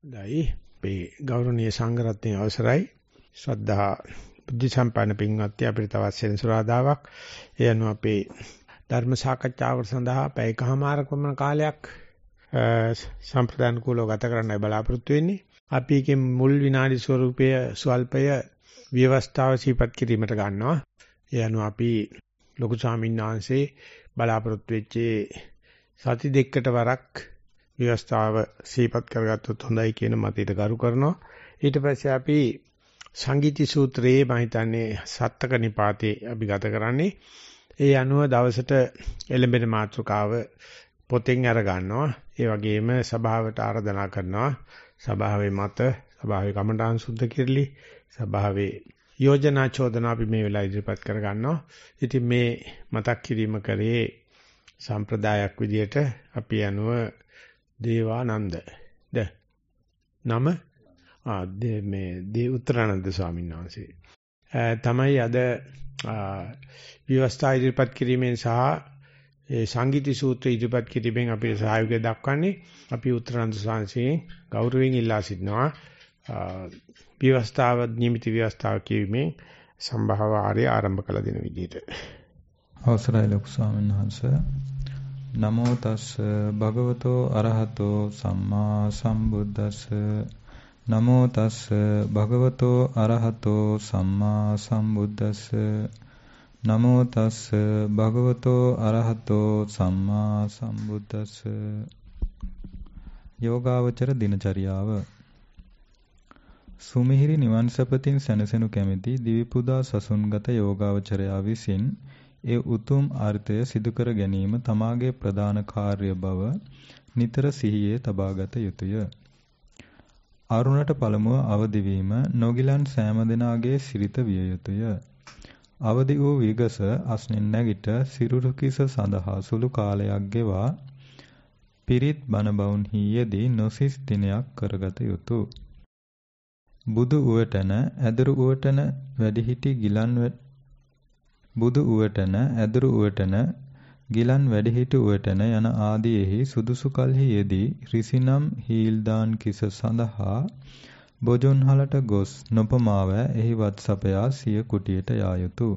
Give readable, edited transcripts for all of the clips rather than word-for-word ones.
දැයි මේ ගෞරවනීය සංඝරත්නයේ අවසරයි ශ්‍රද්ධා බුද්ධ සම්පන්න පින්වත්නි අපිට තවත් සෙනසුරාදාවක් ඒ අනුව අපේ ධර්ම සාකච්ඡාවකට සඳහා පැයකමාරක පමණ කාලයක් සම්ප්‍රදාන කුලව ගත කරන්නයි බලාපොරොත්තු වෙන්නේ. අපි එකේ මුල් විනාඩි ස්වරූපය ස්වල්පය ව්‍යවස්ථාව සිහිපත් කිරීමට ගන්නවා. ඒ අනුව අපි ලොකු ස්වාමීන් වහන්සේ බලාපොරොත්තු වෙච්ච සති දෙකකට වරක් ව්‍යවස්ථාව සිහිපත් කරගත්තොත් හොඳයි කියන මතයට ගරු කරනවා. ඊට පස්සේ අපි සංගීති සූත්‍රයේ මම හිතන්නේ සත්තක නිපාතේ අපි ගත කරන්නේ. ඒ අනුව දවසට එළඹෙන මාතෘකාව පොතෙන් අර ගන්නවා. ඒ වගේම සභාවට ආරාධනා කරනවා. සභාවේ මත, සභාවේ කමඨාන් සුද්ධ කිරලි, සභාවේ යෝජනා චෝදනා අපි මේ වෙලාව ඉදිරිපත් කර ගන්නවා. ඉතින් මේ මතක් කිරීම කරේ සම්ප්‍රදායක් විදියට අපි අනුව දේවානන්ද නම මේ උත්තරානන්ද ස්වාමීන් වහන්සේ තමයි අද විවස්ථා ඉදිරිපත් කිරීමෙන් සහ ඒ සංගීති සූත්‍ර ඉදිරිපත් කිරීමෙන් අපිට සහයෝගය දක්වන්නේ. අපි උත්තරානන්ද ස්වාමීන් ගෞරවයෙන් ඉල්ලා සිටිනවා විවස්ථාව නියමිත විවස්ථාව කියීමෙන් සම්භාව ආර්ය ආරම්භ කළ දෙන විදිහට. අවසරයි ලොකු ස්වාමීන් වහන්සේ. නමෝ තස් භගවතෝ අරහතෝ සම්මා සම්බුද්දස්ස. නමෝ තස් භගවතෝ අරහතෝ සම්මා සම්බුද්දස්ස. නමෝ තස් භගවතෝ අරහතෝ සම්මා සම්බුද්දස්ස. යෝගාවචර දිනචරියාව. සුමිහිරි නිවන් සපතින් සැනසෙනු කැමැති දිවිපුදා සසුන්ගත යෝගාවචරයා විසින් ඒ උතුම් අර්ථය සිදු කර ගැනීම තමාගේ ප්‍රධාන කාර්ය බව නිතර සිහියේ තබාගත යුතුය. අරුණට පළමුව අවදි වීම නොගිලන් සෑම දිනාගේ සිරිත විය යුතුය. අවදි වූ විගස අස්නෙන් නැගිට සිරුරු කිස සඳහා සුළු කාලයක් ගෙවා පිරිත් බණ බවුන්හි යෙදී නොසිස් දිනයක් කරගත යුතුය. බුදු උවටන ඇදුරු උවටන වැඩිහිටි ගිලන් බුදු උවටන ඇදුරු උවටන ගිලන් වැඩිහිටි උවටන යන ආදීෙහි සුදුසු කල්හි යෙදී රිසිනම් හීල්දාන් කිස සඳහා බොජුන්හලට ගොස් නොපමාව එහි වත් සපයා සිය කුටියට යා යුතුය.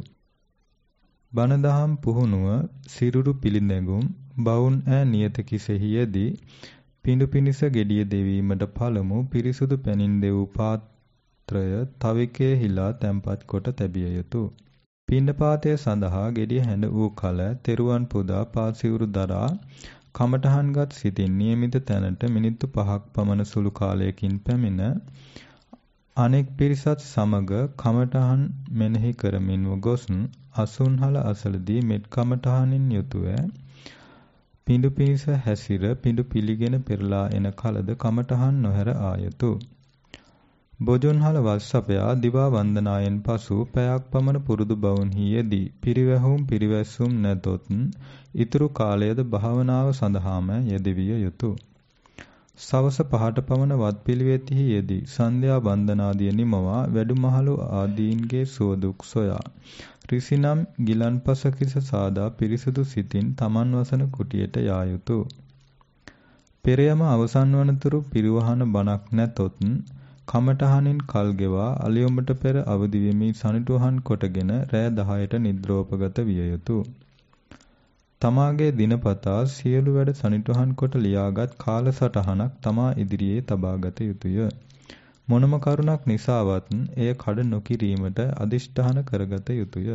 බණ දහම් පුහුණුව සිරුරු පිළිඳැගුම් බවුන් ඈ නියත කිසෙහි යෙදී පිඬු පිනිස gediya දෙවීමට පළමු පිරිසුදු පැනින් දෙවූ පාත්‍රය තවිකේ හිලා තැන්පත් කොට තැබිය යුතුය. පිණ්ඩපාතය සඳහා gediya හැඬ වූ කල තෙරුවන් පුදා පාසිවුරු දරා කමඨහන්ගත් සිටින් නියමිත තැනට මිනිත්තු 5ක් පමණ සුළු කාලයකින් පැමිණ අනෙක් පිරිසත් සමග කමඨහන් මෙනෙහි කරමින්ව ගොස් අසුන්හල අසලදී මෙත් කමඨහනින් යුතුය පිඬු පිනිස හැසිර පිඬු පිළිගෙන පෙරලා එන කලද කමඨහන් නොහැර ආයුතුය. බොජුන්හල වස්සපයා දිවා වන්දනායෙන් පසු පැයක් පමණ පුරුදු බවුන්හි යෙදී පිරිවැස්සුම් නැතොත් ඉතුරු කාලයද භාවනාව සඳහාම යෙදවිය යුතුය. සවස 5ට පමණ වත්පිළිවෙතෙහි යෙදී සන්ධ්‍යා වන්දනාදිය නිමවා වැඩුමහලු ආදීන්ගේ සුවදුක් සොයා රිසිනම් ගිලන්පස කිස සාදා පිරිසුදු සිතින් තමන් වසන කුටියට යා යුතුය. පෙරයම අවසන් වනතුරු පිරිවහන බණක් නැතොත් කමඨහනින් කල් ගෙවා අලියොඹට පෙර අවදි වෙමි සනිටුහන් කොටගෙන රෑ 10ට නිද්‍රෝපගත විය යුතුය. තමාගේ දිනපතා සියලු වැඩ සනිටුහන් කොට ලියාගත් කාලසටහනක් තමා ඉදිරියේ තබාගත යුතුය. මොනම කරුණක් නිසාවත් එය කඩ නොකිරීමට අදිෂ්ඨාන කරගත යුතුය.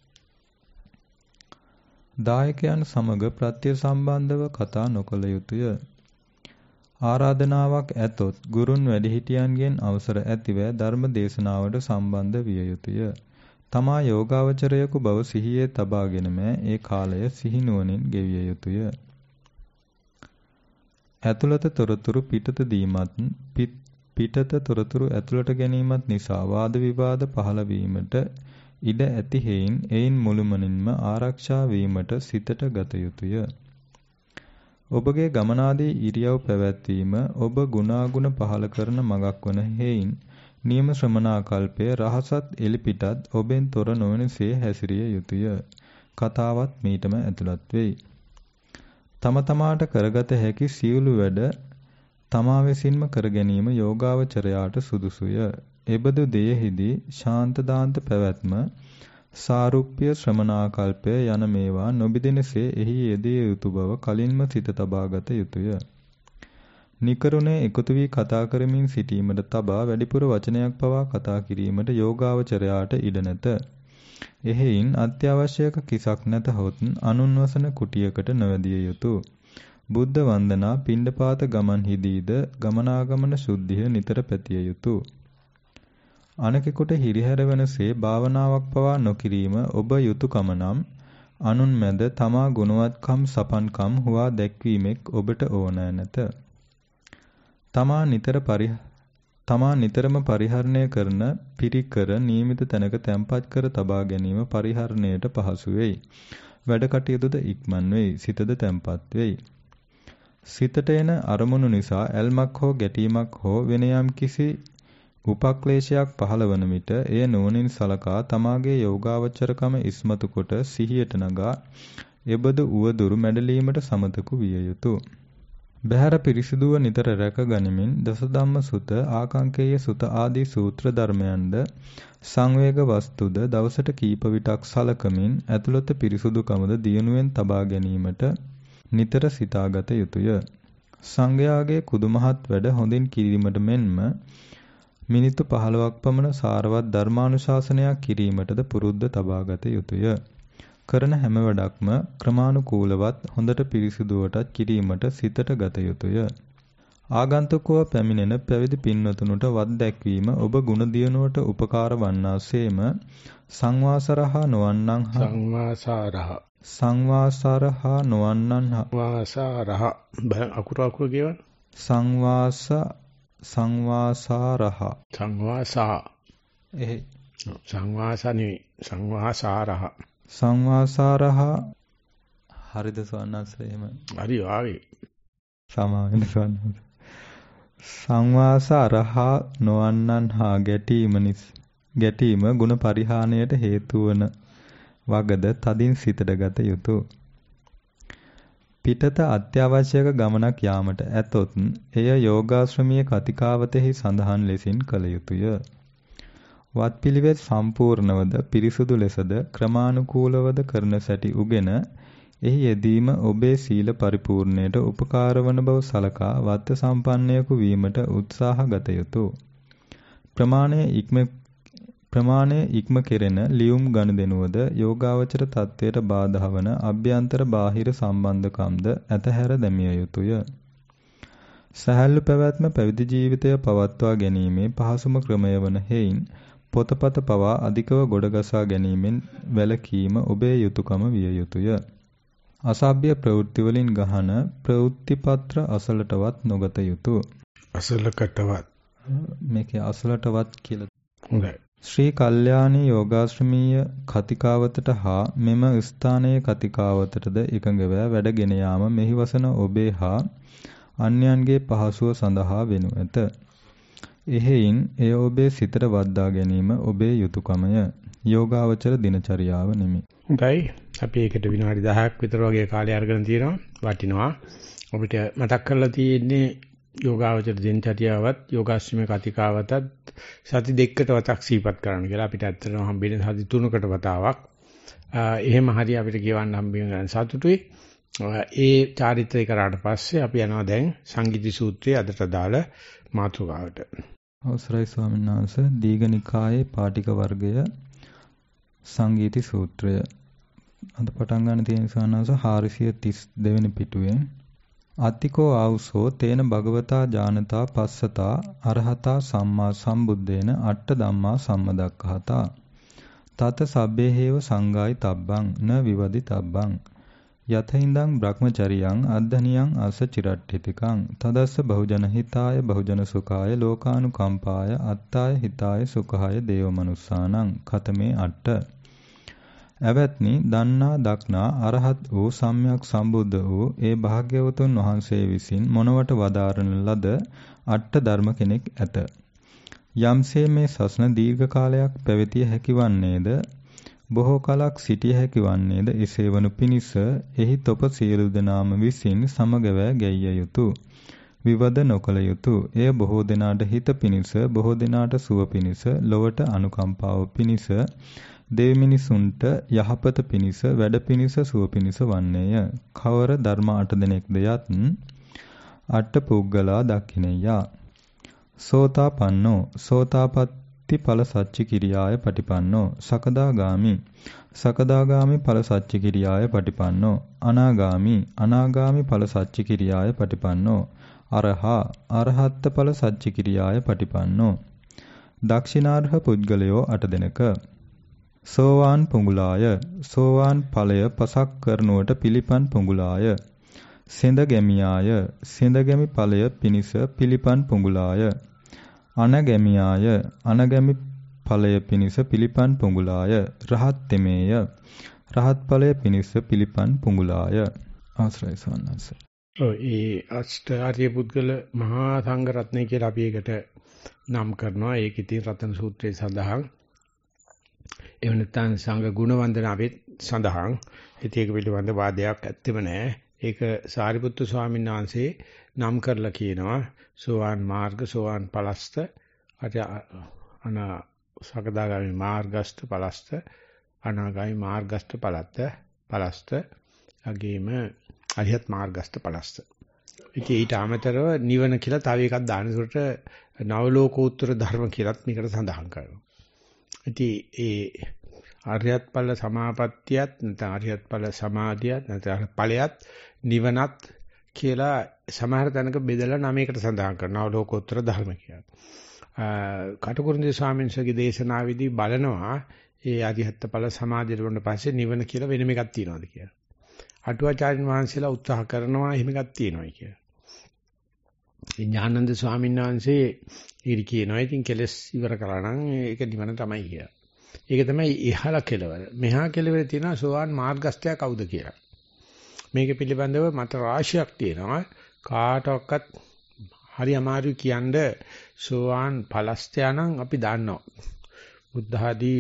දායකයන් සමග ප්‍රත්‍ය සම්බන්ධව කතා නොකළ යුතුය. ආරාධනාවක් ඇතොත් ගුරුන් වැඩිහිටියන්ගෙන් අවසර ඇතිව ධර්ම දේශනාවට සම්බන්ධ විය යුතුය. තමා යෝගාවචරයෙකු බව සිහියේ තබාගෙනම ඒ කාලය සිහිනුවණින් ගෙවිය යුතුය. ඇතුළත තොරතුරු පිටත දීමත් පිටත තොරතුරු ඇතුළට ගැනීමත් නිසා වාද විවාද පහළ වීමට ඉඩ ඇති හේයින් එයින් මුළුමනින්ම ආරක්ෂා වීමට සිතට ගත යුතුය. ඔබගේ ගමනාදී ඉරියව් පැවැත්වීම ඔබ ගුණාගුණ පහළ කරන මගක් වන හේයින් නියම ශ්‍රමණාකල්පය රහසත් එලිපිටත් ඔබෙන් තොර නොවනසේ හැසිරිය යුතුය. කතාවත් මීටම ඇතුළත් වෙයි. තම තමාට කරගත හැකි සියලු වැඩ තමා විසින්ම කර ගැනීම යෝගාවචරයාට සුදුසුය. එබඳු දෙයෙහිදී ශාන්ත දාන්ත පැවැත්ම, සාරුප්‍ය ශ්‍රමණාකල්පය යන මේවා නොබිදෙනසේ එහි යෙදිය යුතු බව කලින්ම සිත තබාගත යුතුය. නිකරුණේ එකතු වී කතා කරමින් සිටීමට තබා වැඩිපුර වචනයක් පවා කතා කිරීමට යෝගාවචරයාට ඉඩ නැත. එහෙයින් අත්‍යවශ්‍යක කිසක් නැතහොත් අනුන්වසන කුටියකට නොවැදිය යුතුය. බුද්ධ වන්දනා පිණ්ඩපාත ගමන්හිදීද ගමනාගමන ශුද්ධිය නිතර පැතිය යුතුය. අනෙකුට හිරිහැර වනසේ භාවනාවක් පවා නොකිරීම ඔබ යුතුයකම නම් අනුන් මැද තමා ගුණවත්කම් සපන්කම් හුවා දැක්වීමෙක් ඔබට ඕන නැත. තමා නිතරම පරිහරණය කරන පිරිකර නියමිත තැනක තැන්පත් කර තබා ගැනීම පරිහරණයට පහසු වෙයි. වැඩ කටයුතුද ඉක්මන් වෙයි. සිතද තැන්පත් වෙයි. සිතට එන අරමුණු නිසා ඇල්මක් හෝ ගැටීමක් හෝ වෙන යම් කිසි උපක්ලේශයක් පහළ වන විට එය නුවණින් සලකා තමාගේ යෝගාවචරකම ඉස්මතු කොට සිහියට නගා එබඳු උවදුරු මැඩලීමට සමතකු විය යුතුය. බහැර පිරිසිදුව නිතර රැක ගනිමින් දසධම්ම සුත, ආකාංකේය සුත ආදී සූත්‍ර ධර්මයන්ද සංවේග වස්තුද දවසට කීප විටක් සලකමින් ඇතුළත පිරිසුදුකමද දියුණුවෙන් තබා ගැනීමට නිතර සිතාගත යුතුය. සංඝයාගේ කුදුමහත් වැඩ හොඳින් කිරීමට මෙන්ම මිනිත්තු 15ක් පමණ සාරවත් ධර්මානුශාසනයක් කිරීමටද පුරුද්ද තබාගත යුතුය. කරන හැම වැඩක්ම ක්‍රමානුකූලවත් හොඳට පිරිසිදුවටත් කිරීමට සිතට ගත යුතුය. ආගන්තුකව පැමිණෙන පැවිදි පින්වතුන්ට වත් දැක්වීම ඔබ ගුණ දියුණුවට උපකාර වන්නාseම සංවාසරහ නොවන්නන් අකුර කියවන සංවාසාරහ හරිද සවන්නස්සේ එහෙම හරි ආවේ සමාවෙන සවන්නස් සංවාසාරහ නොවන්නන් හා ගැටීම ගුණ පරිහානියට හේතු වන වගද තදින් සිතට ගත යුතුය. පිටත අත්‍යවශ්‍යක ගමනක් යාමට ඇතොත් එය යෝගාශ්‍රමීය කතිකාවතෙහි සඳහන් ලෙසින් කළ යුතුය. වත්පිළිවෙත් සම්පූර්ණවද පිරිසුදු ලෙසද ක්‍රමානුකූලවද කරන සැටි උගෙන එහි යෙදීම ඔබේ සීල පරිපූර්ණයට උපකාර වන බව සලකා වත්ත සම්පන්නයෙකු වීමට උත්සාහ ගත යුතුය. ප්‍රමාණය ඉක්ම කෙරෙන ලියුම් ගනුදෙනුවද යෝගාවචර තත්වයට බාධා වන අභ්‍යන්තර බාහිර සම්බන්ධකම්ද ඇතහැර දැමිය යුතුය. සහැල්ලු පැවැත්ම පැවිදි ජීවිතය පවත්වා ගැනීමේ පහසුම ක්‍රමය වන හේයින් පොතපත පවා අධිකව ගොඩගසා ගැනීමෙන් වැළකීම ඔබේ යුතුයකම විය යුතුය. අසභ්‍ය ප්‍රවෘත්ති වලින් ගහන ප්‍රවෘත්ති පත්‍ර අසලටවත් නොගත යුතුය. අසලකටවත් මේකේ අසලටවත් කියලා හොඳයි. ශ්‍රී කල්යාණී යෝගාශ්‍රමීය කතිකාවතට හා මෙම ස්ථානයේ කතිකාවතටද එකඟව වැඩගෙන යාම මෙහි වසන ඔබේ හා අන්‍යයන්ගේ පහසුව සඳහා වෙනු ඇත. එහෙයින් එය ඔබේ සිතට වද්දා ගැනීම ඔබේ යුතුයකමය. යෝගාවචර දිනචරියාව නෙමෙයි. හොඳයි. අපි ඒකට විනාඩි 10ක් විතර වගේ කාලය අරගෙන තියෙනවා. වටිනවා. අපිට මතක් කරලා තියෙන්නේ යෝගාවචර දිනචරියාවත් යෝගාශ්‍රමයේ කතිකාවතත් සති දෙකකට වතක් සීපත් කරන්න කියලා. අපිට ඇත්තටම හම්බෙන්නේ සති තුනකට වතාවක්. එහෙම හරි අපිට කියවන්න හම්බෙන්නේ සතුටුයි. ඒ චාරිත්‍රය කරාට පස්සේ අපි යනවා දැන් සංගීති සූත්‍රයේ අදට දාල මාතෘකාවට. අවසරයි ස්වාමීන් වහන්සේ. දීඝනිකායේ පාටික වර්ගය සංගීති සූත්‍රය. අද පටන් ගන්න තියෙන ස්වාමීන් වහන්සේ 432 වෙනි පිටුවෙන් අත්තිකෝ ආවුසෝ තේන භගවතා ඥානතා පස්සතා අරහතා සම්මා සම්බුද්දේන අට්ඨ ධම්මා සම්මදක්ඛතා තත සබ්බේ හේව සංගායි තබ්බං න විවදි තබ්බං යතහින්දං බ්‍රහ්මචරියං අද්ධනියං අස චිරට්ඨිතිකං තදස්ස බහුජන හිතාය බහුජන සුඛාය ලෝකානුකම්පාය අත්තාය හිතාය සුඛාය දේව මනුස්සානං කතමේ අට්ඨ ඇවැත්නි දන්නා දක්නා අරහත් වූ සම්්‍යක් සම්බුද්ධ වූ ඒ භාග්‍යවතුන් වහන්සේ විසින් මොනවට වදාරන ලද අට්ඨ ධර්ම කෙනෙක් ඇත. යම්සේ මේ සසන දීර්ඝ කාලයක් පැවතිය හැකි වන්නේද බොහෝ කලක් සිටිය හැකි වන්නේද එසේ වනු පිණිස එහි තොප සියලු දෙනාම විසින් සමගව ගැයිය යුතුය. විවද නොකළ යුතුය. එය බොහෝ දෙනාට හිත පිනිස, බොහෝ දෙනාට සුව පිනිස, ලොවට අනුකම්පාව පිනිස, දෙවි මිනිසුන්ට යහපත පිනිස, වැඩ පිනිස, සුව පිනිස වන්නේය. කවර ධර්ම 8 දෙනෙක්ද යත් අට පුද්ගලා දක්ඛිනෙය්‍යා. සෝතාපන්නෝ සෝතාපට්ටි ඵල සච්ච කිරියාය පටිපන්නෝ. සකදාගාමි සකදාගාමි ඵල සච්ච කිරියාය පටිපන්නෝ. අනාගාමි අනාගාමි ඵල සච්ච කිරියාය පටිපන්නෝ. අරහා අරහත් ඵල සච්ච කිරියාය පටිපන්නෝ. දක්ෂිනාර්හ පුද්ගලයෝ 8 දෙනක. සෝවාන් පුඟුලාය සෝවාන් ඵලය පසක් කරනුවට පිළිපන් පුඟුලාය. සෙඳ ගැමියාය සෙඳ ගැමි ඵලය පිනිස පිළිපන් පුඟුලාය. අනගැමියාය අනගැමි ඵලය පිනිස පිළිපන් පුඟුලාය. රහත් තෙමේය රහත් ඵලය පිනිස පිළිපන් පුඟුලාය. ආශ්‍රය සවන්නස. ඒ අෂ්ටාර්ය පුද්ගල මහා සංඝ රත්නය කියලා අපි ඒකට නම් කරනවා. ඒක ඉතින් රතන සූත්‍රයේ සඳහන්. එහෙම නැත්නම් සංඝ ගුණ වන්දනාවේ සඳහන්. ඉතින් ඒක පිළිබඳ වාදයක් ඇත්තෙම නැහැ. ඒක සාරිපුත්තු ස්වාමීන් වහන්සේ නම් කරලා කියනවා සෝවාන් මාර්ග සෝවාන් පලස්ත අන සකදාගාමි මාර්ගස්ත පලස්ත අනාගාමි මාර්ගස්ත පලස්ත අගේම අරිහත් මාර්ගස්ත පලස්ත. ඉතින් ඊට අමතරව නිවන කියලා තව එකක් දානසොට නවලෝකෝත්තර ධර්ම කියලාත් මේකට සඳහන් කරනවා. ඉතින් ඒ ආර්යත් ඵල සමාපත්තියත් නැත්නම් ආර්යත් ඵල සමාධියත් නැත්නම් ඵලයත් නිවනත් කියලා සමහර තැනක බෙදලා නමයකට සඳහන් කරනවා ලෝකෝත්තර ධර්ම කියලා. කටුකුරුන්දී ස්වාමීන් වහන්සේගේ දේශනාවේදී බලනවා ඒ ආර්යත් ඵල සමාධියට වුණ පස්සේ නිවන කියලා වෙනම එකක් තියෙනවද කියලා. අටුවාචාර්යන් වහන්සේලා උත්සාහ කරනවා එහෙම එකක් තියෙනවා කියලා. ඥානන්ද ස්වාමීන් වහන්සේ ඊට කියනවා ඉතින් කෙලස් ඉවර කරා නම් ඒක නිවන තමයි කියලා. ඒක තමයි ඉහළ කෙලවර. මෙහා කෙලවරේ තියෙන සෝවාන් මාර්ගස්ත්‍ය කවුද කියලා. මේක පිළිබඳව මත රාශියක් තියෙනවා. කාටවත් හරි අමාරුයි කියන්නේ සෝවාන් ඵලස්ත්‍ය නම් අපි දන්නවා. බුද්ධ ආදී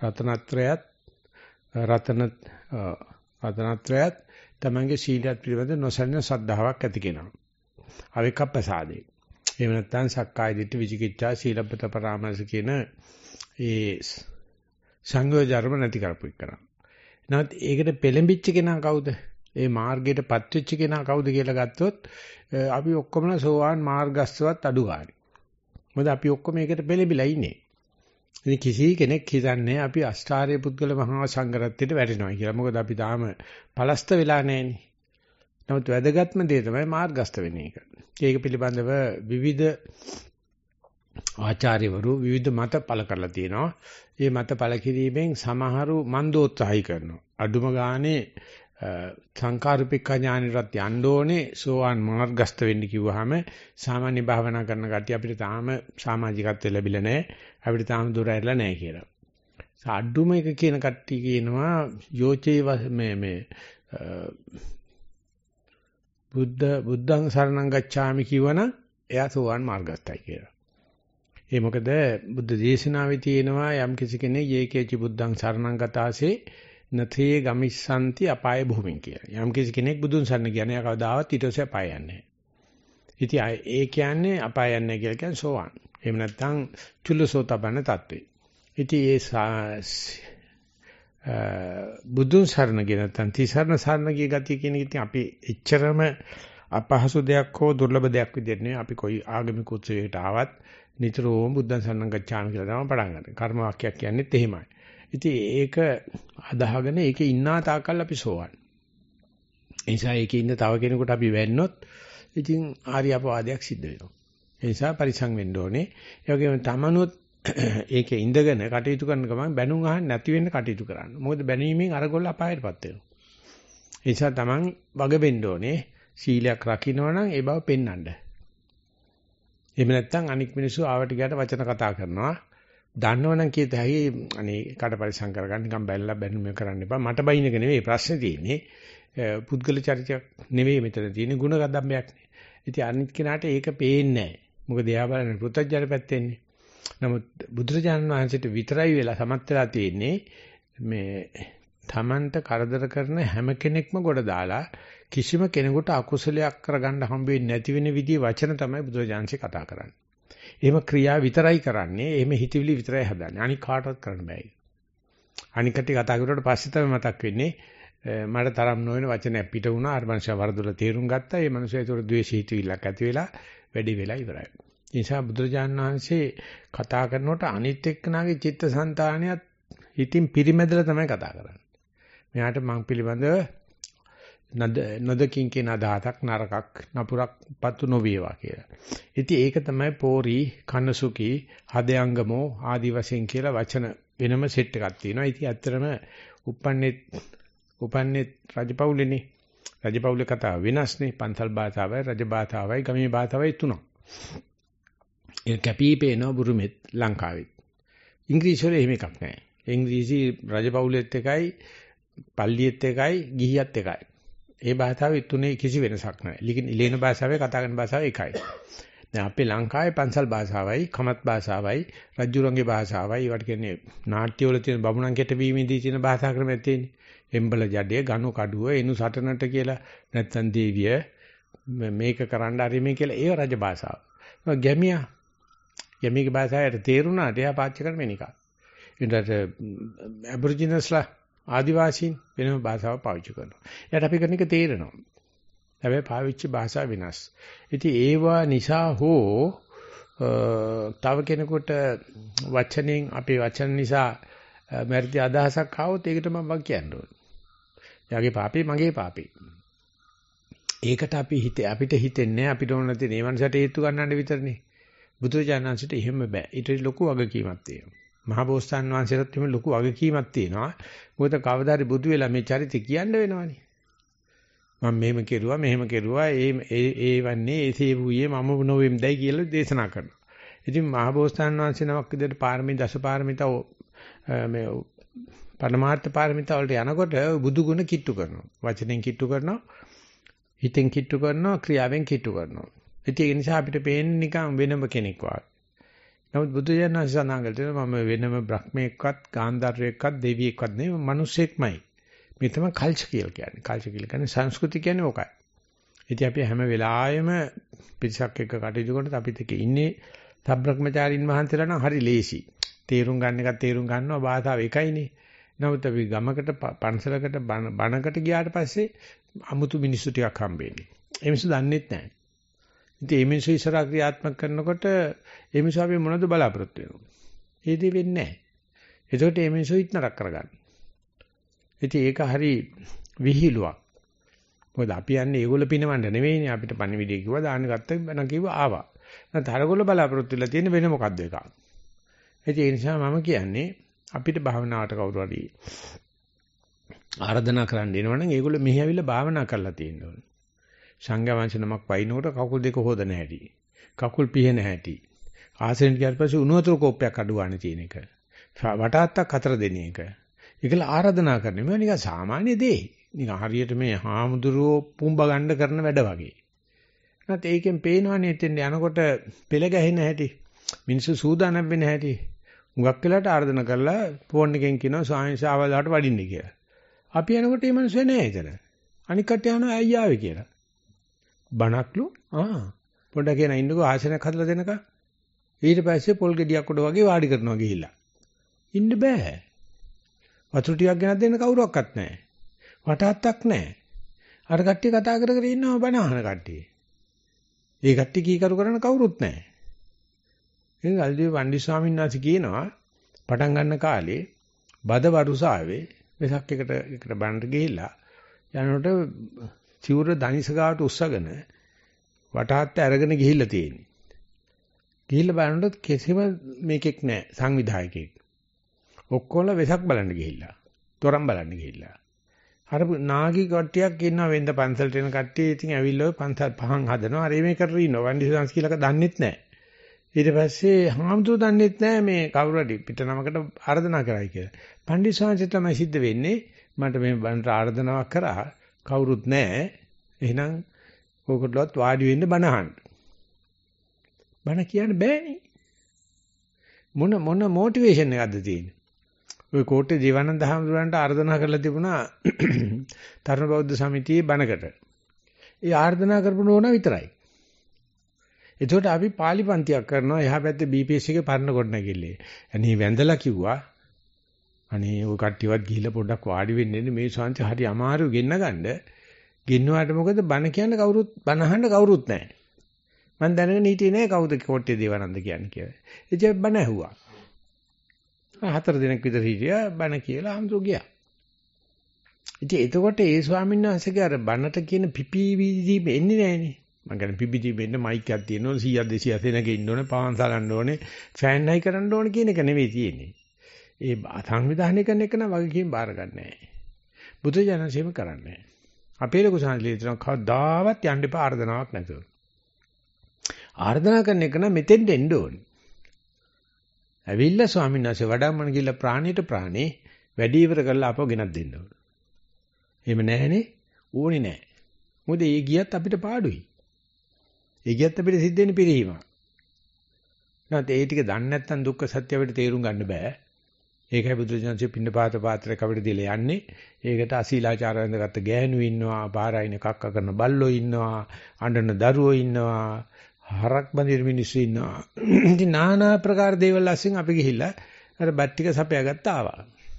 රතනත්‍රයත් තමංගේ සීලයත් පිළිබඳ නොසැලෙන ශ්‍රද්ධාවක් ඇති කෙනා. අවිකප්පසාදේ. එහෙම නැත්නම් සක්කාය දිට්ඨි විචිකිච්ඡා සීලබ්බත පරාමාස කියන ඒ සංයෝජර්ම නැති කරපු එකනා. නැත් ඒකට පෙළඹිච්ච කෙනා කවුද? ඒ මාර්ගයටපත් වෙච්ච කෙනා කවුද කියලා ගත්තොත් අපි ඔක්කොම සෝවාන් මාර්ගස්තවත් අඩු ගන්න. මොකද අපි ඔක්කොම ඒකට පෙළඹිලා ඉන්නේ. ඉතින් කිසි කෙනෙක් හිතන්නේ අපි අෂ්ටාර්ය පුද්ගල මහා සංඝරත්නයට වැටෙනවා කියලා. මොකද අපි තාම පලස්ත වෙලා නැහෙනේ. නමුත් වැදගත්ම දේ තමයි මාර්ගස්ත වෙන එක. ඒක පිළිබඳව විවිධ ආචාර්යවරු විවිධ මත පළ කරලා තියෙනවා. මේ මත පළ කිරීමෙන් සමහරු මන්දෝත්සාහය කරනවා. අඩුම ගානේ සංකාරුපිකා ඥානෙට යන්න ඕනේ සෝවාන් මාර්ගස්ත වෙන්න කිව්වහම සාමාන්‍ය භාවනා කරන කට්ටිය අපිට තාම සමාජිකත්වය ලැබිලා නැහැ. අපිට තාම දුර ඇරලා නැහැ කියලා. අඩුම එක කියන කට්ටිය කියනවා යෝචේ මේ බුද්ධං සරණං ගච්ඡාමි කියවනම් එයා සෝවාන් මාර්ගස්තයි කියලා. ඒ මොකද බුද්ධ දේශනාවේ තියෙනවා යම් කිසි කෙනෙක් යේකේචි බුද්ධං සරණං ගතාසේ නතේ ගමිස්සanti අපාය භූමින් කියලා. යම් කිසි කෙනෙක් බුදුන් සරණ කියන්නේ කවදාවත් ඊට පස්සේ අපාය යන්නේ නැහැ. ඉතින් ඒ කියන්නේ අපාය යන්නේ කියලා කියන්නේ සෝවාන්. එහෙම නැත්නම් චුල්ලසෝතපන්න තත්ත්වේ. ඉතින් ඒ බුදුන් සරණ කියන නැත්නම් තිසරණ සරණ කිය ගතිය කියන එක ඉතින් අපි එච්චරම අපහසු දෙයක් හෝ දුර්ලභ දෙයක් විදිහට නෙවෙයි අපි කොයි ආගමික උත්සවයකට ආවත් නිතරම බුද්ධං සරණං ගච්ඡාමි කියලා තමයි පටන් ගන්න. කර්ම වාක්‍යයක් කියන්නේත් එහෙමයි. ඉතින් ඒක අදහගෙන ඒකේ ඉන්නා තාකල් අපි සෝවන්. ඒ නිසා ඒකේ ඉන්න තව කෙනෙකුට අපි වෙන්නොත් ඉතින් ආර්ය අපවාදයක් සිද්ධ වෙනවා. ඒ නිසා පරිසං වෙන්න ඕනේ. ඒ වගේම තමනුත් ඒකේ ඉඳගෙන කටයුතු කරන ගමන් බැනුම් අහන්න නැති වෙන්න කටයුතු කරන්න. මොකද බැනීමෙන් අරගොල්ල අපායටපත් වෙනවා. ඒ නිසා තමන් වග වෙන්න ඕනේ. සීලයක් රකින්න නම් ඒ බව පෙන්වන්න. එහෙම නැත්නම් අනික් මිනිස්සු ආවට ගියාට වචන කතා කරනවා. දන්නවනම් කීයද හැයි අනේ කට පරිසං කරගන්න නිකන් බැලලා බැනුම් කරන්න එපා. මට බයින් එක නෙවෙයි ප්‍රශ්නේ තියෙන්නේ. පුද්ගල චරිතයක් නෙවෙයි මෙතන තියෙන්නේ ගුණ ගදම්බයක් නේ. ඉතින් අනිත් කෙනාට ඒක පේන්නේ නැහැ. මොකද එයා බලන්නේ පෘථජ්ජන පැත්තෙන්නේ. නමුත් බුදුරජාණන් වහන්සේට විතරයි වෙලා සමත් වෙලා තියෙන්නේ මේ තමන්ට කරදර කරන හැම කෙනෙක්ම ගොඩ දාලා කිසිම කෙනෙකුට අකුසලයක් කරගන්න හම්බ වෙන්නේ නැති වෙන විදිහේ වචන තමයි බුදුරජාන්සේ කතා කරන්නේ. එහෙම ක්‍රියා විතරයි කරන්නේ. එහෙම හිතවිලි විතරයි හදන්නේ. අනික කාටවත් කරන්න බෑ. අනික කටි කතා කරුවට පස්සේ තමයි මතක් වෙන්නේ මට තරම් නොවන වචනයක් පිට වුණා. අර මනුස්සයා වරදොල තේරුම් ගත්තා. ඒ මනුස්සයා ඒතර ද්වේෂ හිතවිල්ලක් ඇති වෙලා වැඩි වෙලා ඉවරයි. ඒ නිසා බුදුරජාණන් වහන්සේ කතා කරනකොට අනිත් එක්කනාගේ චිත්තසංතානියත් හිතින් පිරිමැදලා තමයි කතා කරන්නේ. මෙයාට මං පිළිබඳව නොදකින් කියන අදහසක් නරකක් නපුරක් පත්තු නොවේවා කියලා. ඉතින් ඒක තමයි පෝරි කනසුකි හදයංගමෝ ආදි වශයෙන් කියලා වචන වෙනම සෙට් එකක් තියෙනවා. ඉතින් ඇත්තටම උපන්නේ රජපෞලේනේ. රජපෞලේ කතාව වෙනස්නේ. පන්සල් භාෂාවයි රජ භාෂාවයි ගමේ භාෂාවයි තුනක්. ඒ කැපිපේන බුරුමෙත් ලංකාවෙත්. ඉංග්‍රීසි වල එහෙම එකක් නැහැ. ඉංග්‍රීසි රජපෞලෙත් එකයි පල්ලියෙත් එකයි ගිහියත් එකයි. ඒ භාෂාවේ තුනේ කිසි වෙනසක් නැහැ. ලියන භාෂාවේ කතා කරන භාෂාව එකයි. දැන් අපේ ලංකාවේ පන්සල් භාෂාවයි, කමත් භාෂාවයි, රජුරන්ගේ භාෂාවයි, ඒවට කියන්නේ නාට්‍ය වල තියෙන බමුණන් කෙටවීමේදී තියෙන භාෂා ක්‍රමයක් තියෙන්නේ. එම්බල ජඩේ, ගණු කඩුව, එනු සටනට කියලා නැත්තම් දේවිය මේක කරන්න හරි මේ කියලා ඒ රජ භාෂාව. ගැමියගේ භාෂාවට තේරුණාට එයා පාච්ච කරන වෙන එකක්. ඊට ඇබොරිජිනල්ස්ලා ආදිවාසීන් වෙනම භාෂාවක් පාවිච්චි කරනවා. එයාට අපි කරන එක තේරෙනවා. හැබැයි පාවිච්චි භාෂා වෙනස්. ඉතින් ඒවා නිසා හෝ තව කෙනෙකුට වචනෙන් අපේ වචන නිසා මර්ධි අදහසක් ආවොත් ඒකට මම වක් කියන්න ඕනේ. යාගේ පාපේ මගේ පාපේ. ඒකට අපිට හිතෙන්නේ අපිට ඕන නැති නේ මනසට හේතු ගන්නන්න විතරනේ. බුදුරජාණන්සේට එහෙම බෑ. ඊට ලොකු වගකීමක් තියෙනවා. මහා බෝසතාණන් වහන්සේට එහෙම ලොකු වගකීමක් තියෙනවා. මොකද කවදාරි බුදු වෙලා මේ චරිතය කියන්න වෙනවනේ. මම මෙහෙම කෙරුවා ඒ වන්නේ ඒසේ වූයේ මම නොවෙම්දයි කියලා දේශනා කරනවා. ඉතින් මහා බෝසතාණන් වහන්සේ නමක් විදිහට පාරමී දසපාරමිතා මේ පරමාර්ථ පාරමිතා වලට යනකොට බුදු ගුණ කිට්ටු කරනවා. වචනෙන් කිට්ටු කරනවා, හිතෙන් කිට්ටු කරනවා, ක්‍රියාවෙන් කිට්ටු කරනවා. ඉතින් ඒ නිසා අපිට පේන්නේ නිකන් වෙනම කෙනෙක් වගේ. නමුත් බුදුජානක සඳහන් කළේ මම වෙනම බ්‍රහ්මයෙක්වත්, ගාන්ධාරයෙක්වත්, දෙවියෙක්වත් නෙවෙයි, මිනිස්සෙක්මයි. මේ තමයි කල්චර් කියලා කියන්නේ. කල්චර් කියලා කියන්නේ සංස්කෘතිය කියන්නේ ඕකයි. ඉතින් අපි හැම වෙලාවෙම පිරිසක් එක්ක කටයුතු කරනකොට අපිත් එක්ක ඉන්නේ සබ්‍රහ්මචාරින් වහන්සේලා නම් හරි ලේසි. තේරුම් ගන්න එකත් තේරුම් ගන්නවා භාෂාව එකයිනේ. නමුත් අපි ගමකට පන්සලකට බණකට ගියාට පස්සේ අමුතු මිනිස්සු ටිකක් හම්බෙන්නේ. ඒ මිනිස්සු දන්නෙත් නැහැ. ඉතින් මේ මිනිස්සු ඉස්සරහ ක්‍රියාත්මක කරනකොට මේ මිනිස්සු අපි මොනවද බලාපොරොත්තු වෙන්නේ? ඒ දේ වෙන්නේ නැහැ. ඒකට මේ මිනිස්සු ඉක්නරක් කරගන්න. ඉතින් ඒක හරි විහිළුවක්. මොකද අපි යන්නේ ඒගොල්ලෝ පිනවන්න නෙවෙයිනේ අපිට පණිවිඩය කිව්වා දාන්න ගත්ත බණ කිව්වා ආවා. නැත්නම් අරගොල්ලෝ බලාපොරොත්තු වෙලා තියෙන වෙන මොකද්ද එකක්. ඒ නිසා මම කියන්නේ අපිට භාවනාවට කවුරු හරි ආරාධනා කරන්න එනවනම් ඒගොල්ලෝ මෙහි ඇවිල්ලා භාවනා කරලා තියෙන්න ඕනේ. සංඝයා වහන්සේ නමක් වයින්නකොට කකුල් දෙක හොදන හැටි. කකුල් පිහෙන හැටි. ආසනෙට ගියාට පස්සේ උණු වතුර කෝප්පයක් අඩු ගන්න තියෙන එක. වටාත්තක් හතර දෙන එක. ඒකල ආරාධනා කරන්නේ මේ නිකන් සාමාන්‍ය දෙයක්. නිකන් හරියට මේ හාමුදුරුවෝ පුම්බ ගන්න කරන වැඩ වගේ. නැත්නම් ඒකෙන් පේනවනේ එතෙන් යනකොට පෙළ ගැහෙන හැටි. මිනිස්සු සූදානම් වෙන හැටි. හුඟක් වෙලාට ආරාධනා කරලා ෆෝන් එකෙන් කියනවා සායන්ස් ආවලාට වඩින්න කියලා. අපි යනකොට මේ මිනිස්සු නෑ එතන. අනික් කට්ටිය යනවා ඇයි ආවේ කියලා. බණක්ලු පොඩ්ඩක් කියන ඉන්නකෝ ආසනයක් හදලා දෙනකම්. ඊට පස්සේ පොල් ගෙඩියක් උඩ වගේ වාඩි කරනවා ගිහිල්ලා. ඉන්න බෑ. වතුර ටිකක් ගෙනත් දෙන්න කවුරක්වත් නැහැ. වටාත්තක් නැහැ. අර කට්ටිය කතා කර කර ඉන්නවා බණ අහන කට්ටිය. ඒ කට්ටිය කීකරු කරන කවුරුත් නැහැ. ඉතින් අල්දී වණ්ඩි ස්වාමීන් වහන්සේ කියනවා පටන් ගන්න කාලේ බද වරුසාවේ වෙසක් එකට බණට ගිහිල්ලා යනකොට චිවුර දනිසගාවට උස්සගෙන වටාත්ත අරගෙන ගිහිල්ලා තියෙන්නේ. ගිහිල්ලා බලනකොට කිසිම මේකෙක් නැහැ සංවිධායකයෙක්. ඔක්කොම වෙසක් බලන්න ගිහිල්ලා. තොරන් බලන්න ගිහිල්ලා. අර නාගි කට්ටියක් ඉන්නවා වෙන්ද පන්සලට එන කට්ටිය ඉතින් ඇවිල්ලා ඔය පන්සල් පහන් හදනවා. අර මේ කරේ ඉන්නවා. වණ්ඩි සංස් කියලා දන්නෙත් නැහැ. ඊට පස්සේ හාමුදුරු දන්නෙත් නැහැ මේ කවුරු හරි පිටනමකට ආරාධනා කරයි කියලා. පණ්ඩිත ස්වාමීන් තමයි සිද්ධ වෙන්නේ. මට මේ බණට ආරාධනාවක් කරා කවුරුත් නැහැ. එහෙනම් ඔයකොටවත් වාඩි වෙන්න බණ අහන්න. බණ කියන්න බෑනේ. මොන මොටිවේෂන් එකක්ද තියෙන්නේ? ඔය කෝට්ටේ දේවානන්ද හාමුදුරන්ට ආරාධනා කරලා තිබුණා තරුණ බෞද්ධ සමිතියේ බණකට. ඒ ආර්දනා කරපු නෝනා විතරයි. එතකොට අපි පාලි පන්තියක් කරනවා එහා පැත්තේ BPS එකේ පරණ කොට නැගිල්ලේ. අනේ වැඳලා කිව්වා අනේ ඔය කට්ටියවත් ගිහිල්ලා පොඩ්ඩක් වාඩි වෙන්න ඉන්නේ මේ ශාන්ති හරි අමාරු ගෙන්න ගන්න. ගෙන්නුවාට මොකද බණ කියන්න කවුරුත් බණ අහන්න කවුරුත් නැහැ. මම දැනගෙන හිටියේ නෑ කවුද කොට්ටේ දේවානන්ද කියන්නේ කියලා. ඉතින් බණ ඇහුවා. 4 දිනක් විතර හිටියා බණ කියලා අම්තු ගියා. ඉතින් එතකොට ඒ ස්වාමීන් වහන්සේගේ අර බණට කියන පිපිවිදි එන්නේ නෑනේ. මම කියන්නේ පිපිදි වෙන්න මයික් එකක් තියෙනවා 100 200 සෙනග ඉන්න ඕනේ පවන් සලන්න ඕනේ ෆෑන් හයි කරන්න ඕනේ කියන එක නෙවෙයි තියෙන්නේ. ඒ සංවිධානය කරන එක නම් වගකීම් බාර ගන්න නැහැ. බුදු ජනසේම කරන්නේ නැහැ. අපේ ලොකු සංස්කෘතිය කවදාවත් යන්න එපා ආර්දනාවක් නැතුව. ආර්දනා කරන එක නම් මෙතෙන්ට එන්න ඕනේ. ඇවිල්ලා ස්වාමීන් වහන්සේ වඩම්මන ගිහලා ප්‍රාණීට ප්‍රාණේ වැඩි ඉවර කරලා අපව ගෙනත් දෙන්න ඕනේ. එහෙම නැහනේ ඕනේ නැහැ. මොකද ඒ ගියත් අපිට පාඩුයි. ඒ ගියත් අපිට සිද්ධ වෙන පිළිහිමක්. නැත්නම් ඒ ටික දන්නේ නැත්නම් දුක්ඛ සත්‍ය අපිට තේරුම් ගන්න බෑ. ඒකයි බුදුරජාණන්සේ පින්නපාත පාත්‍රයක් අපිට දීලා යන්නේ. ඒකට අසීලාචාර වෙනගත්ත ගෑනු ඉන්නවා, පාරායින කක්ක කරන බල්ලෝ ඉන්නවා, අඬන දරුවෝ ඉන්නවා, හරක් බඳින මිනිස්සු ඉන්නවා. ඉතින් নানা ආකාර දේවල් අස්සින් අපි ගිහිල්ලා අර බත් ටික සපයාගත්ත ආවා.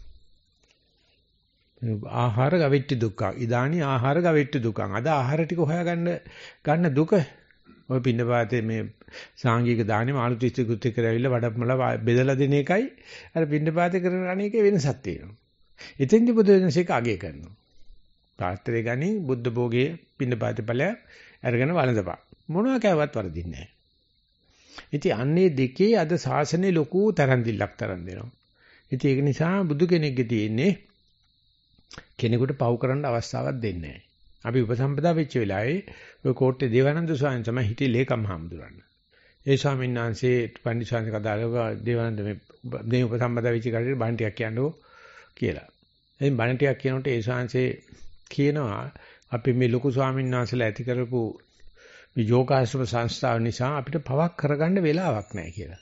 ආහාර ගවෙට්ටි දුක්ඛ. ඉදානි ආහාර ගවෙට්ටි දුක්ඛ. අද ආහාර ටික හොයාගන්න ගන්න දුක. ඔය පින්නපාතේ මේ සාංගික දානේ මාළු තිස්ති කුත් එක්ක ඇවිල්ලා වඩම්මලා බෙදලා දෙන එකයි අර පින්නපාතේ කරන අනේකේ වෙනසක් තියෙනවා. එතෙන්දි බුදුදහමේක අගය කරනවා. පාත්‍රය ගනි බුද්ධ භෝගයේ පින්නපාතේ ඵලය අරගෙන වළඳපා. මොනවා කෑවත් වරදින්නේ නැහැ. ඉතින් අන්නේ දෙකේ අද ශාසනයේ ලොකු තරන්දිල්ලක් තරන් දෙනවා. ඉතින් ඒක නිසා බුදු කෙනෙක්ගේ තියෙන්නේ කෙනෙකුට පව් කරන්න අවස්ථාවක් දෙන්නේ නැහැ. අපි උපසම්පදා වෙච්ච වෙලාවේ ඔය කෝට්ටේ දේවානන්ද ස්වාමීන් තමයි හිටියේ ලේකම් හාමුදුරන්. ඒ ස්වාමීන් වහන්සේ පණ්ඩිත ස්වාමීන් කතාවල දේවානන්ද මේ උපසම්පදා වෙච්ච කඩේ බණ ටිකක් කියන්නකෝ කියලා. එයින් බණ ටිකක් කියනකොට ඒ ස්වාමීන්සේ කියනවා අපි මේ ලොකු ස්වාමීන් වහන්සේලා ඇති කරපු මේ යෝගාශ්‍රම සංස්ථාව නිසා අපිට පවක් කරගන්න වෙලාවක් නැහැ කියලා.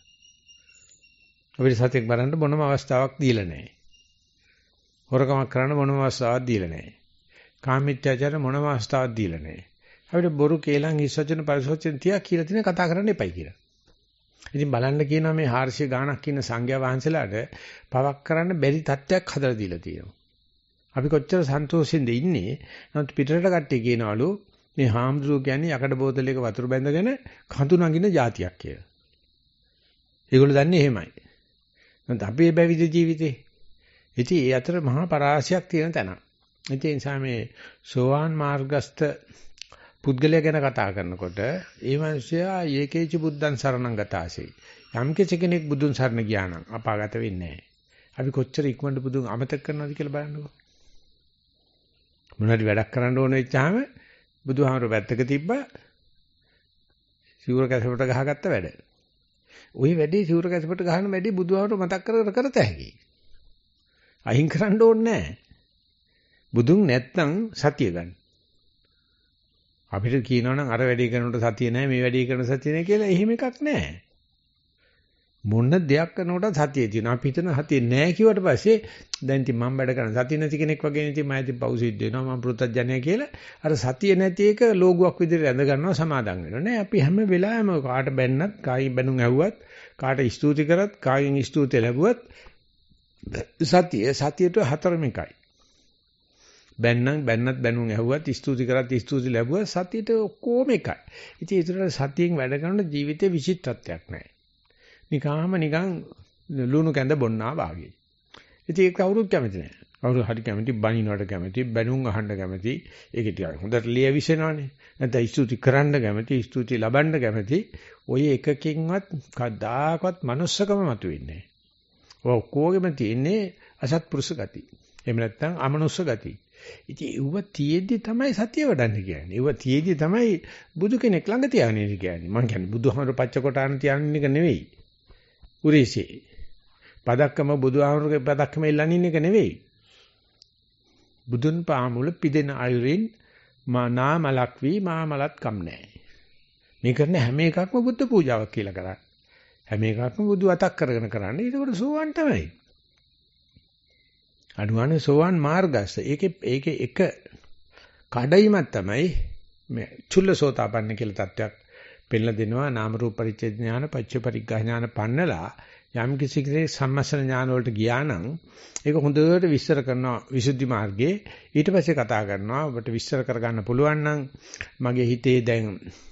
අපිට සත්‍යයක් බලන්න මොනම අවස්ථාවක් දීලා නැහැ. හොරකමක් කරන්න මොනම අවස්ථාවක් දීලා නැහැ. කාමීත්‍යාචාර මොනම අවස්ථාවක් දීලා නැහැ. අපිට බොරු කේලම් හිස්සචන පරිසෝචන තියා කියලා තියෙන කතා කරන්න එපයි කියලා. ඉතින් බලන්න කියනවා මේ 400 ගාණක් ඉන්න සංඝයා වහන්සේලාට පවක් කරන්න බැරි තත්ත්වයක් හදලා දීලා තියෙනවා. අපි කොච්චර සන්තෝෂෙන්ද ඉන්නේ. නමුත් පිටරට කට්ටිය කියනවලු මේ හාමුදුරුවෝ කියන්නේ යකඩ බෝතලයක වතුර බැඳගෙන කඳු නගින જાතියක් කියලා. ඒගොල්ලෝ දන්නේ එහෙමයි. නමුත් අපේ බැවිදි ජීවිතේ ඉතින් ඒ අතර මහා පරාසයක් තියෙන තැන. ඒ නිසා මේ සෝවාන් මාර්ගස්ත පුද්ගලයා ගැන කතා කරනකොට ඒ මිනිසයා ඒකේච බුද්ධං සරණං ගතාසි. යම් කෙනෙක් බුදුන් සරණ ගියා නම් අපාගත වෙන්නේ නැහැ. අපි කොච්චර ඉක්මනට බුදුන් අමතක කරනවද කියලා බලන්නකෝ. මොනවාරි වැඩක් කරන්න ඕන වෙච්චාම බුදුහාමර පැත්තක තිබ්බා සිවුර කැසපට ගහගත්ත වැඩ. ওই වැඩේ සිවුර කැසපට ගහන වැඩේ බුදුහාමර මතක් කරත හැකි. අහිං කරන්න ඕනේ නැහැ. බුදුන් නැත්තම් සතිය ගන්න. අපිට කියනවා නම් අර වැඩේ කරනකොට සතිය නැහැ මේ වැඩේ කරන සතිය නැහැ කියලා එහෙම එකක් නැහැ. මොන දෙයක් කරනකොට සතිය තියෙනවා. අපි හිතන සතිය නැහැ කිව්වට පස්සේ දැන් ඉතින් මම වැඩ කරන සතිය නැති කෙනෙක් වගේ නේ ඉතින් මම ඉතින් පව් සිද්ධ වෙනවා මම පෘථජ්ජනය කියලා අර සතිය නැති එක ලෝගුවක් විදිහට ඇඳ ගන්නවා සමාදම් වෙනවා නෑ අපි හැම වෙලාවෙම කාට බැන්නත් කායින් බැනුම් ඇහුවත් කාට ස්තුති කරත් කායින් ස්තුති ලැබුවත් සතියට හතරම එකයි බැන්නත් බැනුම් ඇහුවත් ස්තුති කරත් ස්තුති ලැබුවත් සතියට ඔක්කොම එකයි ඉතින් ඒතර සතියෙන් වැඩ කරන ජීවිතේ විචිත්‍රත්වයක් නෑ නිකන් ලුණු කැඳ බොන්නා වාගේ. ඉතින් ඒක කවුරුත් කැමති නෑ. කවුරු හරි කැමති බනිනවට කැමති, බැනුම් අහන්න කැමති. ඒක ටිකක් හොඳට ලියවිසෙනවනේ. නැත්නම් ස්තුති කරන්න කැමති, ස්තුති ලබන්න කැමති. ඔය එකකින්වත් කවදාකවත් manussකම මතුවෙන්නේ නෑ. ඔය ඔක්කොගෙම තියෙන්නේ අසත්පුරුෂ ගති. එහෙම නැත්නම් අමනුස්ස ගති. ඉතින් ඒව තියේදී තමයි සතිය වඩන්නේ කියන්නේ. ඒව තියේදී තමයි බුදු කෙනෙක් ළඟ තියාගෙන කියන්නේ. මම කියන්නේ බුදුහමර පච්ච කොටාන තියාගෙන එක නෙවෙයි. උරේසේ පදක්කම බුදුහාමුදුරගේ පදක්කම ඉල්ලන්නේ එක නෙවෙයි. බුදුන් පාමුල පිදෙන අයුරින් නාමලක් වී මාමලත් කම් නැහැ. මේ කරන හැම එකක්ම බුද්ධ පූජාවක් කියලා කරන්නේ. හැම එකක්ම බුදු අතක් කරගෙන කරන්නේ. ඒකට සෝවන් තමයි. අනුවනේ සෝවන් මාර්ගස්ස. ඒකේ එක කඩයිමක් තමයි මේ චුල්ලසෝතාපන්න කියලා තත්වයක් පෙන්ලා දෙනවා. නාම රූප පරිච්ඡේද ඥාන, පච්ච පරිග්ඝා ඥාන පන්නලා යම් කිසි කෙනෙක් සම්මස්සන ඥාන වලට ගියා නම් ඒක හොඳට විස්තර කරනවා විසුද්ධි මාර්ගයේ. ඊට පස්සේ කතා කරනවා ඔබට විස්තර කරගන්න පුළුවන් නම් මගේ හිතේ දැන්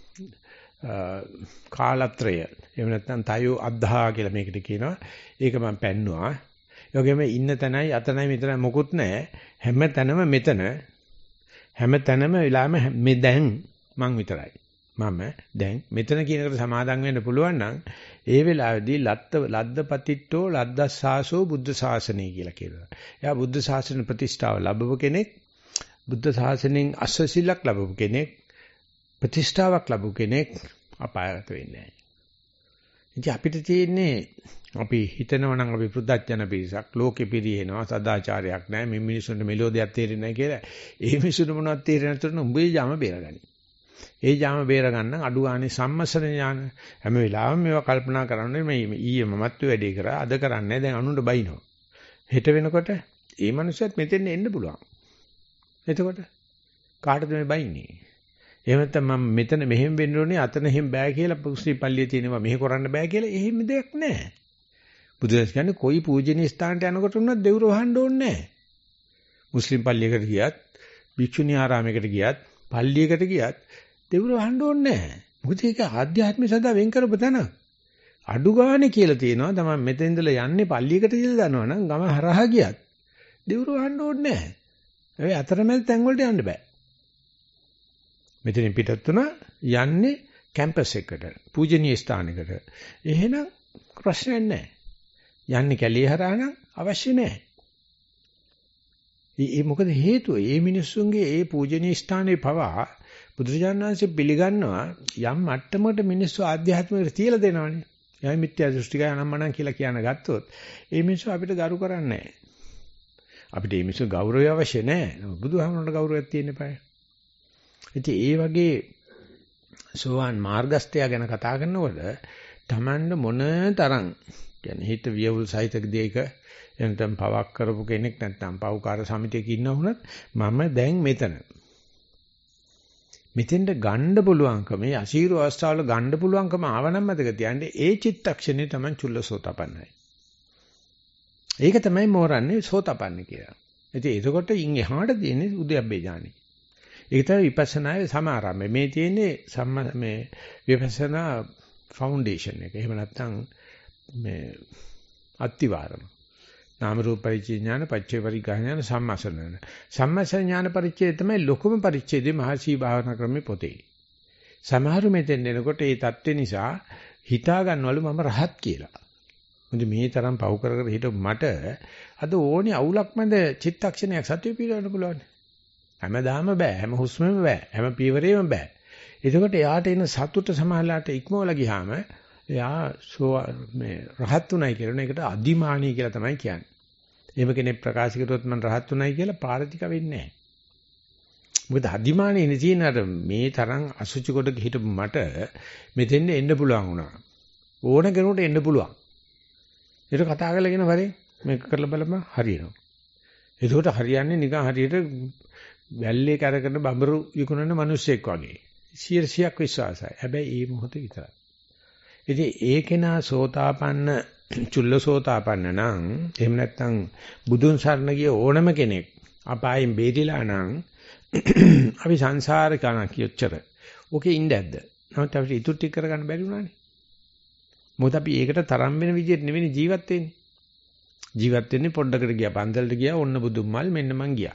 කාලත්‍රය එහෙම නැත්නම් තයෝ අද්ධා කියලා මේකට කියනවා. ඒක මම පෙන්නවා. ඒ වගේම ඉන්න තැනයි අතනයි මෙතනයි මොකුත් නැහැ. හැම තැනම මෙතන. හැම තැනම වෙලාවෙම මේ දැන් මං විතරයි. මම දැන් මෙතන කියන එකට සමාදම් වෙන්න පුළුවන් නම් ඒ වෙලාවේදී ලද්දපතිට්ඨෝ ලද්දස්සාසෝ බුද්ධ ශාසනය කියලා කියනවා. එයා බුද්ධ ශාසන ප්‍රතිෂ්ඨාව ලැබව කෙනෙක්, බුද්ධ ශාසනයෙන් අස්වැසිල්ලක් ලැබව කෙනෙක්, ප්‍රතිෂ්ඨාවක් ලැබු කෙනෙක් අපායගත වෙන්නේ නැහැ. ඉතින් අපිට තියෙන්නේ අපි හිතනවා නම් අපි පුදුජන පිරිසක් ලෝකෙ පිරිනනවා සදාචාරයක් නැහැ මේ මිනිස්සුන්ට මෙලෝ දෙයක් තේරෙන්නේ නැහැ කියලා. ඒ මිනිස්සුන්ට මොනවද තේරෙන්නේ නැතුව උඹේ ජාම බේරගනි. ඒ ජාම බේර ගන්න අඩු ගානේ සම්මසන ඥාන හැම වෙලාවෙම මේවා කල්පනා කරන්නේ මේ ඊයේ මමත් වැඩේ කරා අද කරන්නේ දැන් අනුන්ට බයිනවා. හෙට වෙනකොට ඒ මනුස්සයත් මෙතෙන් එන්න පුළුවන්. එතකොට කාටද මේ බයින්නේ? එහෙම නැත්නම් මම මෙතන මෙහෙම වෙන්න ඕනේ අතන එහෙම බෑ කියලා පුස්ති පල්ලියේ තියෙනවා මෙහෙ කරන්න බෑ කියලා එහෙම දෙයක් නැහැ. බුදුරජාණන් කියන්නේ කොයි පූජනීය ස්ථානට යනකොට උනත් දෙවුර වහන්න ඕනේ නැහැ. මුස්ලිම් පල්ලියකට ගියත්, භික්ෂුණී ආරාමයකට ගියත්, පල්ලියකට ගියත් දෙවුර වහන්න ඕනේ නැහැ. මොකද ඒක ආධ්‍යාත්මික සදා වෙන් කරපු තැන. අඩු ගානේ කියලා තියෙනවා තමයි මෙතෙන් ඉඳලා යන්නේ පල්ලියකට කියලා දන්නවනම් ගම හරහා ගියත් දෙවුර වහන්න ඕනේ නැහැ. ඒ අතරමැද තැන් වලට යන්න බෑ. මෙතනින් පිටත් වුණා යන්නේ කැම්පස් එකට පූජනීය ස්ථානයකට. එහෙනම් ප්‍රශ්නයක් නැහැ. යන්නේ කැලිය හරහා නම් අවශ්‍ය නැහැ. ඒ මොකද හේතුව? මේ මිනිස්සුන්ගේ ඒ පූජනීය ස්ථානයේ පවා බුදුරජාණන් වහන්සේ පිළිගන්නවා යම් මට්ටමකට මිනිස්සු ආධ්‍යාත්මිකට තියලා දෙනවනේ. යයි මිත්‍යා දෘෂ්ටිකය අනම්මනම් කියලා කියන ගත්තොත් ඒ මිනිස්සු අපිට ගරු කරන්නේ නැහැ. අපිට මේ මිනිස්සු ගෞරවය අවශ්‍ය නැහැ. බුදුහාමුදුරන්ට ගෞරවයක් තියෙන්න eBay. ඉතින් ඒ වගේ සෝවාන් මාර්ගස්ත්‍ය ගැන කතා කරනකොට Tamanne මොන තරම් කියන්නේ හිත වියවුල් සහිත දෙයක එනතම් පවක් කරපු කෙනෙක් නැත්නම් පව්කාර සමිතියක ඉන්න වුණත් මම දැන් මෙතෙන්ට ගන්න පුළුවන්කම මේ අශීරු අවස්ථාවල ගන්න පුළුවන්කම ආවනම් මතක තියාගන්න ඒ චිත්තක්ෂණේ තමයි චුල්ලසෝතපන්නයි. ඒක තමයි මෝරන්නේ සෝතපන්න කියලා. ඉතින් එතකොට ඉන් එහාට තියෙන්නේ උද්‍යප්පේ ඥානෙ. ඒක තමයි විපස්සනායේ සමාරම්භය. මේ තියෙන්නේ මේ විපස්සනා ෆවුන්ඩේෂන් එක. එහෙම නැත්නම් මේ අත්තිවාරම. නාම රූප පරිච්ඡේ ඥාන, පච්චේ පරිග්ඝා ඥාන, සම්මසන ඥාන. සම්මසන ඥාන පරිච්ඡේ තමයි ලොකුම පරිච්ඡේදේ මහසී භාවනා ක්‍රමේ පොතේ. සමහරු මෙතෙන් එනකොට ඒ தත්ත්වේ නිසා හිතා ගන්නවලු මම රහත් කියලා. මොකද මේ තරම් පව් කර කර හිටු මට අද ඕනේ අවුලක් මැද චිත්තක්ෂණයක් සතිය පිරවන්න පුළුවන්. හැමදාම බෑ. හැම හුස්මෙම බෑ. හැම පීවරේම බෑ. එතකොට එයාට එන සතුට සමහරලාට ඉක්මවලා ගියාම එයා මේ රහත් උනායි කියන එකට අදිමානී කියලා තමයි කියන්නේ. එහෙම කෙනෙක් ප්‍රකාශ කරුවොත් මම රහත් උනායි කියලා පාරතික වෙන්නේ නැහැ. මොකද අදිමානී නෙතින අර මේ තරම් අසුචි කොට හිටපු මට මෙතෙන්ද එන්න පුළුවන් වුණා. ඕන කෙනෙකුට එන්න පුළුවන්. ඒක කතා කරලා කියන වරේ මේක කරලා බලන්න හරියනවා. එතකොට හරියන්නේ නිකන් හරියට වැල්ලේ කරගෙන බඹරු විකුණන මිනිස්සෙක් වගේ. 100ක් විශ්වාසයි. හැබැයි ඒ මොහොතේ විතරයි. ඉතින් ඒකේනා සෝතාපන්න චුල්ලසෝතාපන්න නම් එහෙම නැත්නම් බුදුන් සරණ ගිය ඕනම කෙනෙක් අපායෙන් බේරිලා නම් අපි සංසාරේ කන කියොච්චර ඕකේ ඉඳ ඇද්ද? නමුත් අපිට ඉතුරු ටික කරගන්න බැරි වුණානේ. මොකද අපි ඒකට තරම් වෙන විදිහට නෙවෙයි ජීවත් වෙන්නේ. ජීවත් වෙන්නේ පොඩ්ඩකට ගියා පන්සලට ගියා ඔන්න බුදුන් මල් මෙන්න මං ගියා.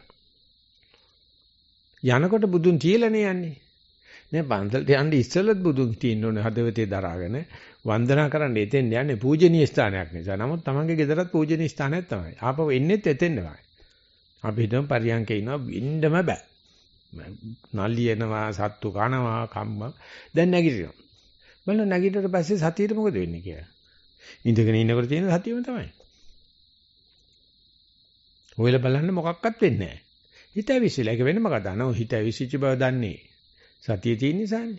යනකොට බුදුන් තියලානේ යන්නේ. නේ පන්සලට යන්නේ ඉස්සෙල්ලත් බුදුන් තියෙන්න ඕනේ හදවතේ දරාගෙන වන්දනා කරන්න එතෙන් යන්නේ පූජනීය ස්ථානයක් නිසා. නමුත් තමන්ගේ ගෙදරත් පූජනීය ස්ථානයක් තමයි. ආපහු එන්නෙත් එතෙන්මයි. අපි හිතමු පරියන්කේ ඉන්නවා ඉන්නම බෑ. නල්ලියනවා සත්තු කනවා කම්ම දැන් නැගිටිනවා. බලන්න නැගිටිට පස්සේ සතියට මොකද වෙන්නේ කියලා. ඉඳගෙන ඉන්නකොට තියෙන සතියම තමයි. ඔයලා බලන්න මොකක්වත් වෙන්නේ නැහැ. හිත ඇවිස්සලා ඒක වෙනම කතාවක් නෝ හිත ඇවිසිච්ච බව දන්නේ සතියේ තියෙන නිසානේ.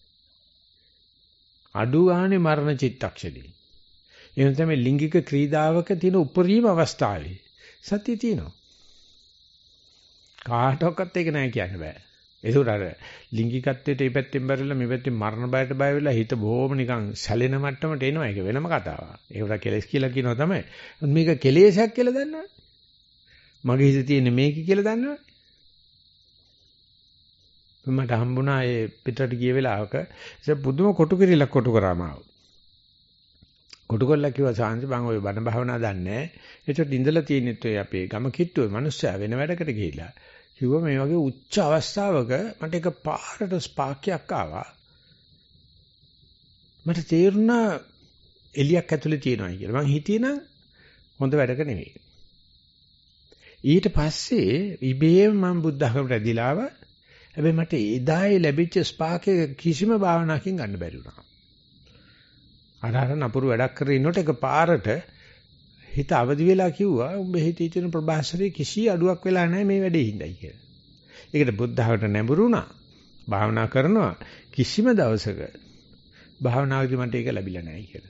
අඩු ගානේ මරණ චිත්තක්ෂණේ. එහෙනම් තමයි ලිංගික ක්‍රීඩාවක තියෙන උපරිම අවස්ථාවේ සතිය තියෙනවා. කාටවත් ඒක නැහැ කියන්න බෑ. ඒකට අර ලිංගිකත්වයට මේ පැත්තෙන් බැරිලා මේ පැත්තෙන් මරණ බයට බය වෙලා හිත බොහොම නිකන් සැලෙන මට්ටමට එනවා. ඒක වෙනම කතාවක්. ඒකට කෙලෙස් කියලා කියනවා තමයි. මේක කෙලෙසයක් කියලා දන්නවනේ. මගේ හිතේ තියෙන මේක කියලා දන්නවනේ. මට හම්බුණා ඒ පිටරට ගිය වෙලාවක ඒක පුදුම කොටු කිරිලක් කොටු කරාම ආව. කොටු කරලා කිව්වා සාංශ බං ඔය බණ භාවනා දන්නේ නැහැ. ඒකට ඉඳලා තියෙනෙත් ඔය අපේ ගම කිට්ටුවේ මිනිස්සයා වෙන වැඩකට ගිහිල්ලා. කිව්වා මේ වගේ උච්ච අවස්ථාවක මට එක පාරට ස්පාක්යක් ආවා. මට තේරුණා එලියක් ඇතුලේ තියෙනවා කියලා. මං හිතියේ නම් හොඳ වැඩක නෙවෙයි. ඊට පස්සේ ඉබේම මම බුද්ධ ධර්මයට ඇදිලා ආවා. හැබැයි මට එදායේ ලැබිච්ච ස්පාකේ කිසිම භාවනාවකින් ගන්න බැරි වුණා. අර නපුරු වැඩක් කරගෙන ඉන්නකොට එක පාරට හිත අවදි වෙලා කිව්වා උඹ හිතේ තියෙන ප්‍රභාසරේ කිසි අඩුවක් වෙලා නැහැ මේ වැඩේ හින්දායි කියලා. ඒකට බුද්ධහවට නැඹුරුණා. භාවනා කරනවා කිසිම දවසක භාවනාවේදී මට ඒක ලැබිලා නැහැ කියලා.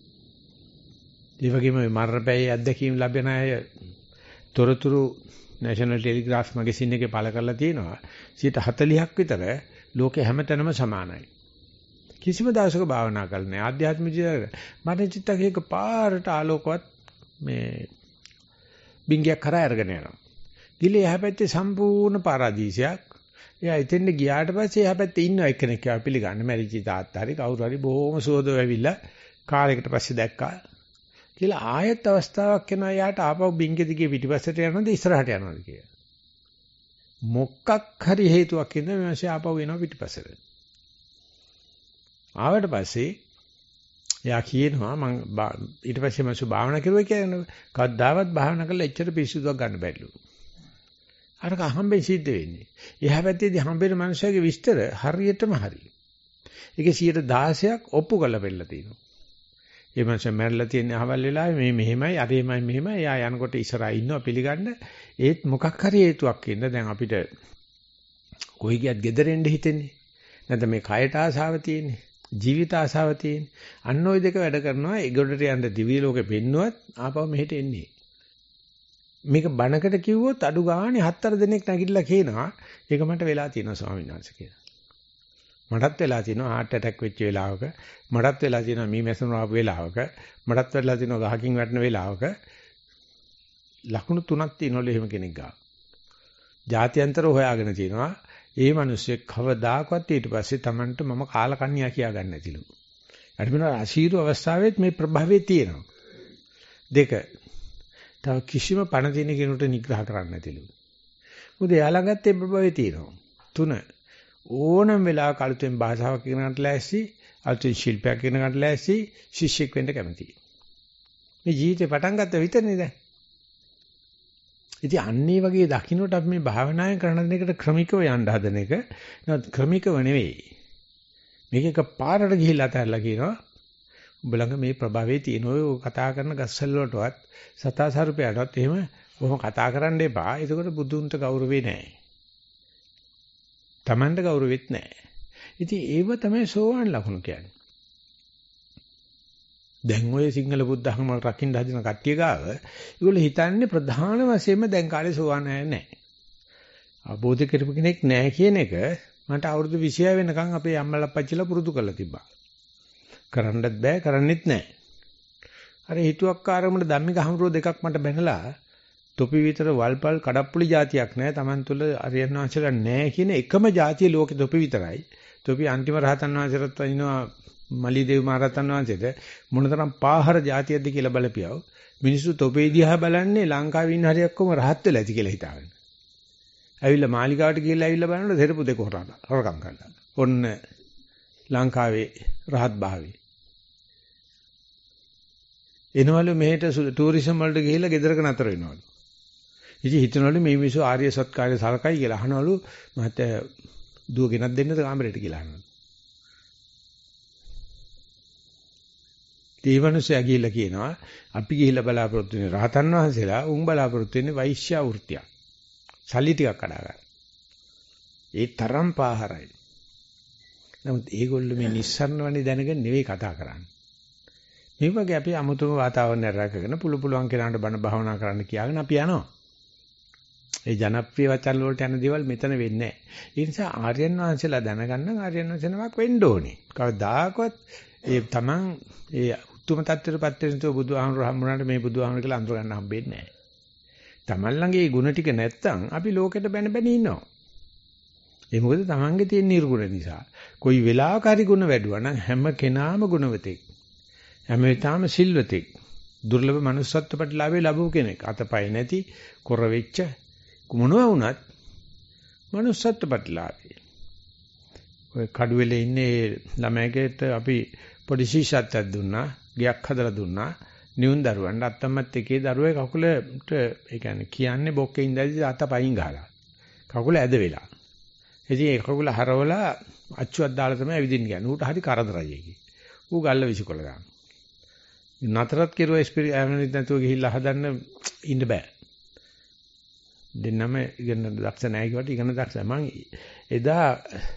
ඒ වගේම මරණපැයේ අත්දැකීම් ලැබෙන අය තොරතුරු National Telegraph magazine එකේ පළ කරලා තියෙනවා 40ක් විතර ලෝකේ හැමතැනම සමානයි. කිසිම දවසක භාවනා කරලා නැහැ. ආධ්‍යාත්මික ජීවිතය මට චිත්තකේක පාරට ආලෝකවත් මේ බින්ගයක් කරා අරගෙන යනවා. ගිලේ එහා පැත්තේ සම්පූර්ණ පාරාදීසයක්. එයා එතෙන්ට ගියාට පස්සේ එහා පැත්තේ ඉන්න එක්කෙනෙක් ආව පිළිගන්න මැරිච්ච තාත්තා හරි කවුරු හරි බොහොම සුවදව ඇවිල්ලා කාලයකට පස්සේ දැක්කා. කියලා ආයත් අවස්ථාවක් එනවා යාට ආපහු බින්ගෙ දිගේ පිටිපස්සට යනවද ඉස්සරහට යනවද කියලා. මොකක් හරි හේතුවක් ඉඳන් මේ ආපහු එනවා පිටිපස්සට. ආවට පස්සේ එයා කියනවා මම ඊට පස්සේ මම භාවනා කරුවා කියන්නේ කවදාවත් භාවනා කරලා එච්චර පිස්සුවක් ගන්න බැරිලු. අරක අහම්බෙන් සිද්ධ වෙන්නේ. එහා පැත්තේදී හම්බෙන මනුස්සයගේ විස්තර හරියටම හරි. ඒකේ 16ක් ඔප්පු කරලා පෙන්නලා තියෙනවා. ඒ මනුස්සයා මැරලා තියෙන අහවල් වෙලාවේ මේ මෙහෙමයි අර මෙහෙමයි එයා යනකොට ඉස්සරහා ඉන්නවා පිළිගන්න. ඒත් මොකක් හරි හේතුවක් ඉන්න දැන් අපිට කොයි ගියත් ගෙදරෙන්න හිතෙන්නේ. නැත්නම් මේ කයට ආසාව තියෙන්නේ. ජීවිත ආසාව තියෙන්නේ. අන්න ওই දෙක වැඩ කරනවා. ඒගොඩට යන්න දිවි ලෝකෙ පෙන්නුවත් ආපහු මෙහෙට එන්නේ. මේක බණකට කිව්වොත් අඩු ගානේ 7 දෙනෙක් නැගිටලා කියනවා ඒක මට වෙලා තියෙනවා ස්වාමීන් වහන්සේ කියලා. මටත් වෙලා තියෙනවා heart attack වෙච්ච වෙලාවක, මටත් වෙලා තියෙනවා මීමැසුණු ආපු වෙලාවක, මටත් වෙලා තියෙනවා ගහකින් වැටෙන වෙලාවක. ලකුණු 3ක් තියෙනවලු එහෙම කෙනෙක් ගාව. ජාත්‍යන්තර හොයාගෙන තියෙනවා. ඒ මිනිස්සෙක් කවදාකවත් ඊට පස්සේ Tamanට මම කාලකන්‍යා කියා ගන්න නැතිලු. අර වෙන අශීරු අවස්ථාවෙත් මේ ප්‍රභාවය තියෙනවා. 2 තව කිසිම පණ දින කෙනෙකුට නිග්‍රහ කරන්න නැතිලු. මොකද එයාලගත් ඒ ප්‍රභාවය තියෙනවා. 3 ඕනම වෙලාවක අලුතෙන් භාෂාවක් ඉගෙන ගන්නට ලෑස්ති, අලුතෙන් ශිල්පයක් ඉගෙන ගන්නට ලෑස්ති, ශිෂ්‍යෙක් වෙන්න කැමතියි. මේ ජීවිතේ පටන් ගත්ත විතරනේ දැන්. ඉතින් අන්නේ වගේ දකින්නට අපි මේ භාවනාවෙන් කරන දෙයකට ක්‍රමිකව යන්න හදන එක නේද? ක්‍රමිකව නෙවෙයි. මේක එක පාරට ගිහිල්ලා තැරලා කියනවා උඹ ළඟ මේ ප්‍රභාවයේ තියෙන ඔය කතා කරන ගස්සල් වලටවත් සතාසරුපයටවත් එහෙම කොහොම කතා කරන්න එපා. ඒකට බුදුන්ට ගෞරවේ නැහැ. Tamanට ගෞරවෙත් නැහැ. ඉතින් ඒව තමයි සෝවාන් ලකුණු කියන්නේ. දැන් ඔය සිංහල බුද්ධ ධර්ම වල රකින්න හදන කට්ටිය ගාව ඒගොල්ලෝ හිතන්නේ ප්‍රධාන වශයෙන්ම දැන් කාලේ සෝවාන් නැහැ. අවබෝධ කරපු කෙනෙක් නැහැ කියන එක මට අවුරුදු 26 වෙනකන් අපේ අම්මලා අප්පච්චිලා පුරුදු කරලා තිබ්බා. කරන්නත් බෑ කරන්නෙත් නැහැ. අර හිතුවක්කාරකමට ධම්මික හමුරෝ දෙකක් මට බැනලා තොපි විතර වල්පල් කඩප්පුලි જાතියක් නැහැ. Taman තුල අරියන් වංශලා නැහැ කියන එකම જાතිය ලෝකේ තොපි විතරයි. තොපි අන්තිම රහතන් වහන්සේට වදිනවා මලිදේව මහරහතන් වහන්සේට මොනතරම් පාහර જાතියක්ද කියලා බලපියව. මිනිස්සු තොපේ දිහා බලන්නේ ලංකාවේ ඉන්න හරියක් කොම රහත් වෙලා ඇති කියලා හිතාගෙන. ඇවිල්ලා මාලිගාවට ගිහලා ඇවිල්ලා බලනකොට දෙරපු දෙක හොරකම් කරලා. ඔන්න ලංකාවේ රහත් භාවය. එනවලු මෙහෙට ටූරිසම් වලට ගිහිල්ලා ගෙදරක නතර වෙනවලු. ඉතින් හිතනවලු මේ මිනිස්සු ආර්ය සත්කාරය සලකයි කියලා අහනවලු මහත්තයා දුව ගෙනත් දෙන්නද කාමරේට කියලා අහනවලු. ඒ මිනිස්සයා ගිහිල්ලා කියනවා අපි ගිහිල්ලා බලාපොරොත්තු වෙන්නේ රහතන් වහන්සේලා උන් බලාපොරොත්තු වෙන්නේ වෛශ්‍ය වෘත්තිය. සල්ලි ටිකක් කඩා ගන්න. ඒ තරම් පාහරයි. නමුත් ඒගොල්ලෝ මේ නිස්සාරණවනේ දැනගෙන නෙවෙයි කතා කරන්නේ. මේ වගේ අපි අමුතුම වාතාවරණයක් රැකගෙන පුළුවන් කෙනාට බණ භාවනා කරන්න කියාගෙන අපි යනවා. ඒ ජනප්‍රිය වචන වලට යන දේවල් මෙතන වෙන්නේ නැහැ. ඒ නිසා ආර්යයන් වහන්සේලා දැනගන්න ආර්යයන් වහන්සේනමක් වෙන්න ඕනේ. කවදාකවත් ඒ තමන් ඒ උතුම් tattරපත් වෙනතෝ බුදුහාමුදුර හම්බුනාට මේ බුදුහාමුදුර කියලා අඳුර ගන්න හම්බෙන්නේ නැහැ. තමන් ළඟ ඒ ගුණ ටික නැත්තම් අපි ලෝකෙට බැන බැන ඉන්නවා. ඒ මොකද තමන්ගේ තියෙන නිර්ගුණ නිසා. කොයි වෙලාවක හරි ගුණ වැඩුවා නම් හැම කෙනාම ගුණවතෙක්. හැම වෙතාවම සිල්වතෙක්. දුර්ලභ manussත්ව ප්‍රතිලාභේ ලැබුව කෙනෙක්. අතපය නැති, කොර වෙච්ච මොනවා වුණත් manussත්ව ප්‍රතිලාභේ. ඔය කඩුවෙලේ ඉන්නේ ළමයිකට අපි පොඩි ශීෂාත්යක් දුන්නා, ගයක් හදලා දුන්නා. නියුන් දරුවන්ට අත්තම්මත් එකේ දරුවේ කකුලට ඒ කියන්නේ බොක්කේ ඉඳලා අත පයින් ගහලා. කකුල ඇද වෙලා. ඉතින් ඒ කකුල හරවලා අච්චුවක් දාලා තමයි ඇවිදින්න ගන්නේ. ඌට හරි කරදරයි ඒකේ. ඌ ගල්ල විසිකොල දාන. නතරත් කෙරුවා එක්ස්පෙරිමන්ට් නැතුව ගිහිල්ලා හදන්න ඉන්න බෑ. දෙන්නම ඉගෙන දක්ෂ නැහැ කිව්වට ඉගෙන දක්ෂ. මං එදා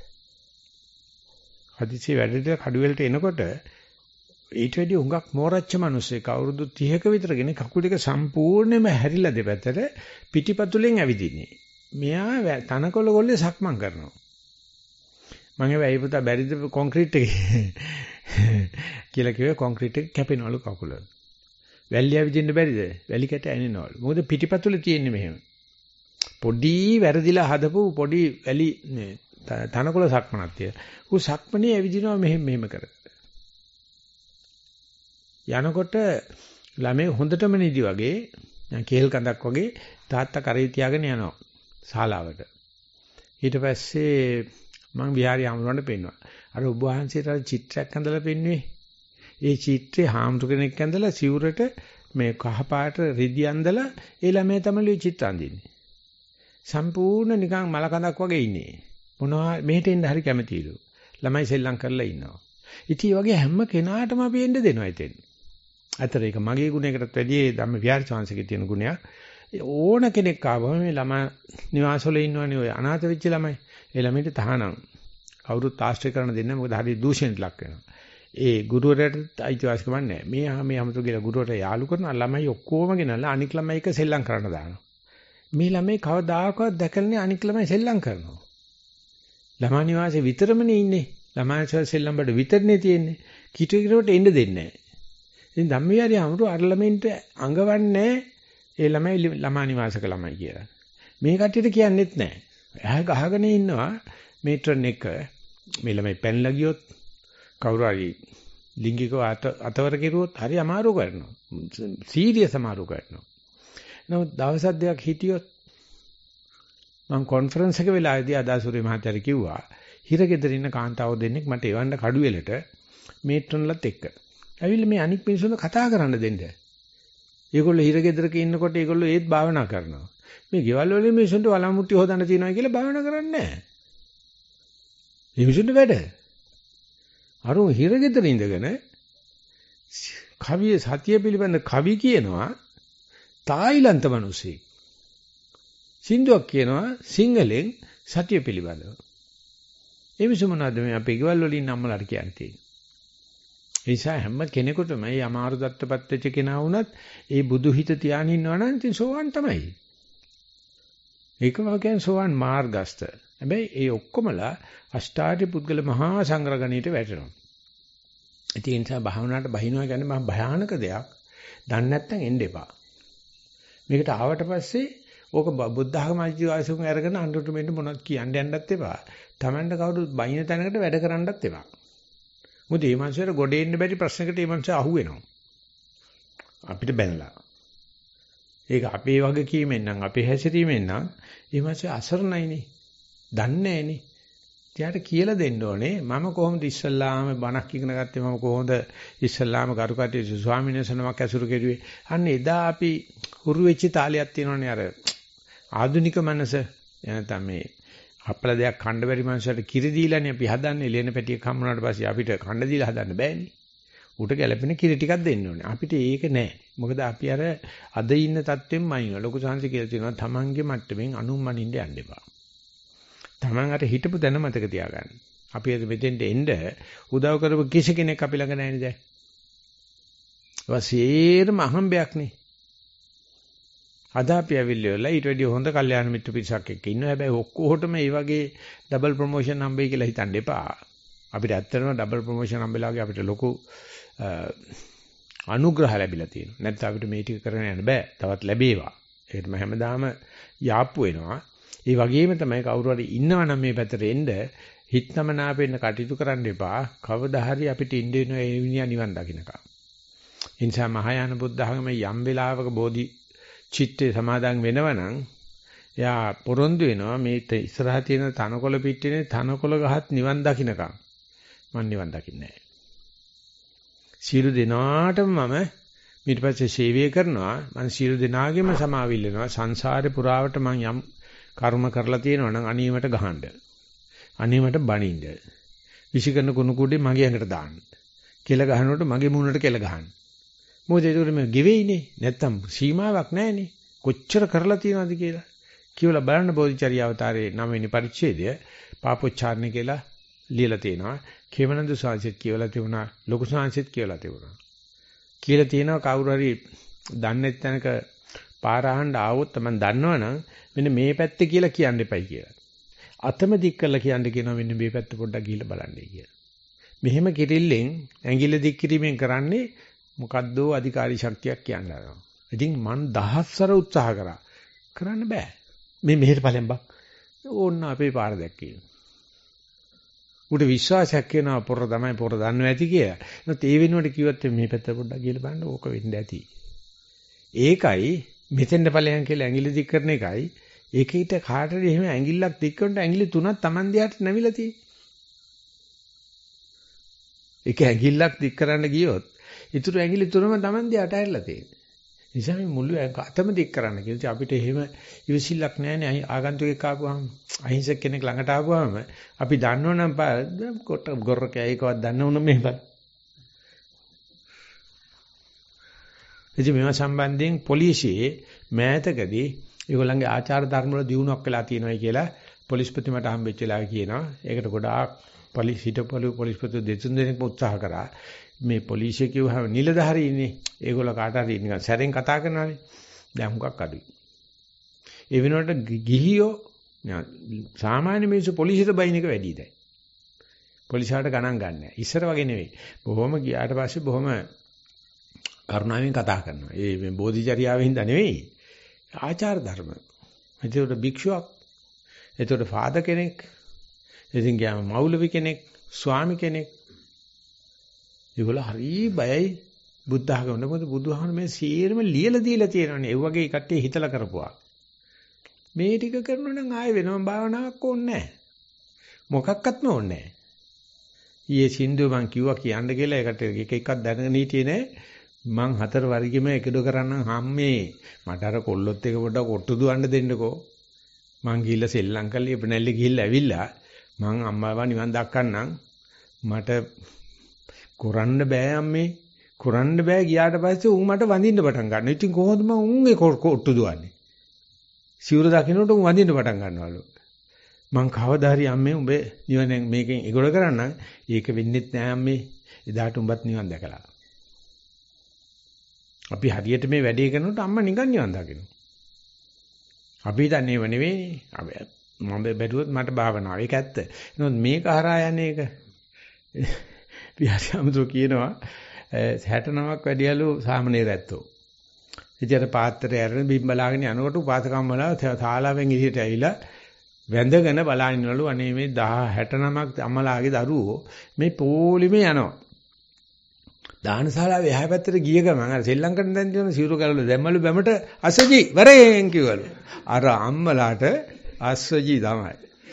හදිසිය වැඩේට කඩුවෙලට එනකොට ඊට වැඩි හුඟක් මෝරච්ච මිනිස්සෙක් අවුරුදු 30ක විතර කෙනෙක් කකුල් දෙක සම්පූර්ණයෙන්ම හැරිලා දෙපැත්තට පිටිපතුලෙන් ඇවිදින්නේ. මෙයා තනකොළ ගොල්ලේ සක්මන් කරනවා. මම ඒ පුතා බැරිද කොන්ක්‍රීට් එකේ කියලා කිව්වේ කොන්ක්‍රීට් එක කැපෙනවලු කකුල. වැල්ලි ඇවිදින්න බැරිද? වැලි කැට ඇනිනවලු. මොකද පිටිපතුලේ තියෙන්නේ මෙහෙම. පොඩි වැරදිලා හදපු පොඩි වැලි මේ තනකොළ සක්මනක් තියෙනවා. ඌ සක්මනේ ඇවිදිනවා මෙහෙම කර. යනකොට ළමයි හොඳටම නිදි වගේ කේල් කඳක් වගේ තාත්තා කරේ තියාගෙන යනවා ශාලාවට. ඊට පස්සේ මං විහාරي ආමුණට පෙන්නවා. අර ඔබ වහන්සේට අර චිත්‍රයක් ඇඳලා පෙන්නුවේ. ඒ චිත්‍රේ හාමුදුර කෙනෙක් ඇඳලා සිවුරට මේ කහපාට රිදි ඇඳලා ඒ ළමයා තමයි චිත්‍ර අඳින්නේ. සම්පූර්ණ නිකන් මල කඳක් වගේ ඉන්නේ. මොනවා මෙහෙට එන්න හරි කැමතිලු. ළමයි සෙල්ලම් කරලා ඉන්නවා. ඉතින් වගේ හැම කෙනාටම අපි එන්න දෙනවා ඉතින්. අතර ඒක මගේ ගුණයකටත් වැඩිය ධම්ම විහාර චාන්සකේ තියෙන ගුණයක්. ඕන කෙනෙක් ආවම මේ ළමා නිවාසවල ඉන්නවනේ ඔය අනාථ වෙච්ච ළමයි. ඒ ළමයින්ට තහනම් කවුරුත් ආශ්‍රය කරන දෙන්න මොකද හරි දූෂණයට ලක් වෙනවා. ඒ ගුරුවරයාට අයිතිවාසිකමක් නැහැ. මේ අමතු කියලා ගුරුවරයා යාළු කරන ළමයි ඔක්කොම ගෙනල්ලා අනික් ළමයි එක සෙල්ලම් කරන්න දානවා. මේ ළමයි කවදාකවත් දැකලා අනික් ළමයි සෙල්ලම් කරනවා. ළමා නිවාසේ විතරමනේ ඉන්නේ. ළමා සෙල්ලම් වල විතරනේ තියෙන්නේ. කීටේකට එන්න දෙන්නේ නැහැ. ඉතින් ධම්මවිහාරයේ අමුතු අර ළමයින්ට අඟවන්නේ ඒ ළමයි ළමා නිවාසක ළමයි කියලා. මේ කට්ටියට කියන්නෙත් නැහැ. එහා ගහගෙන ඉන්නවා මේට්‍රන් එක මේ ළමයි පැනලා ගියොත් කවුරු හරි ලිංගිකව අතවර කෙරුවොත් හරි අමාරු කරනවා. සීරියස් අමාරු කරනවා. නමුත් දවස් දෙකක් හිටියොත් මම කොන්ෆරන්ස් එක වෙලාවේදී අදාසුරේ මහත්තයාට කිව්වා හිරගෙදර ඉන්න කාන්තාව දෙන්නෙක් මට එවන්න කඩුවෙලට මේට්‍රන්ලත් එක්ක. ඇවිල්ලා මේ අනික් මිනිස්සුන්ට කතා කරන්න දෙන්න. ඒගොල්ලෝ හිරගෙදරක ඉන්නකොට ඒගොල්ලෝ ඒත් භාවනා කරනවා. මේ ගෙවල් වල මිනිස්සුන්ට වලමුට්ටි හොදන්න තියනවා කියලා භාවනා කරන්නේ නැහැ. මේ මිනිස්සුන්ට වැඩ. අරුන් හිරගෙදර ඉඳගෙන කවිය සතිය පිළිබඳ කවි කියනවා තායිලන්ත මිනිස්සෙක්. සින්දුවක් කියනවා සිංහලෙන් සතිය පිළිබඳව. ඒ මිනිස්සු මොනවද මේ අපේ ගෙවල් වල ඉන්න අම්මලාට කියන්නේ? ඒ නිසා හැම කෙනෙකුටම මේ අමාරු දත්තපත් වෙච්ච කෙනා වුණත් ඒ බුදු හිත තියාගෙන ඉන්නවා නම් ඉතින් සෝවන් තමයි. ඒකම කියන්නේ සෝවන් මාර්ගස්ත. හැබැයි ඒ ඔක්කොමලා අෂ්ටාර්ය පුද්ගල මහා සංග්‍රහණයට වැටෙනවා. ඒ නිසා භාවනාවට බහිනවා කියන්නේ මහා භයානක දෙයක්. දන්නේ නැත්නම් එන්න එපා. මේකට ආවට පස්සේ ඕක බුද්ධ ධර්ම අයිතිවාසිකම් අරගෙන අඬට මෙන්න මොනවද කියන්න යන්නත් එපා. Tamanට කවුරුත් බයින තැනකට වැඩ කරන්නත් එපා. මොකද මේ මනුස්සයර ගොඩේ ඉන්න බැරි ප්‍රශ්නකට මේ මනුස්සය අහුවෙනවා. අපිට බැනලා. ඒක අපේ වගකීමෙන් නම් අපේ හැසිරීමෙන් නම් මේ මනුස්සය අසරණයිනේ. දන්නේ නැහනේ. එයාට කියලා දෙන්න ඕනේ මම කොහොමද ඉස්සල්ලාම බණක් ඉගෙන ගත්තේ මම කොහොමද ඉස්සල්ලාම කරුකටේ ස්වාමීන් වහන්සේ නමක් ඇසුරු කෙරුවේ. අන්න එදා අපි හුරු වෙච්ච තාලියක් තියෙනවනේ අර ආධුනික මනස එනතම මේ අපල දෙයක් කණ්ඩ බැරි මනුස්සයට කිරි දීලානේ අපි හදන්නේ ලේන පැටියක් හම්බුනාට පස්සේ අපිට කණ්ඩ දීලා හදන්න බෑනේ. ඌට ගැළපෙන කිරි ටිකක් දෙන්න ඕනේ. අපිට ඒක නෑ. මොකද අපි අර අද ඉන්න තත්ත්වෙම මයින් ලොකු සංසි කියලා තියෙනවා තමන්ගේ මට්ටමින් අනුම්මනින්න යන්න එපා. තමන් අර හිටපු දැන මතක තියාගන්න. අපි අද මෙතෙන්ට එන්න උදව් කරපු කිසි කෙනෙක් අපි ළඟ නැහැ නේද? ඒවා සේරම අහම්බයක් නේ. අද අපි ඇවිල්ලා ඊට වැඩිය හොඳ කල්යාණ මිත්‍ර පිරිසක් එක්ක ඉන්නවා. හැබැයි ඔක්කොටම මේ වගේ ඩබල් ප්‍රොමෝෂන් හම්බෙයි කියලා හිතන්න එපා. අපිට ඇත්තටම ඩබල් ප්‍රොමෝෂන් හම්බෙලා වගේ අපිට ලොකු අනුග්‍රහ ලැබිලා තියෙනවා. නැත්නම් අපිට මේ ටික කරන්න යන්න බෑ. තවත් ලැබේවා. ඒකට මම හැමදාම යාප්පු වෙනවා. ඒ වගේම තමයි කවුරු හරි ඉන්නවනම් මේ පැත්තට එන්න හිතනමනාපෙන්න කටයුතු කරන්න එපා. කවදා හරි අපිට ඉන්නේ ඒ විනියා නිවන් දකින්නකම්. ඒ නිසා මහායාන බුද්ධ ආගමේ යම් වෙලාවක බෝධි චිත්තේ සමාදන් වෙනවනම් එයා පොරොන්දු වෙනවා මේ ඉස්සරහා තියෙන තනකොළ පිටිනේ තනකොළ ගහත් නිවන් දකින්නකම් මම නිවන් දකින්නේ නැහැ. සියලු දෙනාටම මම ඊට පස්සේ සේවය කරනවා. මම සියලු දෙනාගේම සමාවිල් වෙනවා. සංසාරේ පුරාවට මම යම් කර්ම කරලා තියෙනවා නම් අනීමට ගහන්න. අනීමට බනින්න. විසිකරන කුණු කුඩේ මගේ ඇඟට දාන්න. කෙල ගහනකොට මගේ මූණට කෙල ගහන්න. මොකද ඒක මේ ගෙවෙයිනේ. නැත්තම් සීමාවක් නැහැනේ. කොච්චර කරලා තියෙනවද කියලා. කියවලා බලන්න බෝධිචර්ය අවතාරයේ 9 වෙනි පරිච්ඡේදය පාපොච්චාරණය කියලා ලියලා තියෙනවා. කේමනන්ද සාංශිත් කියවලා තිබුණා. ලොකු සාංශිත් කියවලා තිබුණා. කියලා තියෙනවා කවුරු හරි දන්නේ නැත්නම්ක පාර අහන්න ආවොත් මම දන්නවනම් මෙන්න මේ පැත්තේ කියලා කියන්න එපයි කියලා. අතම දික් කරලා කියන්න කියනවා මෙන්න මේ පැත්ත පොඩ්ඩක් ගිහිල්ලා බලන්නයි කියලා. මෙහෙම කිරිල්ලෙන් ඇඟිල්ල දික් කිරීමෙන් කරන්නේ මොකද්දෝ අධිකාරී ශක්තියක් කියනවා. ඉතින් මං දහස්වර උත්සාහ කරා. කරන්න බෑ. මේ මෙහෙට ඵලෙන් බක්. ඕන්න අපේ පාර දැක්කේ. උට විශ්වාසයක් වෙනවා පොර තමයි පොර දන්නවා ඇති කියලා. ඒත් ඒ වෙනුවට කිව්වත් මේ පැත්ත පොඩ්ඩක් ගිහලා බලන්න ඕක වෙන්න ඇති. ඒකයි මෙතෙන්ද ඵලයන් කියලා ඇඟිලි දික් කරන එකයි ඒකීට කාටද එහෙම ඇඟිල්ලක් දික් කරනට ඇඟිලි තුනක් Taman දිහාට නැවිලා තියෙන්නේ. ඒක ඇඟිල්ලක් දික් කරන්න ගියොත් ඊටු ඇඟිලි තුනම Taman දිහාට ඇරලා තියෙන්නේ. නිසා මේ මුළු අතම දික් කරන්න කියලා අපිට එහෙම ඉවසිල්ලක් නැහැනේ. ආගන්තුකෙක් ආපුවාම අහිංසක කෙනෙක් ළඟට ආපුවාම අපි දන්නවනම් කොට ගොර්ර කෑයකවත් දන්නවනම් මේ බල. ඉතින් මේවා සම්බන්ධයෙන් පොලිසියේ මෑතකදී ඒගොල්ලන්ගේ ආචාර ධර්ම වල දියුණුවක් වෙලා තියෙනවායි කියලා පොලිස්පති මට හම්බෙච්ච වෙලාව කියනවා. ඒකට ගොඩාක් පොලිස්පති දෙතුන් දෙනෙක් උත්සාහ කරා. මේ පොලිසිය කිව්වහම නිලධාරී ඉන්නේ. ඒගොල්ලෝ කාට හරි නිකන් සැරෙන් කතා කරනවානේ. දැන් හුඟක් අඩුයි. ඒ වෙනුවට ගිහියෝ සාමාන්‍ය මිනිස්සු පොලිසියට බයින් එක වැඩි දැන්. පොලිසියට ගණන් ගන්නෑ. ඉස්සර වගේ නෙවෙයි. බොහොම ගියාට පස්සේ බොහොම කරුණාවෙන් කතා කරනවා. ඒ මේ බෝධිචර්යාවෙන් හින්දා නෙවෙයි. ආචාර ධර්ම. එතකොට භික්ෂුවක්, එතකොට ෆාදර් කෙනෙක්, ඉතින් ගියාම මෞලවි කෙනෙක්, ස්වාමි කෙනෙක්. ඒගොල්ලෝ හරි බයයි බුද්ධ ආගමට. මොකද බුදුහාම මේ සීරම ලියලා දීලා තියෙනවානේ. ඒ වගේ කට්ටිය හිතලා කරපුවා. මේ ටික කරනවා නම් ආයෙ වෙනම භාවනාවක් ඕනේ නැහැ. මොකක්වත්ම ඕනේ නැහැ. ඊයේ සින්දුව මං කිව්වා කියන්න කියලා ඒකට එක එකක් දැනගෙන හිටියේ නෑ. මං 4 වර්ගෙම එකඩ කරන්නම් හම්මේ. මට අර කොල්ලොත් එක පොඩ්ඩක් ඔට්ටු දුවන්න දෙන්නකෝ. මං ගිහිල්ලා සෙල්ලම් කරලා ඉපනැල්ලේ ගිහිල්ලා ඇවිල්ලා මං අම්මාව නිවන් දක්කන්නම්. මට කරන්න බෑ අම්මේ. කරන්න බෑ ගියාට පස්සේ උන් මට වඳින්න පටන් ගන්නවා. ඉතින් කොහොමද මං උන් ඒ ඔට්ටු දුවන්නේ? සිවුර දකින්නට උන් වඳින්න පටන් ගන්නවලු. මං කවදා හරි අම්මේ උඹ නිවන මේකෙන් ඉගොඩ කරන්නම්. ඒක වෙන්නෙත් නෑ අම්මේ. එදාට උඹත් නිවන් දැකලා. අපි හරියට මේ වැඩේ කරනකොට අම්මා නිකන් නිවන් දකිනවා. අපි දන්නේ ඒව නෙවෙයි. මම බැලුවොත් මට භාවනාව. ඒක ඇත්ත. නමුත් මේක හරහා යන්නේ ඒක. පියාසම්තු කියනවා 69ක් වැඩියලු සාමණේර ඇත්තෝ. ඉතින් පාත්‍රය අරගෙන බිම් බලාගෙන යනකොට උපාසකම් වල ශාලාවෙන් එළියට ඇවිලා වැඳගෙන බලනිනවලු අනේ මේ 69ක් අම්මලාගේ දරුවෝ මේ පොලිමේ යනවා. දානශාලාවේ එහා පැත්තට ගිය ගමන් අර සෙල්ලම් කරන දැන් තියෙන සිවුරු කැලවල දැම්මලු බැමට අසජි වරෙන් කිව්වලු. අර අම්මලාට අසජි තමයි.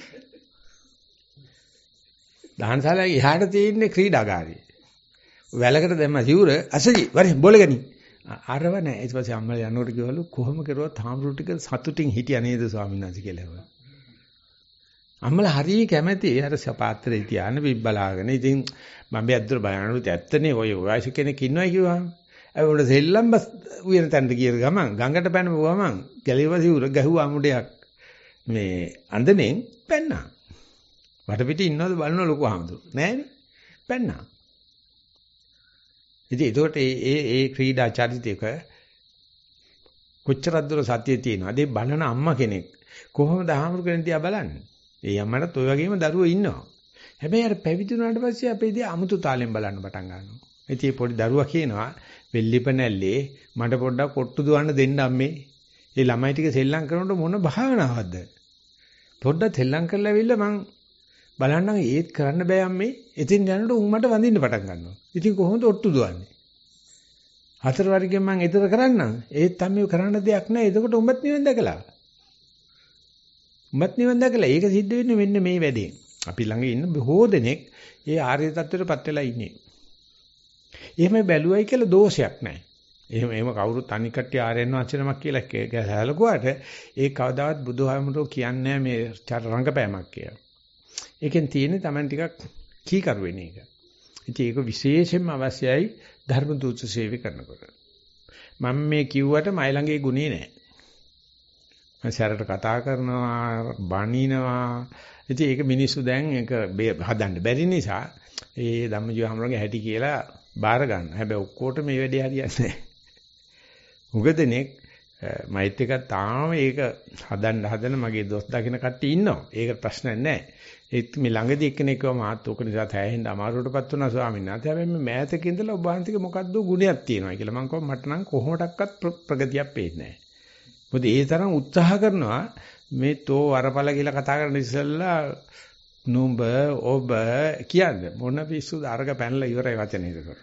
දානශාලාවේ එහාට තියෙන ක්‍රීඩාගාරය. වැලකට දැම්ම සිවුර අසජි වරෙන් බෝලගනි. අරව නැහැ. ඊට පස්සේ අම්මලා යනකොට කිව්වලු කොහොම කරුවත් හාමුදුරු ටික සතුටින් හිටියා නේද ස්වාමීන් වහන්සේ කියලා. අම්මලා හරිය කැමැති අර පාත්‍රේ තියාන බිබ්බලාගෙන. ඉතින් මම ඇත්තට බලනකොට ඇත්තනේ ඔය වයස කෙනෙක් ඉන්නවා කිව්වම. ඒ උඩ සෙල්ලම් බස් උයන තැනට ගිය ගමන් ගඟට පැනපුවම ගැලේවසි උර ගැහුවා අමුඩයක්. මේ අඳනෙන් පැන්නා. වටපිට ඉන්නවද බලන ලොකු හාමුදුරු. නෑනේ. පැන්නා. ඉතින් ඒකට ඒ ක්‍රීඩා චරිතයක කොච්චරක් දුර සතිය තියෙනවද? ඒ බලන අම්මා කෙනෙක් කොහොමද ආහමුරු කෙනෙක් දිහා බලන්නේ? ඒ අම්මටත් ওই වගේම දරුවෝ ඉන්නවා. හැබැයි අර පැවිදි වුණාට පස්සේ අපේ ඉතින් අමුතු තාලෙන් බලන්න පටන් ගන්නවා. ඉතින් මේ පොඩි දරුවා කියනවා වෙල්ලිපනැල්ලේ මට පොඩ්ඩක් කොට්ටු දුවන්න දෙන්න අම්මේ. ඒ ළමයි ටික සෙල්ලම් කරනකොට මොන භාවනාවක්ද? පොඩ්ඩක් සෙල්ලම් කරලා ඇවිල්ලා මං බලන්නම් ඒත් කරන්න බෑ අම්මේ. ඉතින් යනකොට උන් මට වඳින්න පටන් ගන්නවා. ඉතින් කොහොමද ඔට්ටු දුවන්නේ? 4 වර්ගයෙන් මං ඊතර කරන්නම්. ඒත් අම්මේ කරන්න දෙයක් නැහැ. එතකොට උඹත් නිවන් දැකලා. උඹත් නිවන් දැකලා. ඒක සිද්ධ වෙන්නේ මෙන්න මේ වැඩේ. අපි ළඟ ඉන්න බොහෝ දෙනෙක් ඒ ආර්ය தත්ත්වයටපත් වෙලා ඉන්නේ. එහෙම බැලුවයි කියලා දෝෂයක් නැහැ. එහෙම කවුරුත් අනික් කට්ටිය ආර්යයන් වහන්සේනමක් කියලා හැලකුවාට ඒ කවදාවත් බුදුහාමුදුරුවෝ කියන්නේ මේ රංගපෑමක් කියලා. ඒකෙන් තියෙන්නේ Taman ටිකක් කීකරු වෙන එක. ඉතින් ඒක විශේෂයෙන්ම අවශ්‍යයි ධර්ම දූත සේවය කරනකොට. මම මේ කිව්වට මයි ළඟේ ගුණේ නැහැ. මම සැරට කතා කරනවා, බණිනවා. ඉතින් ඒක මිනිස්සු දැන් ඒක හදන්න බැරි නිසා ඒ ධම්මජීව හැමෝගේ හැටි කියලා බාර ගන්න. හැබැයි ඔක්කොට මේ වැඩේ හරියන්නේ නැහැ. උගදෙනෙක් මයිත් එක තාම ඒක හදන්න මගේ දොස් දකින්න කට්ටිය ඉන්නවා. ඒක ප්‍රශ්නයක් නැහැ. ඒත් මේ ළඟදී එක්කෙනෙක් කිව්වා මාත් ඕක නිසා තැහෙන්න අමාරුවටපත් වුණා ස්වාමීන් වහන්සේ. හැබැයි මේ මෑතක ඉඳලා ඔබ වහන්සේගේ මොකද්ද ගුණයක් තියෙනවා කියලා මම කිව්වා මට නම් කොහොමඩක්වත් ප්‍රගතියක් පේන්නේ නැහැ. මොකද ඒ තරම් උත්සාහ කරනවා මේ තෝ වරපල කියලා කතා කරන ඉස්සෙල්ලා නුඹ ඔබ කියන්නේ මොන පිස්සුද අරග පැනලා ඉවරයි වචනේ ඒක.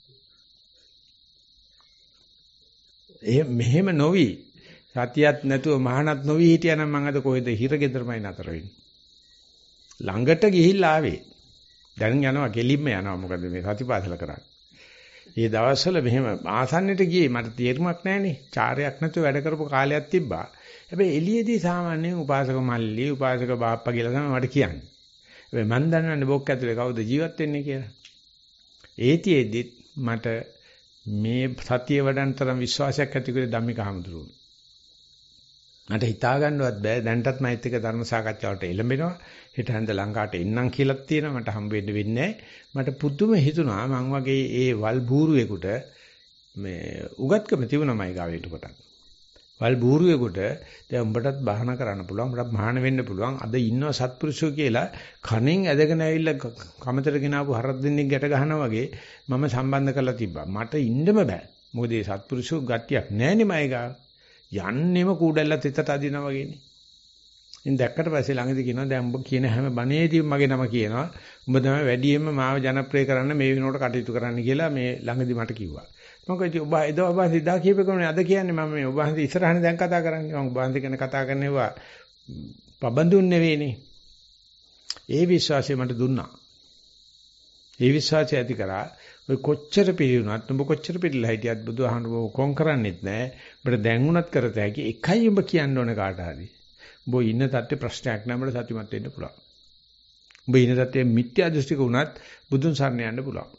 මෙහෙම නොවි සතියක් නැතුව මහානත් නොවි හිටියනම් මම අද කොහෙද හිරගෙදරමයි නතර වෙන්නේ. ළඟට ගිහිල්ලා ආවේ. දැන් යනවා ගෙලින්ම යනවා මොකද මේ සතිපාසල කරන්නේ. මේ දවස්වල මෙහෙම ආසන්නයට ගියේ මට තේරුමක් නැහනේ. චාරයක් නැතුව වැඩ කරපු කාලයක් තිබ්බා. හැබැයි එළියේදී සාමාන්‍යයෙන් උපාසක මල්ලි උපාසක බාප්පා කියලා තමයි මට කියන්නේ. හැබැයි මන් දන්නවන්නේ බොක් ඇතුලේ කවුද ජීවත් වෙන්නේ කියලා. ඒතිෙද්දි මට මේ සතිය වඩන තරම් විශ්වාසයක් ඇති කරේ ධම්මික හමුදුරුවෝ. මට හිතා ගන්නවත් බෑ දැන්ටත් මයිත් එක ධර්ම සාකච්ඡාවට එළඹෙනවා. හෙට හන්ද ලංකාවට එන්නම් කියලා තියෙනවා. මට හම්බ වෙන්න වෙන්නේ මට පුදුම හිතුණා මං වගේ ඒ වල් බූරුවෙකුට මේ උගත්කම තිබුණාමයි ගාවෙට කොට. වල් බූරුවෙකුට දැන් උඹටත් බහනා කරන්න පුළුවන්. උඹට මහාන වෙන්න පුළුවන්. අද ඉන්නවා සත්පුරුෂයෝ කියලා කණෙන් ඇදගෙන ඇවිල්ලා කමතර ගෙනාවු හරක් දෙන්නෙක් ගැට ගන්නවා වගේ මම සම්බන්ධ කරලා තිබ්බා. මට ඉන්නම බෑ. මොකද මේ සත්පුරුෂයෝ ගතියක් නැහැනේ මයි ගාව. යන්නෙම කූඩැල්ලත් හිතට අදිනවා වගේනේ. ඉතින් දැක්කට පස්සේ ළඟදී කියනවා දැන් උඹ කියන හැම බණේදීම මගේ නම කියනවා. උඹ තමයි වැඩියෙන්ම මාව ජනප්‍රිය කරන්න මේ වෙනකොට කටයුතු කරන්න කියලා මේ ළඟදී මට කිව්වා. මම කිව්වා ඔබ එදා ඔබ සිතා කියපේකෝනේ අද කියන්නේ මම මේ ඔබ හන්දි ඉස්සරහනේ දැන් කතා කරන්නේ. මම ඔබ හන්දි ගැන කතා කරන්නේවා පබඳුන් නෙවෙයිනේ. ඒ විශ්වාසය මට දුන්නා. ඒ විශ්වාසය ඇති කරා ඔය කොච්චර පිළිුණත් උඹ කොච්චර පිළිලා හිටියත් බුදුහාමුදුරුවෝ කොම් කරන්නේත් නැහැ. උඹට දැන් උනත් කරත හැකි එකයි උඹ කියන්න ඕනේ කාට හරි. උඹ ඉන්න තත්ත්වේ ප්‍රශ්නයක් නැහැ උඹට සතුටුමත් වෙන්න පුළුවන්. උඹ ඉන්න තත්ත්වේ මිත්‍යා දෘෂ්ටික උනත් බුදුන් සරණ යන්න පුළුවන්.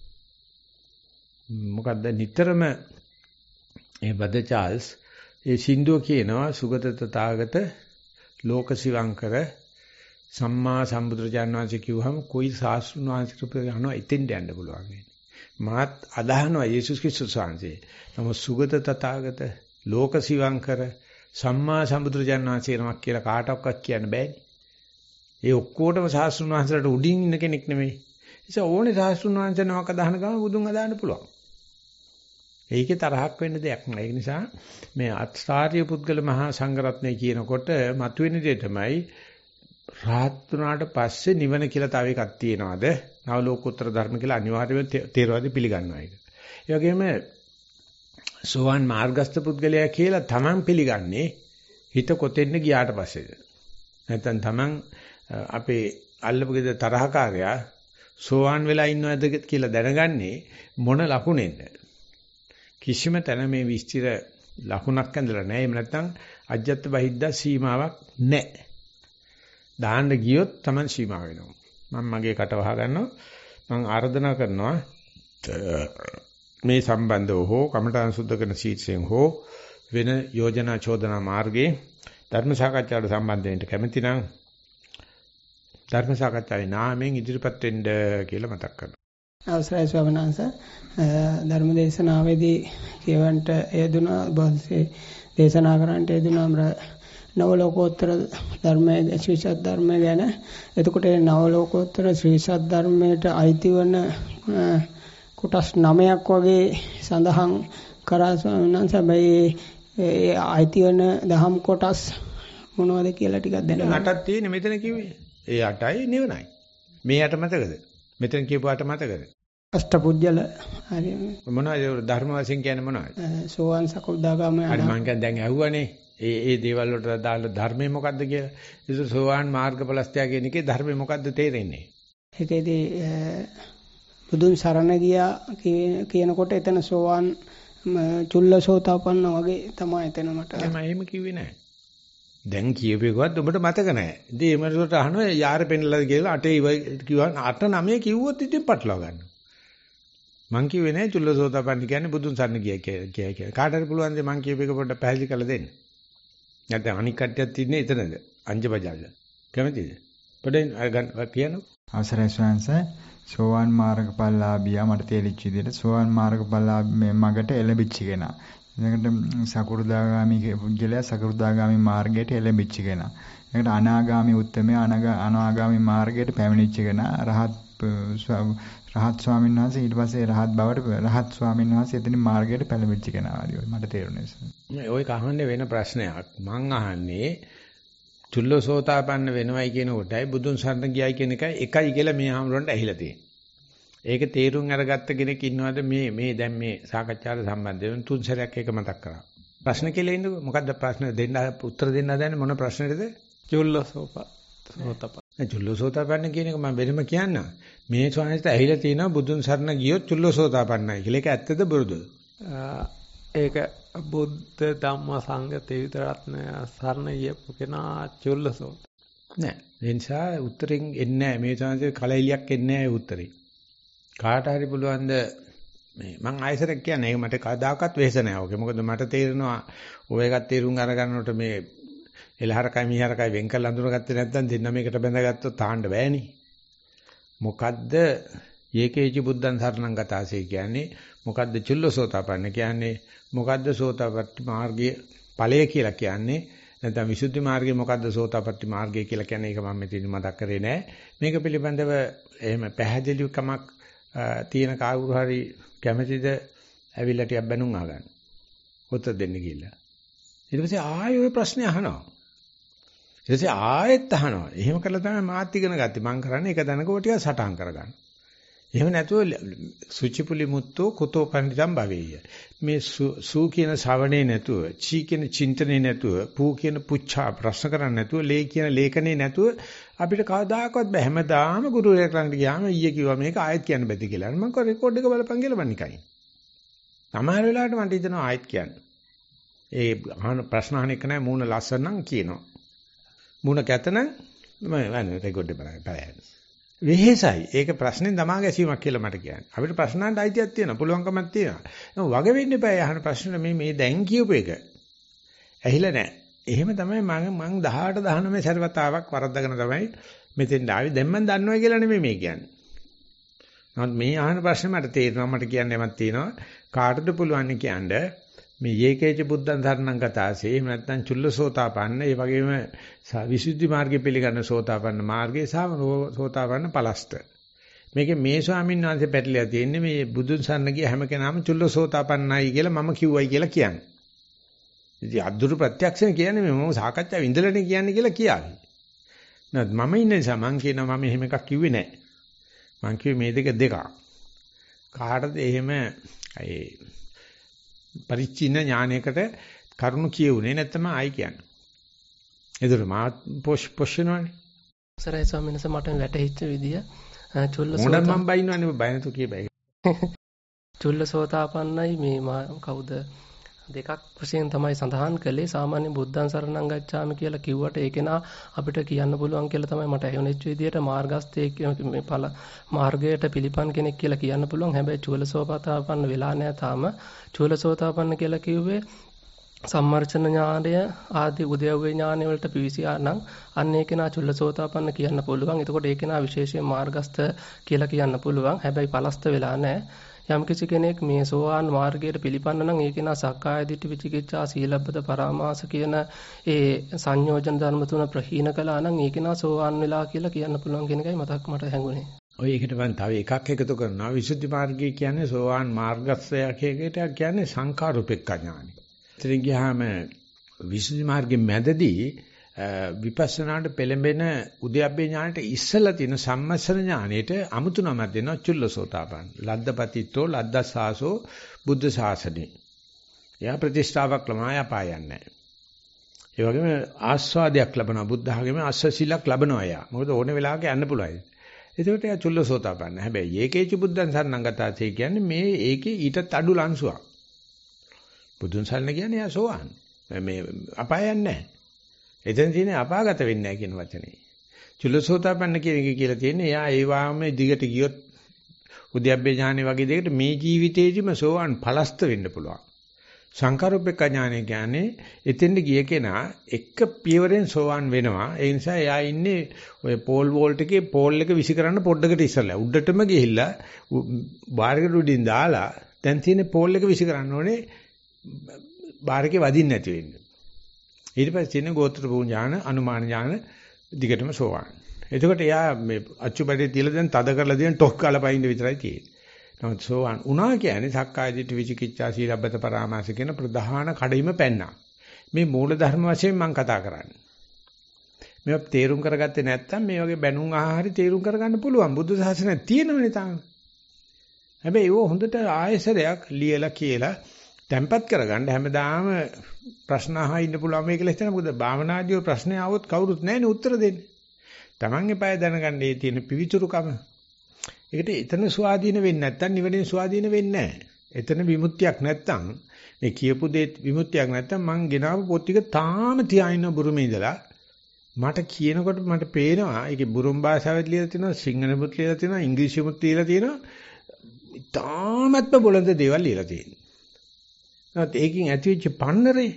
මොකද්ද නිතරම ඒ බද චාල්ස් ඒ සින්දුව කියනවා සුගත තථාගත ලෝක සිවංකර සම්මා සම්බුදුරජාණන් වහන්සේ කිව්වහම કોઈ ශාස්ත්‍රඥ වහන්සේට යනවා එතෙන්ට යන්න පුළුවන් නේ. මාත් අදහනවා යේසුස් ක්‍රිස්තුස් වහන්සේ. නමුත් සුගත තථාගත ලෝක සිවංකර සම්මා සම්බුදුරජාණන් වහන්සේ නමක් කියලා කාටවත් කියන්න බෑනේ. ඒ ඔක්කොටම ශාස්ත්‍රඥ වහන්සේලාට උඩින් ඉන්න කෙනෙක් නෙමෙයි. ඒ නිසා ඕනේ ශාස්ත්‍රඥ වහන්සේ නමක් අදහන ගමන් බුදුන් අදහන්න පුළුවන්. ඒකේ තරහක් වෙන්න දෙයක් නෑ. ඒ නිසා මේ අත්ස්ථාර්ය පුද්ගල මහා සංඝරත්නය කියනකොට මතුවෙන දේ තමයි රහත් වුණාට පස්සේ නිවන කියලා තව එකක් තියෙනවද? නව ලෝකෝත්තර ධර්ම කියලා අනිවාර්යයෙන්ම තේරවාදී පිළිගන්නවා ඒක. ඒ වගේම සෝවාන් මාර්ගස්ත පුද්ගලයා කියලා තමන් පිළිගන්නේ හිත කොතෙන්ද ගියාට පස්සේද? නැත්නම් තමන් අපේ අල්ලපු ගෙද තරහකාරයා සෝවාන් වෙලා ඉන්නවද කියලා දැනගන්නේ මොන ලකුණෙන්ද? කිසිම තැන මේ විස්තර ලකුණක් ඇඳලා නැහැ. එහෙම නැත්නම් අජ්ජත් බහිද්දා සීමාවක් නැහැ. දාන්න ගියොත් Taman සීමා වෙනවා. මම මගේ කට වහ ගන්නවා. මම ආරාධනා කරනවා මේ සම්බන්ධව හෝ කමඨාන් සුද්ධ කරන සීට්සෙන් හෝ වෙන යෝජනා චෝදනා මාර්ගයේ ධර්ම සාකච්ඡාවට සම්බන්ධ වෙන්න කැමති නම් ධර්ම සාකච්ඡාවේ නාමයෙන් ඉදිරිපත් වෙන්න කියලා මතක් කරනවා. අවසරයි ස්වාමීන් වහන්සේ ධර්ම දේශනාවේදී කියවන්ට යෙදුණා බල්සේ දේශනා කරන්නට යෙදුණා නව ලෝකෝත්තර ධර්මයේ ශ්‍රී සත්‍ය ධර්මය ගැන. එතකොට ඒ නව ලෝකෝත්තර ශ්‍රී සත්‍ය ධර්මයට අයිති වන කොටස් 9ක් වගේ සඳහන් කරා ස්වාමීන් වහන්සේ. ඒ අයිති වන දහම් කොටස් මොනවද කියලා ටිකක් දැනගන්න. 8ක් තියෙන්නේ මෙතන කිව්වේ. ඒ 8යි නිවනයි. මේ 8 මතකද? මෙතන කියපු 8 මතකද? අෂ්ටපුජ්‍යල හරි මොනවද ධර්ම වශයෙන් කියන්නේ මොනවද? සෝවාන් සකෘදාගාමී හරි මං කියන්නේ දැන් ඇහුවනේ. ඒ දේවල් වලට දාලා ධර්මය මොකද්ද කියලා. ඒක සෝවාන් මාර්ගඵලස්ත්‍ය කියන එකේ ධර්මය මොකද්ද තේරෙන්නේ? ඒකේදී බුදුන් සරණ ගියා කියනකොට එතන සෝවාන් චුල්ලසෝතාපන්න වගේ තමයි එතන මට. මම එහෙම කිව්වේ නැහැ. දැන් කියපේකවත් ඔබට මතක නැහැ. ඉතින් මේ මනසට අහනවා යාර පෙන්නලාද කියලා 8 කිව්වා 8 9 කිව්වොත් ඉතින් පටලවා ගන්නවා. මං කිව්වේ නැහැ චුල්ලසෝතාපන්න කියන්නේ බුදුන් සරණ ගියා කියලා. කාට හරි පුළුවන් ද මං කියපේක පොඩ්ඩක් පැහැදිලි කරලා දෙන්න. නැත්නම් අනික් කට්ටියත් ඉන්නේ එතනද? අංජබජල්ල. කැමතිද? පොඩ්ඩක් කියන්න. අවසරයි ස්වාමීන් සෝවාන් මාර්ගඵලලාභියා මට තේලිච්ච විදිහට සෝවාන් මාර්ගඵලලාභී මේ මගට එළඹිච්ච කෙනා. එතකොට සකෘදාගාමි පුජ්‍යලයා සකෘදාගාමි මාර්ගයට එළඹිච්ච කෙනා. එතකොට අනාගාමි උත්තමයා අනාගාමි මාර්ගයට පැමිණිච්ච කෙනා. රහත් ස්වාමීන් වහන්සේ ඊට පස්සේ රහත් බවට රහත් ස්වාමීන් වහන්සේ එතනින් මාර්ගයට පැමිණිච්ච කෙනා ආදී මට තේරුණේ. මේ ඔය කහන්නේ වෙන ප්‍රශ්නයක්. මං අහන්නේ චුල්ලසෝතාපන්න වෙනවයි කියන කොටයි බුදුන් සරණ ගියයි කියන එකයි කියලා මේ ආමරොන්ට ඇහිලා තියෙනවා. ඒක තේරුම් අරගත්ත කෙනෙක් ඉන්නවද මේ දැන් මේ සාකච්ඡාවට සම්බන්ධ වෙන තුන් සැරයක් ඒක මතක් කරා. ප්‍රශ්න කියලා ඉන්නකො මොකද්ද ප්‍රශ්න දෙන්න උත්තර දෙන්න හදන්නේ මොන ප්‍රශ්නෙටද? චුල්ලසෝතාපන්න කියන එක මම වෙනම කියන්න. මේ ස්වාමීන්ට ඇහිලා තියෙනවා බුදුන් සරණ ගියොත් චුල්ලසෝතාපන්නයි කියලා. ඒක ඇත්තද බොරුද? ඒක බුද්ධ ධම්ම සංඝ ත්‍රිවිධ සරණ ගියපු කෙනා චුල්ලසෝත නෑ. ඒ නිසා උත්තරින් එන්නේ නෑ. මේ ස්වාමීන්ට කලෙලියක් එන්නේ නෑ උත්තරේ. කාට හරි පුළුවන් ද මේ මං ආයෙසරක් කියන්නේ ඒක මට කවදාකවත් වෙහෙස නෑ ඔගේ. මොකද මට තේරෙනවා ඔය එකත් තේරුම් අරගන්නකොට මේ එලහරකයි මිහරකයි වෙන් කරලා අඳුරගත්තේ නැත්නම් දෙන්න මේකට බැඳගත්තොත් තාන්න බෑනේ. මොකද්ද යේකේචි බුද්ධං සරණං ගතාසේ කියන්නේ? මොකද්ද චුල්ලසෝතාපන්න කියන්නේ? මොකද්ද සෝතාපට්ටි මාර්ගයේ ඵලය කියලා කියන්නේ? නැත්නම් විසුද්ධි මාර්ගයේ මොකද්ද සෝතාපට්ටි මාර්ගය කියලා කියන්නේ? ඒක මම මෙතන මතක් කරේ නෑ. මේක පිළිබඳව එහෙම පැහැදිලිකමක් තියෙන කවුරු හරි කැමැතිද ඇවිල්ලා ටිකක් බැනුම් අහගන්න. උත්තර දෙන්න කියලා. ඊට පස්සේ ආයෙ ওই ප්‍රශ්නේ අහනවා. ඊට පස්සේ ආයෙත් අහනවා. එහෙම කරලා තමයි මාත් ඉගෙන ගත්තේ. මම කරන්නේ ඒක දැනගව ටික සටහන් කරගන්න. එහෙම නැතුව සුචිපුලි මුත්තෝ කුතෝ පණ්ඩිතම් භවෙය. මේ සූ කියන ශ්‍රවණේ නැතුව, චී කියන චින්තනේ නැතුව, පූ කියන පුච්චා ප්‍රශ්න කරන්නේ නැතුව, ලේ කියන ලේඛනේ නැතුව අපිට කවදාකවත් බෑ. හැමදාම ගුරුවරයෙක් ළඟට ගියාම ඊයේ කිව්වා මේක ආයෙත් කියන්න බැති කියලා. මම කෝ රෙකෝඩ් එක බලපන් කියලා මම නිකන්. සමහර වෙලාවට මට හිතෙනවා ආයෙත් කියන්න. ඒ අහන ප්‍රශ්න අහන එක නෑ මූණ ලස්සන නම් කියනවා. මූණ කැත නම් මම රෙකෝඩ් එක බලන්න. වෙහෙසයි. ඒක ප්‍රශ්නෙන් තමා ගැසීමක් කියලා මට කියන්නේ. අපිට ප්‍රශ්නන්ට අයිතියක් තියෙනවා, පුළුවන්කමක් තියෙනවා. වග වෙන්න එපා අහන ප්‍රශ්න මේ දැන් කියූප එක. ඇහිලා නැහැ. එහෙම තමයි මම 18 19 සැරවතාවක් වරද්දාගෙන තමයි මෙතෙන් ආවේ. දැන් මම දන්නවා කියලා නෙමෙයි මේ කියන්නේ. නමුත් මේ අහන ප්‍රශ්නේ මට තේරෙනවා, මට කියන්න යමක් තියෙනවා. කාටද පුළුවන් කියන්නේ මේ යේකේච බුද්ධං ධර්ණං ගතාසේ එහෙම නැත්නම් චුල්ලසෝතාපන්න ඒ වගේම විසුද්ධි මාර්ගය පිළිගන්න සෝතාපන්න මාර්ගයේ සහ සෝතාපන්න පලස්ත මේකේ මේ ස්වාමීන් වහන්සේ පැටලලා තියෙන්නේ මේ බුදුන් සරණ ගිය හැම කෙනාම චුල්ලසෝතාපන්නයි කියලා මම කිව්වයි කියලා කියන්නේ. ඉතින් අද්දුරු ප්‍රත්‍යක්ෂණ කියන්නේ මම සාකච්ඡාව ඉඳලානේ කියන්නේ කියලා කියාවි. නේද? මම ඉන්නේ නිසා මං කියනවා මම එහෙම එකක් කිව්වේ නැහැ. මං කිව්වේ මේ දෙක. කාටද එහෙම ඒ පරිචින්න ඥානයකට කරුණු කියුනේ නැත්නම් ආයි කියන්නේ. ඒතර මා පොෂ්ෂනවනේ. සරයි ස්වාමීන් වහන්සේ මට වැටහිච්ච විදිය චුල්ලසෝතා මොඩ මම බයින්නවනේ බය නැතු කියපයි. චුල්ලසෝතාපන්නයි මේ කවුද දෙකක් වශයෙන් තමයි සඳහන් කළේ. සාමාන්‍ය බුද්ධං සරණං ගච්ඡාමි කියලා කිව්වට ඒක නා අපිට කියන්න පුළුවන් කියලා තමයි මට ඇහුනෙච්ච විදියට මාර්ගස්තේ මේ ඵල මාර්ගයට පිළිපන් කෙනෙක් කියලා කියන්න පුළුවන්. හැබැයි චුල්ලසෝතාපන්න වෙලා නැහැ තාම. චුල්ලසෝතාපන්න කියලා කිව්වේ සම්මර්ෂණ ඥානය ආදී උද්‍යව්‍ය ඥානය වලට පිවිසියා නම් අන්න ඒකේනා චුල්ලසෝතාපන්න කියන්න පුළුවන්. එතකොට ඒකේනා විශේෂයෙන් මාර්ගස්ත කියලා කියන්න පුළුවන්. හැබැයි පලස්ත වෙලා නැහැ. යම්කිසි කෙනෙක් මේ සෝවාන් මාර්ගයට පිළිපන්න නම් ඒකේනා සක්කාය දිට්ඨි විචිකිච්ඡා සීලබ්බත පරාමාස කියන ඒ සංයෝජන ධර්ම තුන ප්‍රහීන කළා නම් ඒකේනා සෝවාන් වෙලා කියලා කියන්න පුළුවන් කියන එකයි මට හැඟුණේ. ඔය එකට මම තව එකක් එකතු කරනවා. විසුද්ධි මාර්ගය කියන්නේ සෝවාන් මාර්ගස්ථය කියන්නේ සංඛාරූපෙක්ඛ ඥානයි. ඉතින් ගියාම විසුද්ධි මාර්ගයේ මැදදී විපස්සනාට පෙළඹෙන උද්‍යප්පේ ඥානයට ඉස්සලා තියෙන සම්මස්සන ඥානයට අමුතු නමක් දෙනවා චුල්ලසෝතාපන්න. ලද්දපතිත්තෝ ලද්දසාසෝ බුද්ධ ශාසනේ. එයා ප්‍රතිෂ්ඨාවක් ළමයි අපායන්නේ නැහැ. ඒ වගේම ආස්වාදයක් ලබනවා බුද්ධ ආගමේ අස්සසිලක් ලබනවා එයා. මොකද ඕන වෙලාවක යන්න පුළුවන්. ඒකට එයා චුල්ලසෝතාපන්න. හැබැයි ඒකේච බුද්ධං සරණං ගතාසේ කියන්නේ මේ ඒකේ ඊටත් අඩු ලංසුවක්. බුදුන් සරණ කියන්නේ එයා සෝවාන්. මේ අපායන්නේ නැහැ. එතන තියෙන්නේ අපාගත වෙන්නේ නැහැ කියන වචනේ. චුල්ලසෝතාපන්න කියන එක කියලා තියෙන්නේ එයා ඒ වාම දිගට ගියොත් උද්‍යප්පේ ඥානෙ වගේ දෙයකට මේ ජීවිතේදිම සෝවාන් පලස්ත වෙන්න පුළුවන්. සංකාරූපේක ඥානෙ කියන්නේ එතෙන්ද ගිය කෙනා එක පියවරෙන් සෝවාන් වෙනවා. ඒ නිසා එයා ඉන්නේ ඔය පෝල් වෝල්ට් එකේ පෝල් එක විසි කරන්න පොඩ්ඩකට ඉස්සලා උඩටම ගිහිල්ලා බාරකට උඩින් දාලා දැන් තියෙන පෝල් එක විසි කරන්න ඕනේ බාරකේ වදින්න නැති වෙන්න. ඊට පස්සේ තියෙන ගෝත්‍ර ඥාන, අනුමාන ඥාන දිගටම සෝවාන්. එතකොට එයා මේ අච්චුබඩේ තියලා දැන් තද කරලා දෙන ටොක් කාලා පයින්න විතරයි තියෙන්නේ. නමුත් සෝවාන් උනා කියන්නේ සක්කාය දිට්ඨි විචිකිච්ඡා සීලබ්බත පරාමාස කියන ප්‍රධාන කඩයිම පැන්නා. මේ මූල ධර්ම වශයෙන් මම කතා කරන්නේ. මේවා තේරුම් කරගත්තේ නැත්නම් මේ වගේ බැනුම් ආහාරي තේරුම් කරගන්න පුළුවන්. බුදු සාසනය තියෙනවනේ තාම. හැබැයි ඒව හොඳට ආයසරයක් ලියලා කියලා තැම්පත් කරගන්න හැමදාම ප්‍රශ්න අහා ඉන්න පුළුවන් මේක ලෙස්තන මොකද භාවනාදී ප්‍රශ්නේ ආවොත් කවුරුත් නැහැනේ උත්තර දෙන්නේ. Taman එපය දැනගන්න ඒ තියෙන පිවිතුරුකම. ඒකට එතන ස්වාධීන වෙන්නේ නැත්තම් නිවනේ ස්වාධීන වෙන්නේ නැහැ. එතන විමුක්තියක් නැත්තම් මේ කියපු දේ විමුක්තියක් නැත්තම් මං ගෙනාවු පොත් ටික තාම තියාගෙන බුරුමේ ඉඳලා මට කියනකොට මට පේනවා ඒකේ බුරුම් භාෂාවෙත් ලියලා තියෙනවා සිංහලෙමුත් ලියලා තියෙනවා ඉංග්‍රීසියෙමුත් ලියලා තියෙනවා තාමත්ම බොළඳ දේවල් ලියලා තියෙනවා. නැත්නම් ඒකෙන් ඇතිවෙච්ච පන්නරේ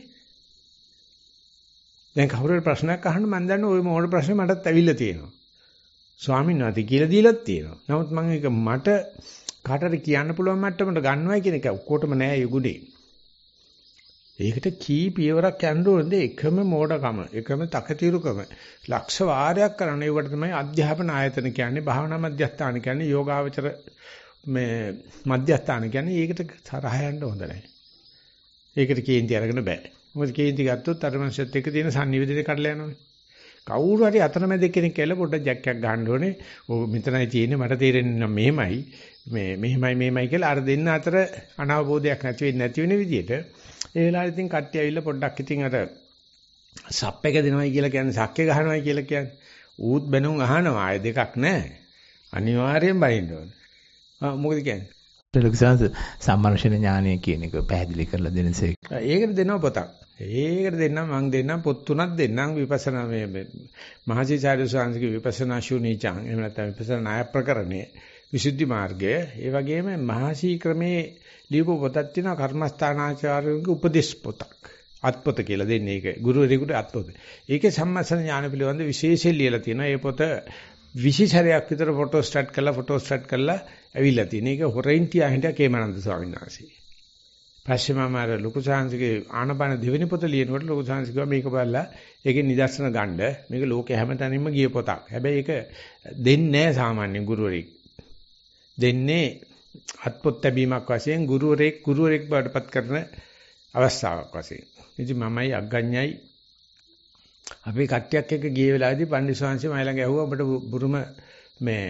දැන් කවුරුහරි ප්‍රශ්නයක් අහන්න මම දන්නේ ওই මොකද ප්‍රශ්නේ මටත් ඇවිල්ලා තියෙනවා. ස්වාමීන් වහන්සේ කියලා දීලත් තියෙනවා. නමුත් මම ඒක මට කාටද කියන්න පුළුවන් මට්ටමට ගන්නවයි කියන එක ඔක්කොටම නෑ යුගුඩේ. ඒකට කී පියවරක් යන්න ඕනද එකම මෝඩකම, එකම තකතිරුකම. ලක්ෂ වාරයක් කරන ඒවට තමයි අධ්‍යාපන ආයතන කියන්නේ, භාවනා මධ්‍යස්ථාන කියන්නේ, යෝගාවචර මේ මධ්‍යස්ථාන කියන්නේ. ඒකට තරහ යන්න හොඳ නෑ. ඒකට කේන්ති අරගෙන බෑ. මොකද කේන්ති ගත්තොත් අර මනසත් එක්ක තියෙන සංනිවේදනය කඩලා යනවානේ. කවුරු හරි අතරමැද කෙනෙක් කියලා පොඩ්ඩක් ජැක්කක් ගන්න ඕනේ. ඔය මෙතනයි තියෙන්නේ මට තේරෙන්නේ මෙහෙමයි. මෙහෙමයි කියලා අර දෙන්න අතර අනවබෝධයක් නැති වෙන විදිහට ඒ වෙලාවට ඉතින් කට්ටිය ඇවිල්ලා පොඩ්ඩක් ඉතින් අර සප් එක දෙනවයි කියලා කියන්නේ සක්කේ ගහනවයි කියලා කියන්නේ. ඌත් බැනුම් අහනවා. ආයෙ දෙකක් නැහැ. අනිවාර්යෙන් බයින්න ඕනේ. මොකද කියන්නේ? ලොකුසාංශ සම්මර්ෂණ ඥානය කියන එක පැහැදිලි කරලා දෙනසේ. ඒකට දෙනවා පොතක්. ඒකට දෙන්නම් මං දෙන්නම් පොත් තුනක් දෙන්නම් විපස්සනා මේ මහසිචාර්ය ස්වාමීන්ගේ විපස්සනා ශුන්‍යචාන් එහෙම නැත්නම් විපස්සනා ණය ප්‍රකරණය විසුද්ධි මාර්ගය ඒ වගේම මහසී ක්‍රමේ ලියපු පොතක් තියෙනවා කර්මස්ථානාචාර්යගේ උපදේශ පොතක් අත්පොත කියලා දෙන්නේ ඒක ගුරුවරයෙකුට අත්පොත. ඒකේ සම්මස්සන ඥාන පිළිබඳ විශේෂයෙන් ලියලා තියෙනවා. ඒ පොත 20 සැරයක් විතර ෆොටෝ ස්ටාර්ට් කරලා ඇවිල්ලා තියෙන. ඒක හොරෙන් තියා හිටියා කේමනන්ද ස්වාමීන් වහන්සේ. පස්සේ මම අර ලොකු සාංශගේ ආනපාන දෙවෙනි පොත ලියනකොට ලොකු සාංශ කිව්වා මේක බලලා ඒකේ නිදර්ශන ගන්න. මේක ලෝකේ හැමතැනින්ම ගිය පොතක්. හැබැයි ඒක දෙන්නේ නැහැ සාමාන්‍ය ගුරුවරයෙක්. දෙන්නේ අත්පොත් ලැබීමක් වශයෙන් ගුරුවරයෙක් බවටපත් කරන අවස්ථාවක් වශයෙන්. ඉතින් මමයි අග්ගඤ්ඤයි අපි කට්ටියක් එක්ක ගිය වෙලාවේදී පණ්ඩිත ස්වාමීන් මයි ළඟ ඇහුවා ඔබට බුරුම මේ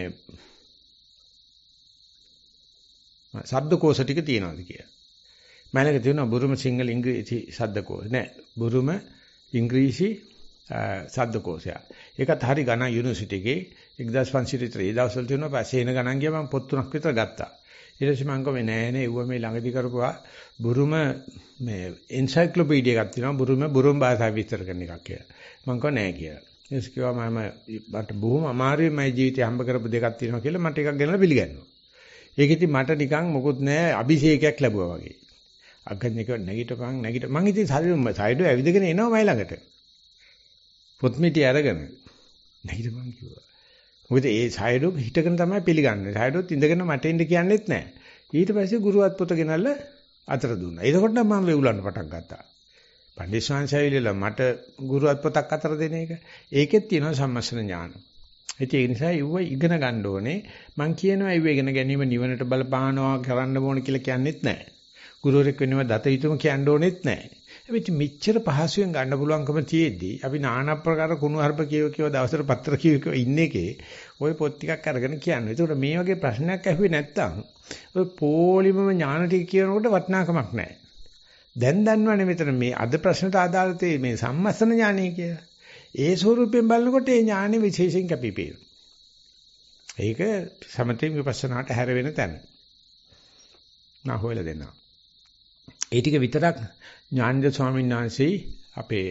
ශබ්දකෝෂ ටික තියෙනවද කියලා. මම ළඟ තියෙනවා බුරුම සිංහල ඉංග්‍රීසි ශබ්දකෝෂ නෑ බුරුම ඉංග්‍රීසි ශබ්දකෝෂය. ඒකත් හරි ගණන් යුනිවර්සිටි එකේ 1500 විතර ඒ දවස්වල තියෙනවා. පස්සේ එන ගණන් ගියා මම පොත් තුනක් විතර ගත්තා. ඊට පස්සේ මම කිව්වා නෑ ඌව මේ ළඟදී කරපුවා බුරුම මේ එන්සයික්ලෝපීඩියා එකක් තියෙනවා බුරුම භාෂාව විස්තර කරන එකක් කියලා. මම කිව්වා නෑ කියලා. ඊට කිව්වා මට බොහොම අමාරුයි මගේ ජීවිතේ හම්බ කරපු දෙකක් තියෙනවා කියලා මට එකක් ගෙනලා පිළිගන්නවා. ඒක ඉතින් මට නිකන් මොකුත් නෑ අභිෂේකයක් ලැබුවා වගේ. අග්ගඤ්ඤක නැගිටපන් මං ඉතින් සයිඩෝ ඇවිදගෙන එනවා මයි ළඟට. පොත් මිටි අරගෙන නැගිටපන් කිව්වා. මොකද ඒ සයිඩෝ හිටගෙන තමයි පිළිගන්නේ. සයිඩෝත් ඉඳගෙන මට ඉන්න කියන්නේත් නැහැ. ඊට පස්සේ ගුරුවත් පොත ගෙනල්ලා අතර දුන්නා. එතකොට නම් මම වෙවුලන්න පටන් ගත්තා. පණ්ඩිත ශාන්සයිවිලලා මට ගුරුවත් පොතක් අතර දෙන එක. ඒකෙත් තියෙනවා සම්මස්න ඥාන. ඒ නිසා ඉව ඉගෙන ගන්න ඕනේ. මං කියනවා ඉව ඉගෙන ගැනීම නිවනට බලපානවා කරන්න ඕන කියලා කියන්නෙත් නැහැ. ගුරුවරෙක් වෙනව දත යුතුම කියන්න ඕනෙත් නැහැ. හැබැයි මෙච්චර පහසුවෙන් ගන්න පුළුවන්කම තියෙද්දි අපි নানা ආකාර කුණු හarp කියව දවසට පත්‍ර කියව ඉන්න එකේ ওই පොත් ටිකක් අරගෙන කියන්නේ. ඒකට මේ වගේ ප්‍රශ්නයක් ඇහුවේ නැත්තම් ඔය පොලිමම ඥාන ටික කියනකොට වටිනාකමක් නැහැ. දැන් දන්නවනේ මෙතන මේ අද ප්‍රශ්නට අදාළ මේ සම්මස්තන ඥානය කියලා. ඒ ස්වරූපයෙන් බලනකොට ඒ ඥානෙ විශේෂයෙන් කැපිපෙනවා. ඒක සමතේ විපස්සනාට හැර වෙන තැන. නා හොයලා දෙන්නා. ඒ ටික විතරක් ඥානද ස්වාමීන් වහන්සේ අපේ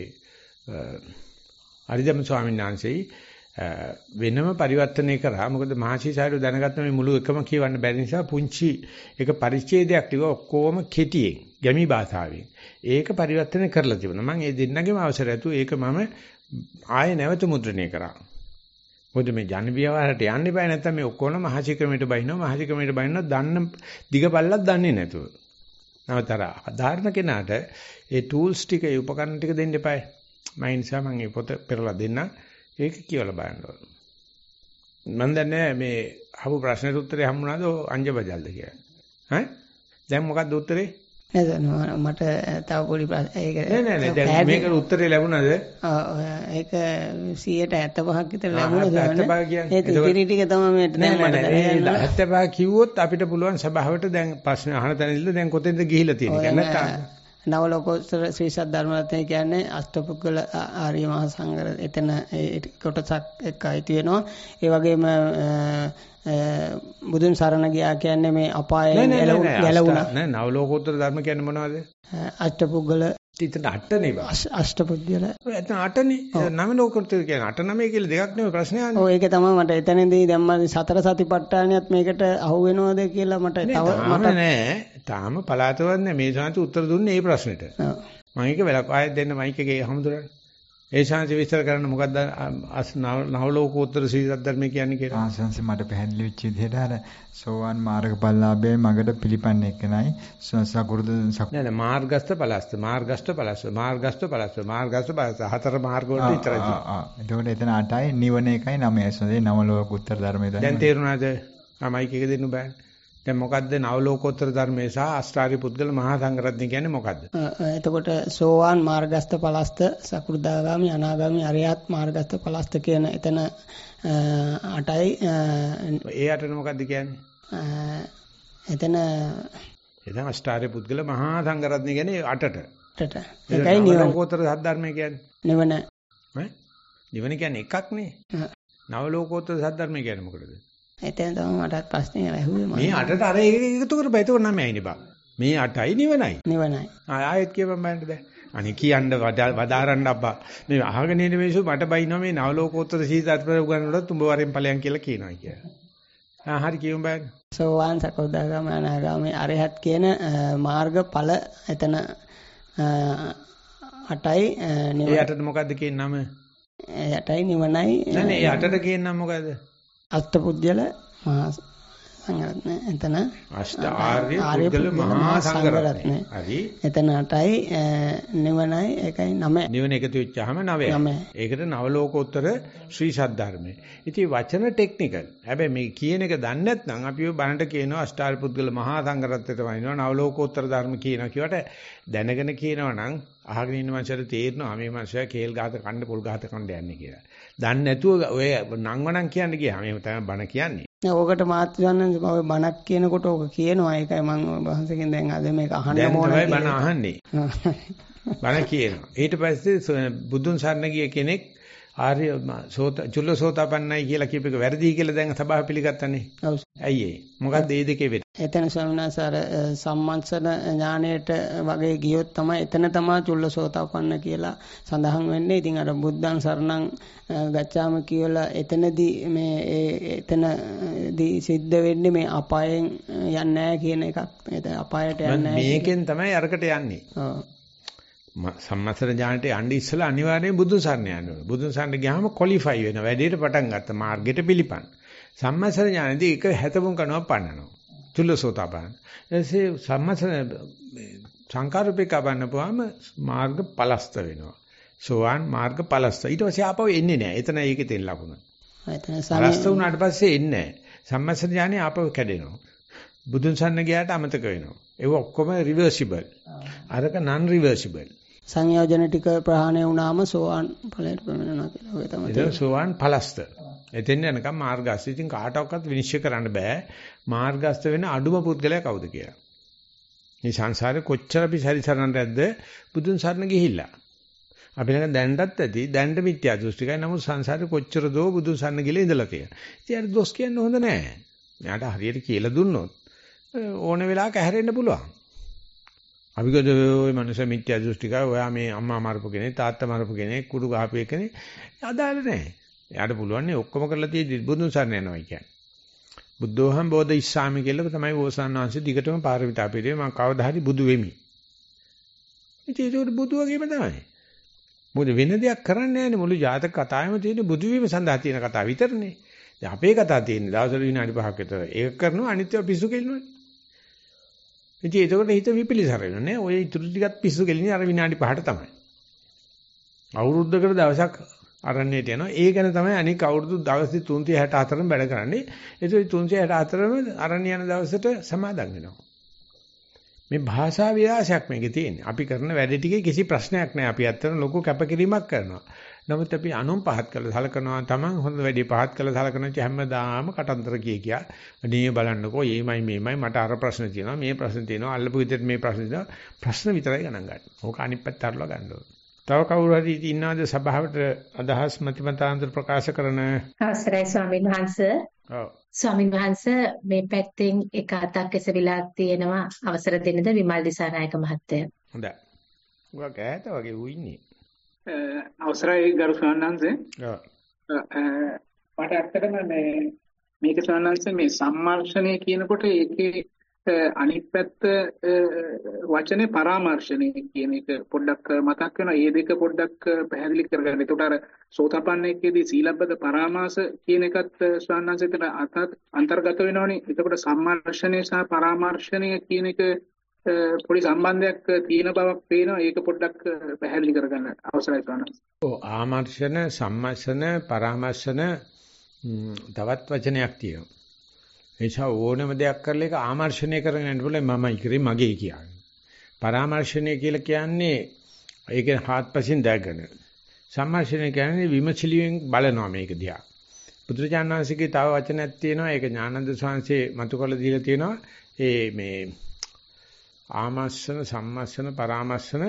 අරිදම් ස්වාමීන් වහන්සේ වෙනම පරිවර්තනය කරා. මොකද මහසිසාරෝ දැනගත්ත මේ මුළු එකම කියවන්න බැරි නිසා පුංචි එක පරිච්ඡේදයක් ටික ඔක්කොම කෙටියෙන් ගැමි භාෂාවෙන් ඒක පරිවර්තනය කරලා තිබුණා. මම ඒ දෙන්නගේම අවසර ඇතුව ඒක මම ආයෙ නැවත මුද්‍රණය කරා. මොකද මේ ජන විවහාරයට යන්න බෑ නැත්නම් මේ ඔක්කොම මහසික්‍රමයට බහිනවා දන්න දිගපල්ලක් දන්නේ නැතුව. නවතර ආධාරණ කෙනාට ඒ ටූල්ස් ටික ඒ උපකරණ ටික දෙන්න එපායි. මම ඒ නිසා මම මේ පොත පෙරලා දෙන්න ඒක කියවලා බලන්න ඕන. මම දන්නේ මේ අහපු ප්‍රශ්නෙට උත්තරේ හම්බුණාද අංජබජල්ද කියලා. ඈ දැන් මොකක්ද උත්තරේ? මට තව පොඩි ඒක නෑ දැන් මේකට උත්තරේ ලැබුණාද? ඒක 175ක් විතර ලැබුණා. 75 කියන්නේ ඒක ඉතිරි ටික තමයි මේ දැන් මට 75 කිව්වොත් අපිට පුළුවන් සභාවට දැන් ප්‍රශ්න අහන තැනදීලා දැන් කොතෙන්ද ගිහිලා තියෙන්නේ නැත්නම් නවලෝකෝත්තර ශ්‍රී සද්ධර්මරත්නය කියන්නේ අෂ්ටපුද්ගල ආර්ය මහා සංඝර එතන කොටසක් එක්ක අයිති වෙනවා. ඒ වගේම බුදුන් සරණ ගියා කියන්නේ මේ අපායෙන් ගැලවුණා. නෑ නවලෝකෝත්තර ධර්ම කියන්නේ මොනවද? අෂ්ටපුද්ගල ඉතින් 8 නේ බා. අෂ්ටපුද්ගල. එතන 8 නේ. නවලෝකෝත්තර කියන්නේ 8 9 කියලා දෙකක් නෙවෙයි ප්‍රශ්නේ ආන්නේ. ඔව් ඒක තමයි මට එතනදී දැන් මම සතර සතිපට්ඨානියත් මේකට අහු වෙනවද කියලා මට තව මට නෑ. තාම පලාතවත් නෑ මේ ශාන්ති උත්තර දුන්නේ මේ ප්‍රශ්නෙට. ඔව්. මම ඒක වෙලක් ආයෙත් දෙන්න මයික් එකේ හමුදුරන්නේ. ඒ ශාන්ති විස්තර කරන්න මොකද්ද නවලෝකෝත්තර ශ්‍රී සද්ධර්මය කියන්නේ කියලා. ශාන්ති මට පැහැදිලි වෙච්ච විදිහට අර සෝවාන් මාර්ගඵලලාභයේ මගට පිළිපන්න එකනයි සකුරුද නෑ මාර්ගස්ත පලස්ත හතර මාර්ග වලට විතරයි. එතකොට එතන 8යි නිවන 1යි 9යි සෝදේ නවලෝකෝත්තර ධර්මය දැන් තේරුණාද? මයික් එක දෙන්න බෑ. දැන් මොකද්ද නවලෝකෝත්තර ධර්මයේ සහ අෂ්ටාරි පුද්ගල මහා සංඝරත්නය කියන්නේ මොකද්ද? එතකොට සෝවාන් මාර්ගස්ත පලස්ත සකු르දාගාමි අනාගාමි අරියත් මාර්ගස්ත පලස්ත කියන එතන 8යි ඒ 8 මොකද්ද කියන්නේ? එතන අෂ්ටාරි පුද්ගල මහා සංඝරත්නය කියන්නේ 8ට. ඒකයි නවලෝකෝත්තර ධර්මය කියන්නේ. නිවන. නිවන කියන්නේ එකක් නේ. නවලෝකෝත්තර ධර්මය කියන්නේ මොකටද? එතෙන් තමයි මටත් ප්‍රශ්නේ ඇහුවේ මම. මේ 8ට අර එකතු කරපුවා ඒක 9යිනේ බා. මේ 8යි නිවනයි. නිවනයි. ආයෙත් කියපම් බලන්න දැන්. අනේ කියන්න වදාරන්න අප්පා. මේ අහගෙන ඉන්න මිනිස්සු මට බයිනවා මේ නවලෝකෝත්තර සීතාත්පර උගන්වනකොට උඹ වරෙන් ඵලයන් කියලා කියනවා කියලා. හරි කියමු බලන්න. සෝවාන් සකෝදාගාමී අනාගාමී අරහත් කියන මාර්ගඵල එතන 8යි නිවන. ඒ 8ට මොකද්ද කියන්නේ නම? ඒ 8යි නිවනයි. නෑ නෑ ඒ 8ට කියන නම මොකද්ද? අෂ්ටපුද්ගල මහා සංඝරත්නය එතන අෂ්ට ආර්ය පුද්ගල මහා සංඝරත්නය. හරි. එතන 8යි නිවනයි ඒකයි 9. නිවන එකතු වෙච්චාම 9යි. ඒකට නවලෝකෝත්තර ශ්‍රී සද්ධර්මය. ඉතින් වචන ටෙක්නිකල්. හැබැයි මේ කියන එක දන්නේ නැත්නම් අපි ඔය බණට කියනවා අෂ්ටාර්ය පුද්ගල මහා සංඝරත්නයට වයින්නවා නවලෝකෝත්තර ධර්ම කියනවා කියවට දැනගෙන කියනවා නම් අහගෙන ඉන්න මනුස්සයර තේරෙනවා මේ මනුස්සයා කේල් ගහත කන්න පොල් ගහත කන්න යන්නේ කියලා. දන්නේ නැතුව ඔය නංවනම් කියන්න ගියාම එහෙම තමයි බණ කියන්නේ. නෑ ඕකට මාත්‍රයන් ඔය බණක් කියනකොට ඕක කියනවා. ඒකයි මම වහන්සේගෙන් දැන් අද මේක අහන්න ඕනේ. දැන් තමයි බණ අහන්නේ. බණ කියනවා. ඊට පස්සේ බුදුන් සරණ ගිය කෙනෙක් ආර්ය චුල්ලසෝතාපන්නයි කියලා කියපේක වැරදි කියලා දැන් සභාව පිළිගත්තනේ. ඔව්. ඇයි ඒ? මොකක්ද මේ දෙකේ වෙන්නේ? එතන ස්වාමීන් වහන්සේ අර සම්මන්සන ඥාණයට වගේ ගියොත් තමයි එතන තමයි චුල්ලසෝතාපන්න කියලා සඳහන් වෙන්නේ. ඉතින් අර බුද්ධං සරණං ගච්ඡාම කියලා එතනදී එතනදී සිද්ධ වෙන්නේ මේ අපායෙන් යන්නේ නැහැ කියන එකක්. අපායට යන්නේ නැහැ. මේකෙන් තමයි අරකට යන්නේ. ඔව්. සම්මතර ඥානට යන්න ඉස්සලා අනිවාර්යයෙන් බුදුන් සරණ යන්න ඕනේ. බුදුන් සරණ ගියාම ක්වොලිෆයි වෙනවා. වැඩේට පටන් ගත්ත මාර්ගයට පිළිපන්. සම්මතර ඥානදී එක හැතපොන් කරනවා පන්නනවා. චුල්ලසෝතාපන්න. ඊටසේ සම්මතර සංකාරූපේක බන්නපුවාම මාර්ග පලස්ත වෙනවා. සෝවාන් මාර්ග පලස්ත. ඊට පස්සේ ආපහු එන්නේ නැහැ. එතන ඒකේ තියෙන ලකුණ. එතන පලස්ත වුණාට පස්සේ එන්නේ නැහැ. සම්මතර ඥානෙ ආපහු කැඩෙනවා. බුදුන් සරණ ගියාට අමතක වෙනවා. ඒක ඔක්කොම රිවර්සිබල්. අරක නන් රිවර්සිබල්. සංයෝජන ටික ප්‍රහාණය වුණාම සෝවාන් ඵලයට පැමිණෙනවා කියලා. ඔය තමයි. ඒක සෝවාන් ඵලස්ත. එතෙන් යනකම් මාර්ගස්ත. ඉතින් කාටවත් විනිශ්චය කරන්න බෑ මාර්ගස්ත වෙන අඩුම පුද්ගලයා කවුද කියලා. මේ සංසාරේ කොච්චර අපි සැරිසරන රැද්ද බුදුන් සරණ ගිහිල්ලා. අපි ළඟ දැන්නත් ඇති දැන්න මිත්‍යා දෘෂ්ටිකයි. නමුත් සංසාරේ කොච්චර දෝ බුදුන් සරණ ගිහලා ඉඳලා තියෙනවා. ඉතින් අර දොස් කියන්න හොඳ නෑ. මෙයාට හරියට කියලා දුන්නොත් ඕන වෙලාවක හැරෙන්න පුළුවන්. අපි ගොඩ ওই මනුස්ස මිත්‍යා දෘෂ්ටිකයි. ඔයා මේ අම්මා මරපු කෙනෙක්, තාත්තා මරපු කෙනෙක්, කුඩු ගහපු කෙනෙක් අදාළ නැහැ. එයාට පුළුවන් නේ ඔක්කොම කරලා තියෙද්දි බුදුන් සරණ යනවා කියන්නේ. බුද්ධෝහම් බෝධ ඉස්සාමි කියලා තමයි ඕසාන වංශේ දිගටම පාරමිතා පිළිවේ මම කවදා හරි බුදු වෙමි. ඉතින් ඒක බුදු වගේම තමයි. මොකද වෙන දෙයක් කරන්නේ නැහැනේ මුළු ජාතක කතාවෙම තියෙන බුදු වීම සඳහා තියෙන කතාව විතරනේ. දැන් අපේ කතාව තියෙන්නේ දවසට විනාඩි 5ක් විතර. ඒක කරනවා අනිත්‍යව පිස්සු කෙලිනවනේ. ඉතින් ඒකට හිත විපිලිසර වෙනවා නේ. ඔය ඉතුරු ටිකත් පිස්සු කෙලින්නේ අර විනාඩි 5ට තමයි. අවුරුද්දකට දවසක් අරණේට යනවා. ඒ ගැන තමයි අනික අවුරුදු දවස් 364ම වැඩ කරන්නේ. ඒ 364ම අරණ යන දවසට සමාදන් වෙනවා. මේ භාෂා විලාසයක් මේකේ තියෙන්නේ. අපි කරන වැඩ ටිකේ කිසි ප්‍රශ්නයක් නැහැ. අපි ඇත්තට ලොකු කැපකිරීමක් කරනවා. නමුත් අපි අනුන් පහත් කළා සලකනවා. Taman හොඳ වැඩි පහත් කළා සලකනවා. හැමදාම කටන්තර කියා අනේ බලන්නකෝ මේමයි මට අර ප්‍රශ්න තියෙනවා. මේ ප්‍රශ්න තියෙනවා. අල්ලපු විදිහට මේ ප්‍රශ්න තියෙනවා. ප්‍රශ්න විතරයි ගණන් ගන්න. ඕක අනිත් පැත්ත අරලා ගන්න ඕනේ. තව කවුරු හරි ඉන්නවද සභාවට අදහස් මතිමතාන්තර ප්‍රකාශ කරන? අවසරයි ස්වාමීන් වහන්සේ. ඔව්. ස්වාමීන් වහන්සේ මේ පැත්තෙන් එක අතක් එසවිලා තියෙනවා අවසර දෙන්නද විමල් දිසානායක මහත්තයා. හොඳයි. උගා කෑත වගේ ඌ ඉන්නේ. අවසරයි ගරු ස්වාමීන් වහන්සේ. ඔව්. මට ඇත්තටම මේක ස්වාමීන් වහන්සේ මේ සම්මර්ෂණය කියනකොට ඒකේ අනිත් පැත්ත වචනේ පරාමර්ශණය කියන එක පොඩ්ඩක් මතක් වෙනවා. මේ දෙක පොඩ්ඩක් පැහැදිලි කරගන්න. ඒකට අර සෝතාපන්නයේදී සීලබ්බත පරාමාස කියන එකත් ස්වාමීන් අන්තර්ගත වෙනවනේ. එතකොට සම්මර්ෂණය සහ පරාමර්ශණය කියන එක පොඩි සම්බන්ධයක් තියෙන බවක් පේනවා. ඒක පොඩ්ඩක් පැහැදිලි කරගන්න අවසරයි ස්වාමීන්. ඔව් ආමර්ෂණ, සම්මර්ෂණ, පරාමර්ශණ තවත් වචනයක් තියෙනවා. එනිසා ඕනම දෙයක් කරලා ඒක ආමර්ෂණය කරගෙන යන්න පුළුවන් මමයි කරේ මගේ කියන්නේ. පරාමර්ශණය කියලා කියන්නේ ඒක හාත්පසින් දැකගෙන. සම්මර්ෂණය කියන්නේ විමසිලියෙන් බලනවා මේක දිහා. බුදුරජාණන් වහන්සේගේ තව වචනයක් තියෙනවා. ඒක ඥානන්ද ස්වාමීන් මතු කරලා දීලා තියෙනවා. මේ ආමර්ෂණ, සම්මර්ෂණ, පරාමර්ශණ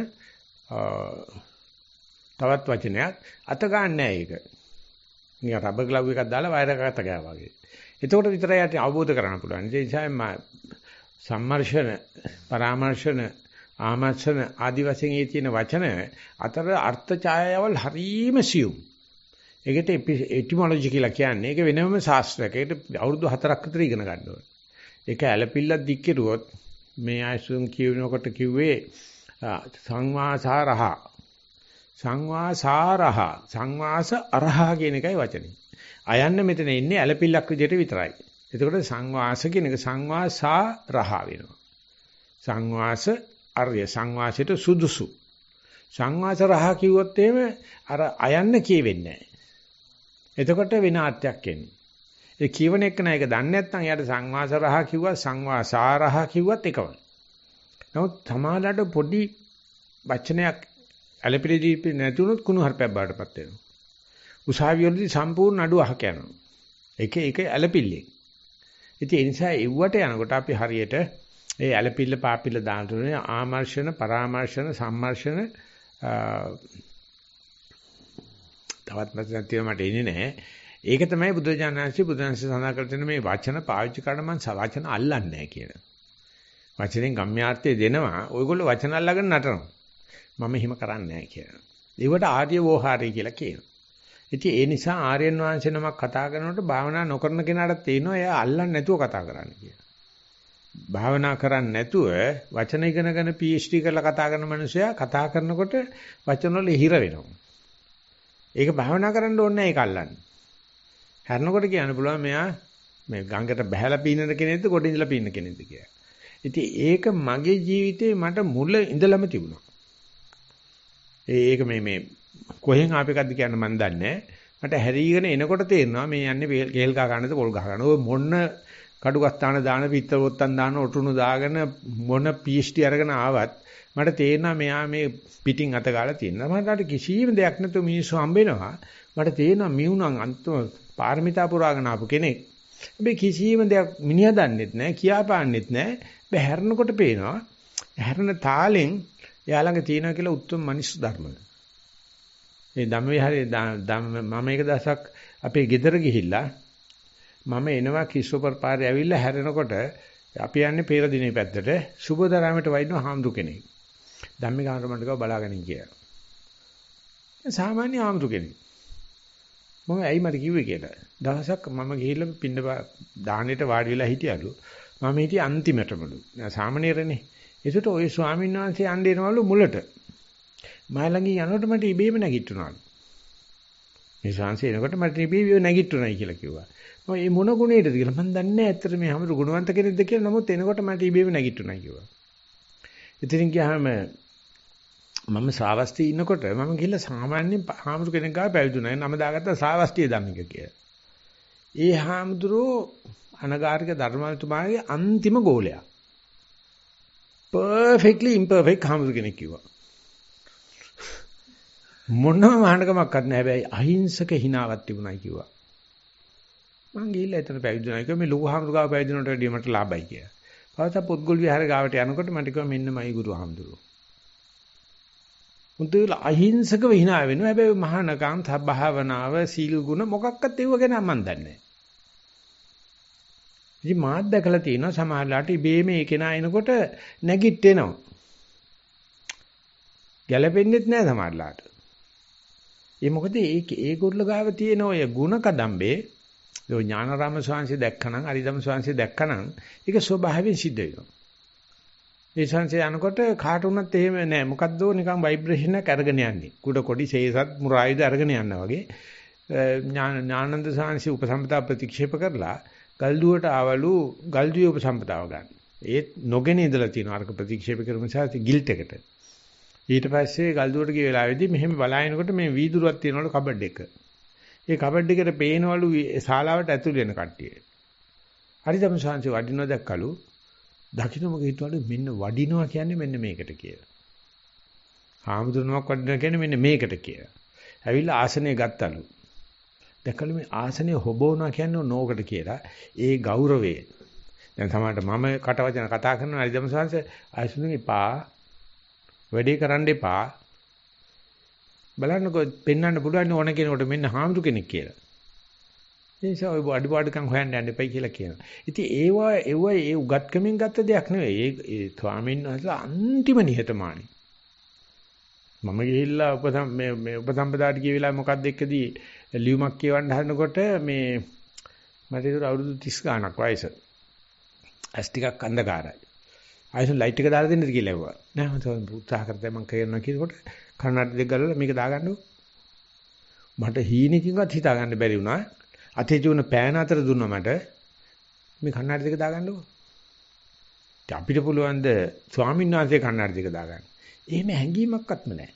තවත් වචනයක් අත ගන්න නැහැ ඒක. නිකන් රබර් ග්ලව් එකක් දාලා වයර් එකකට ගෑවා වගේ. එතකොට විතරයි යට අවබෝධ කරගන්න පුළුවන්. ඒ නිසා සම්මර්ෂණ, පරාමර්ශණ, ආමර්ෂණ ආදි වශයෙන් මේ තියෙන වචන අතර අර්ථ ඡායාවල් හරීම සියුම්. ඒකට එටිමොලොජි කියලා කියන්නේ. ඒක වෙනම ශාස්ත්‍රයක්. ඒකට අවුරුදු 4ක් විතර ඉගෙන ගන්න ඕනේ. ඒක ඇලපිල්ලක් දික් කෙරුවොත් මේ ආයසුන් කියනකොට කිව්වේ සංවාසාරහ. සංවාසාරහ. සංවාස අරහ කියන එකයි වචනේ. අයන්න මෙතන ඉන්නේ ඇලපිල්ලක් විදියට විතරයි. එතකොට සංවාස කියන එක සංවාසා රහ වෙනවා. සංවාස අර්ය සංවාසයට සුදුසු. සංවාස රහ කිව්වොත් එහෙම අර අයන්න කියවෙන්නේ නැහැ. එතකොට වෙන අර්ථයක් එන්නේ. ඒ කියවන එක නෑ ඒක දන්නේ නැත්නම් යාට සංවාස රහ කිව්වා සංවාසා රහ කිව්වත් එකමයි. නමුත් සමාජලට පොඩි වචනයක් ඇලපිලි නැති වුණොත් කුණු හර්පයක් බාටපත් වෙනවා. උසාවිය වලදී සම්පූර්ණ අඩු අහක යනවා. ඒක ඇලපිල්ලේ. ඉතින් ඒ නිසා එව්වට යනකොට අපි හරියට ඒ ඇලපිල්ල පාපිල්ල දාන්න ඕනේ ආමර්ෂණ, පරාමර්ශණ, සම්මර්ෂණ තවත් වචන තියෙනවා මට එන්නේ නැහැ. ඒක තමයි බුදුජානනාංශي සඳහන් කර තියෙන මේ වචන පාවිච්චි කරන මං වචන අල්ලන්නේ නැහැ කියන. වචනෙන් ගම්‍යාර්ථය දෙනවා. ඔයගොල්ලෝ වචන අල්ලගෙන නටනවා. මම එහෙම කරන්නේ නැහැ කියලා. ඒවට ආර්ය වෝහාරය කියලා කියනවා. ඉතින් ඒ නිසා ආර්යයන් වහන්සේ නමක් කතා කරනකොට භාවනා නොකරන කෙනාට තේරෙනවා එයා අල්ලන්නේ නැතුව කතා කරන්න කියලා. භාවනා කරන්නේ නැතුව වචන ඉගෙනගෙන PhD කරලා කතා කරන මිනිසයා කතා කරනකොට වචන වල හිර වෙනවා. ඒක භාවනා කරන්න ඕනේ නැහැ ඒක අල්ලන්නේ. හැරනකොට කියන්න පුළුවන් මෙයා මේ ගඟට බහැලා පීනන කෙනෙක්ද කොට ඉඳලා පීනන කෙනෙක්ද කියලා. ඉතින් ඒක මගේ ජීවිතේ මට මුල ඉඳලම තිබුණා. ඒක මේ කොහෙන් ආපෙකක්ද කියන්න මන් දන්නේ නැහැ. මට හැරීගෙන එනකොට තේරෙනවා මේ යන්නේ කේල් ගහ ගන්නද පොල් ගහ ගන්නද. ඔය මොන කඩුගස්තාන දාන පිටර වොත්තන් දාන ඔටුනු දාගෙන මොන PhD අරගෙන ආවත් මට තේරෙනවා මෙයා මේ පිටින් අත ගාලා තියෙනවා. මට කිසිම දෙයක් නැතුව මිනිස්සු හම්බෙනවා. මට තේරෙනවා මියුණන් අන්තිම පාරමිතා පුරාගෙන ආපු කෙනෙක්. හැබැයි කිසිම දෙයක් මිනිහා දන්නෙත් නැහැ, කියාපාන්නෙත් නැහැ. හැබැයි හැරෙනකොට පේනවා. හැරෙන තාලෙන් එයා ළඟ තියෙනවා කියලා උත්තම මිනිස්සු ධර්ම. මේ ධම්මවිහාරයේ මම එක දවසක් අපේ ගෙදර ගිහිල්ලා මම එනවා කිස්සොපර් පාරේ ඇවිල්ලා හැරෙනකොට අපි යන්නේ පෙර දිනේ පැත්තට සුබෝධාරාමයට වයින්නවා හාමුදුර කෙනෙක්. ධම්මිකාන්ත මණ්ඩකව බලාගෙන කියලා. සාමාන්‍ය හාමුදුර කෙනෙක්. මම ඇයි මට කිව්වේ කියලා. දවසක් මම ගිහිල්ලා පින්න දාහනෙට වාඩි වෙලා හිටියලු. මම හිටියේ අන්තිමටමලු. සාමාන්‍යරනේ. ඒකට ওই ස්වාමීන් වහන්සේ යන්නේ එනවලු මුලට. මම ළඟින් යනකොට මට ඉබේම නැගිටිනවලු. මේ ශාන්සි එනකොට මට ඉබේම නැගිටිනයි කියලා කිව්වා. මම මේ මොන ගුණයටද කියලා මම දන්නේ නැහැ. ඇත්තට මේ හැමෝම ගුණවන්ත කෙනෙක්ද කියලා. නමුත් එනකොට මට ඉබේම නැගිටිනයි කිව්වා. ඉතින් ගියාම මම ශ්‍රාවස්තිය ඉන්නකොට මම ගිහලා සාමාන්‍ය හාමුදුර කෙනෙක් ගාව පැවිදුණා. නම දාගත්තා ශ්‍රාවස්තිය ධම්මික කියලා. ඒ හාමුදුරෝ අනගාരിക ධර්මතුමාගේ අන්තිම ගෝලයා. perfectly imperfect හාමුදුර කෙනෙක් කිව්වා. මොනම මහානකමක්වත් නැහැ. හැබැයි අහිංසක හිණාවක් තිබුණයි කිව්වා. මං ගිහිල්ලා එතන පැවිදුණා. ඒක මේ ලොකු හාමුදුර ගාව පැවිදුණාට වැඩිය මට ලාභයි කියලා. පස්සේ පොත්ගොල් විහාර ගාවට යනකොට මට කිව්වා මෙන්න මයි ගුරු හාමුදුරුවෝ. මුදුල අහිංසකව hina වෙනවා. හැබැයි මහානකම් භාවනාව සීල් ගුණ මොකක්වත් ඒව ගැන මම දන්නේ නැහැ. ඉතින් මාත් දැකලා තියෙනවා සමහරලාට ඉබේම ඒ කෙනා එනකොට නැගිටිනවා. ගැලපෙන්නෙත් නැහැ සමහරලාට. ඒ මොකද ඒගොල්ලෝ ගාව තියෙන ඔය ගුණ කදම්බේ ඒ ඥානාරාම ස්වාමීන් දැක්කනම් හරිදම ස්වාමීන් දැක්කනම් ඒක ස්වභාවයෙන් සිද්ධ වෙනවා. ඒ සංසේ යනකොට කාට වුණත් එහෙම නෑ. මොකද්ද නිකන් ভাইබ්‍රේෂන් එකක් අරගෙන යන්නේ. කුඩ කොඩි සේසත් මුරායුධ අරගෙන යනවා වගේ. ඥානන්ද සාංශි උපසම්පදා ප්‍රතික්ෂේප කරලා ගල්දුවට ආවලු ගල්දුවේ උපසම්පදාව ගන්න. ඒත් නොගෙන ඉඳලා තියෙනවා අරක ප්‍රතික්ෂේප කරන නිසා ගිල්ට් එකට. ඊට පස්සේ ගල්දුවට ගිය වෙලාවේදී මෙහෙම බලාගෙනකොට මේ වීදුරුවක් තියෙනවලු කබඩ් එක. ඒ කබඩ් එකට පේනවලු ශාලාවට ඇතුල් වෙන කට්ටිය. හරිදම සාංශි වඩිනවා දැක්කලු. දකින්නම හිතුවලු මෙන්න වඩිනවා කියන්නේ මෙන්න මේකට කියලා. හාමුදුරුවෝක් වඩිනවා කියන්නේ මෙන්න මේකට කියලා. ඇවිල්ලා ආසනය ගත්තලු. දැකලු මේ ආසනය හොබවනවා කියන්නේ නෝකට කියලා. ඒ ගෞරවය. දැන් සමහරට මම කටවචන කතා කරනවා හරිදම සාංශ ආයසුනේ එපා. වැඩේ කරන්න එපා. බලන්නකො පෙන්වන්න පුළුවන් ඕන කෙනෙකුට මෙන්න හාමුදුර කෙනෙක් කියලා. ඒ නිසා ඔය අඩුපාඩුකම් හොයන්න යන්න එපයි කියලා කියනවා. ඉතින් ඒ උගත්කමින් ගත්ත දෙයක් නෙවෙයි. ඒ ස්වාමීන් වහන්සේලා අන්තිම නිහතමානී. මම ගිහිල්ලා උපසම්පදාට ගිය වෙලාවේ මොකක්ද එක්කදී ලියුමක් කියවන්න හදනකොට මේ මට ඒක අවුරුදු 30 ගාණක් වයස. ඇස් ටිකක් අන්ධකාරයි. ආයෙත් ලයිට් එක දාලා දෙන්නද කියලා ඇහුවා. නෑ මම උත්සාහ කරද්දී මම කරනවා කියනකොට කන්නඩි දෙක ගලවලා මේක දාගන්නකො. මට හීනකින්වත් හිතා ගන්න බැරි වුණා. අතේ ජීවන පෑන අතර දුන්නා මට මේ කන්නඩි දෙක දාගන්නකො. අපිට පුළුවන් ද ස්වාමීන් වහන්සේ කන්නඩි දෙක දාගන්න. එහෙම හැංගීමක්වත්ම නැහැ.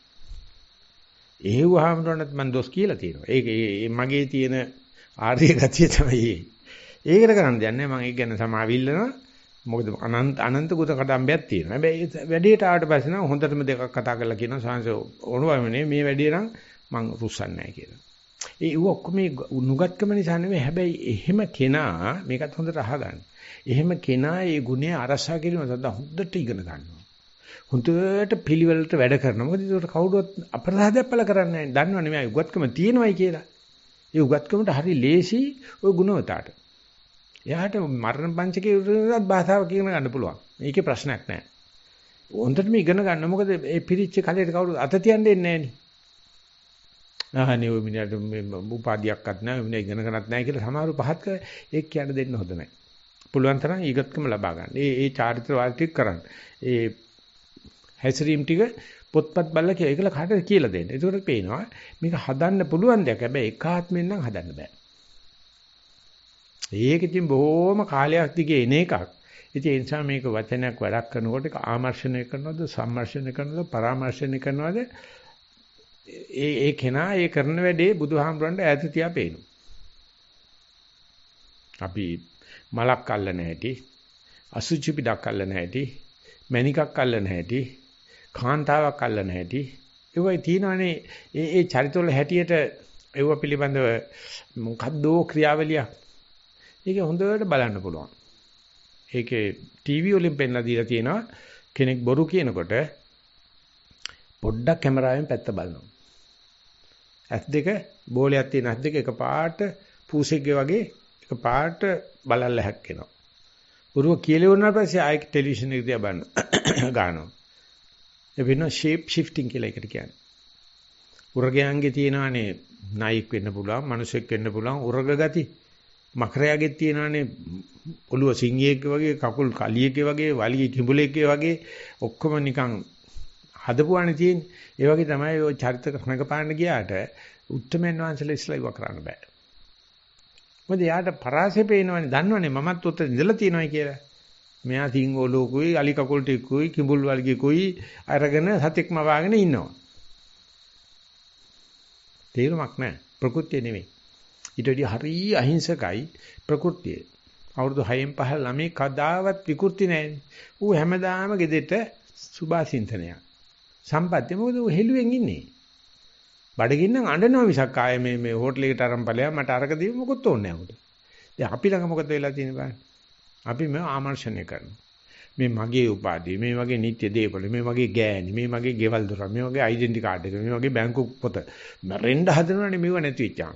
ඒ වහාමරණත් මම දොස් කියලා තියෙනවා. ඒක මගේ තියෙන ආර්ය ගතිය තමයි. ඒකට කරන්න දෙන්නේ මම ඒක ගැන සමාවිල්ලනවා. මොකද අනන්ත කුත කඩම්බයක් තියෙනවා. හැබැයි වැඩේට ආවට පස්සේ නම් හොඳටම දෙකක් කතා කරලා කියනවා සාංශ ඕනවන්නේ මේ වැඩේ නම් මං රුස්සන්නේ නැහැ කියලා. ඒ ඔක්කොම නුගත්කම නිසා නෙවෙයි. හැබැයි එහෙම කෙනා මේකත් හොඳට අහගන්න. එහෙම කෙනා ඒ ගුණය අරසා කිරීම සඳහා හොඳට ඉගෙන ගන්නවා. හුදුට පිළිවෙලට වැඩ කරනවා. මොකද ඒකට කවුරුවත් අපරාධයක් පළ කරන්නේ නැහැ. දන්නවනේ මේ උගත්කම තියෙනවයි කියලා. ඒ උගත්කමට හරි ලේසි ওই ගුණවතාවට. එයාට මරණ පංචකේ උරුමවත් භාෂාව කියන ගන්න පුළුවන්. මේකේ ප්‍රශ්නයක් නැහැ. හොඳට මේ ඉගෙන ගන්න. මොකද මේ පිරිච්ච කලයට කවුරුත් අත තියන්න දෙන්නේ නැහැ නේ. ආහනේ ඔය මිනිහට මේ උපාධියක්වත් නැහැ, ඔය මිනිහ ඉගෙන ගන්නත් නැහැ කියලා සමහරව පහත් කර ඒක කියන්න දෙන්න හොඳ නැහැ. පුළුවන් තරම් ඊගත්කම ලබා ගන්න. ඒ චාරිත්‍ර වාර්තික කරන්න. ඒ හැසිරීම් ටික පොත්පත් බලලා කියලා ඒකල කාටද කියලා දෙන්න. ඒකට පේනවා මේක හදන්න පුළුවන් දෙයක්. හැබැයි එක ආත්මෙන් නම් හදන්න බෑ. ඒක ඉතින් බොහොම කාලයක් දිගේ එන එකක්. ඉතින් ඒ නිසා මේක වචනයක් වැඩක් කරනකොට ඒක ආමර්ෂණය කරනවද, සම්මර්ෂණය කරනවද, පරාමර්ශණය කරනවද? ඒ කෙනා ඒ කරන වැඩේ බුදුහාමුදුරන්ට ඈත තියා පේනවා. අපි මලක් අල්ලන හැටි, අසුචි පිටක් අල්ලන හැටි, මණිකක් අල්ලන හැටි, කාන්තාවක් අල්ලන හැටි, ඒවයි තියෙනවානේ ඒ චරිතවල හැටියට ඒව පිළිබඳව මොකද්දෝ ක්‍රියාවලියක්. ඒක හොඳට බලන්න පුළුවන්. ඒකේ ටීවී වලින් පෙන්නලා දීලා තියෙනවා කෙනෙක් බොරු කියනකොට පොඩ්ඩක් කැමරාවෙන් පැත්ත බලනවා. ඇස් දෙක බෝලයක් තියෙන ඇස් දෙක එකපාරට පූසෙක්ගේ වගේ එකපාරට බලල්ල හැක්කෙනවා. බොරුව කියලා වුණාට පස්සේ ආයෙ ටෙලිවිෂන් එක දිහා බලනවා. ගන්නවා. ඒ වෙන ෂේප් ෂිෆ්ටිංగ్ කියලා එකට කියන්නේ. උරගයන්ගේ තියෙනවානේ නායික් වෙන්න පුළුවන්, මිනිසෙක් වෙන්න පුළුවන් උරග ගති. මකරයාගේ තියෙනවානේ ඔළුව සිංහයෙක් වගේ, කකුල් කලියෙක්ගේ වගේ, වලිය කිඹුලෙක්ගේ වගේ ඔක්කොම නිකන් හදපුවානේ තියෙන්නේ. ඒ වගේ තමයි ඔය චරිත රඟපාන්න ගියාට උත්තරමයන් වහන්සේලා ඉස්ලා ඉව කරන්න බෑ. මොකද යාට පරාසය පේනවනේ, දන්නවනේ මමත් උත්තර ඉඳලා තියෙනවයි කියලා. මෙයා තින් ඔලෝකුයි, අලි කකුල් ටිකුයි, කිඹුල් වලිගේකුයි අරගෙන සතෙක්ම වාගෙන ඉන්නවා. තේරුමක් නැහැ. ප්‍රകൃතිය නෙමෙයි. ඊට වඩා හරිය අහිංසකයි ප්‍රകൃතිය. අවුරුදු 6න් 5 ළමයි කදාවත් විකෘති නැහැ. ඌ හැමදාම ගෙදෙට සුභාසින්තනයක්. සම්පත්තිය මොකද ඌ හෙළුවෙන් ඉන්නේ. බඩගින්නම් අඬනවා මිසක් ආයේ මේ හෝටලෙකට අරන් ඵලයා මට අරක දීම මොකොත් ඕනේ නැහැ උට. දැන් අපි ළඟ මොකද වෙලා තියෙන්නේ බලන්න. අපි මේ ආමර්ෂණය කරනවා. මේ මගේ උපාධිය, මේ වගේ නිත්‍ය දේපල, මේ වගේ ගෑණි, මේ වගේ ගෙවල් දොර, මේ වගේ ඩෙන්ටි කාඩ් එක, මේ වගේ බැංකු පොත මරෙන්න හදනවනේ මේව නැති වෙච්චාම.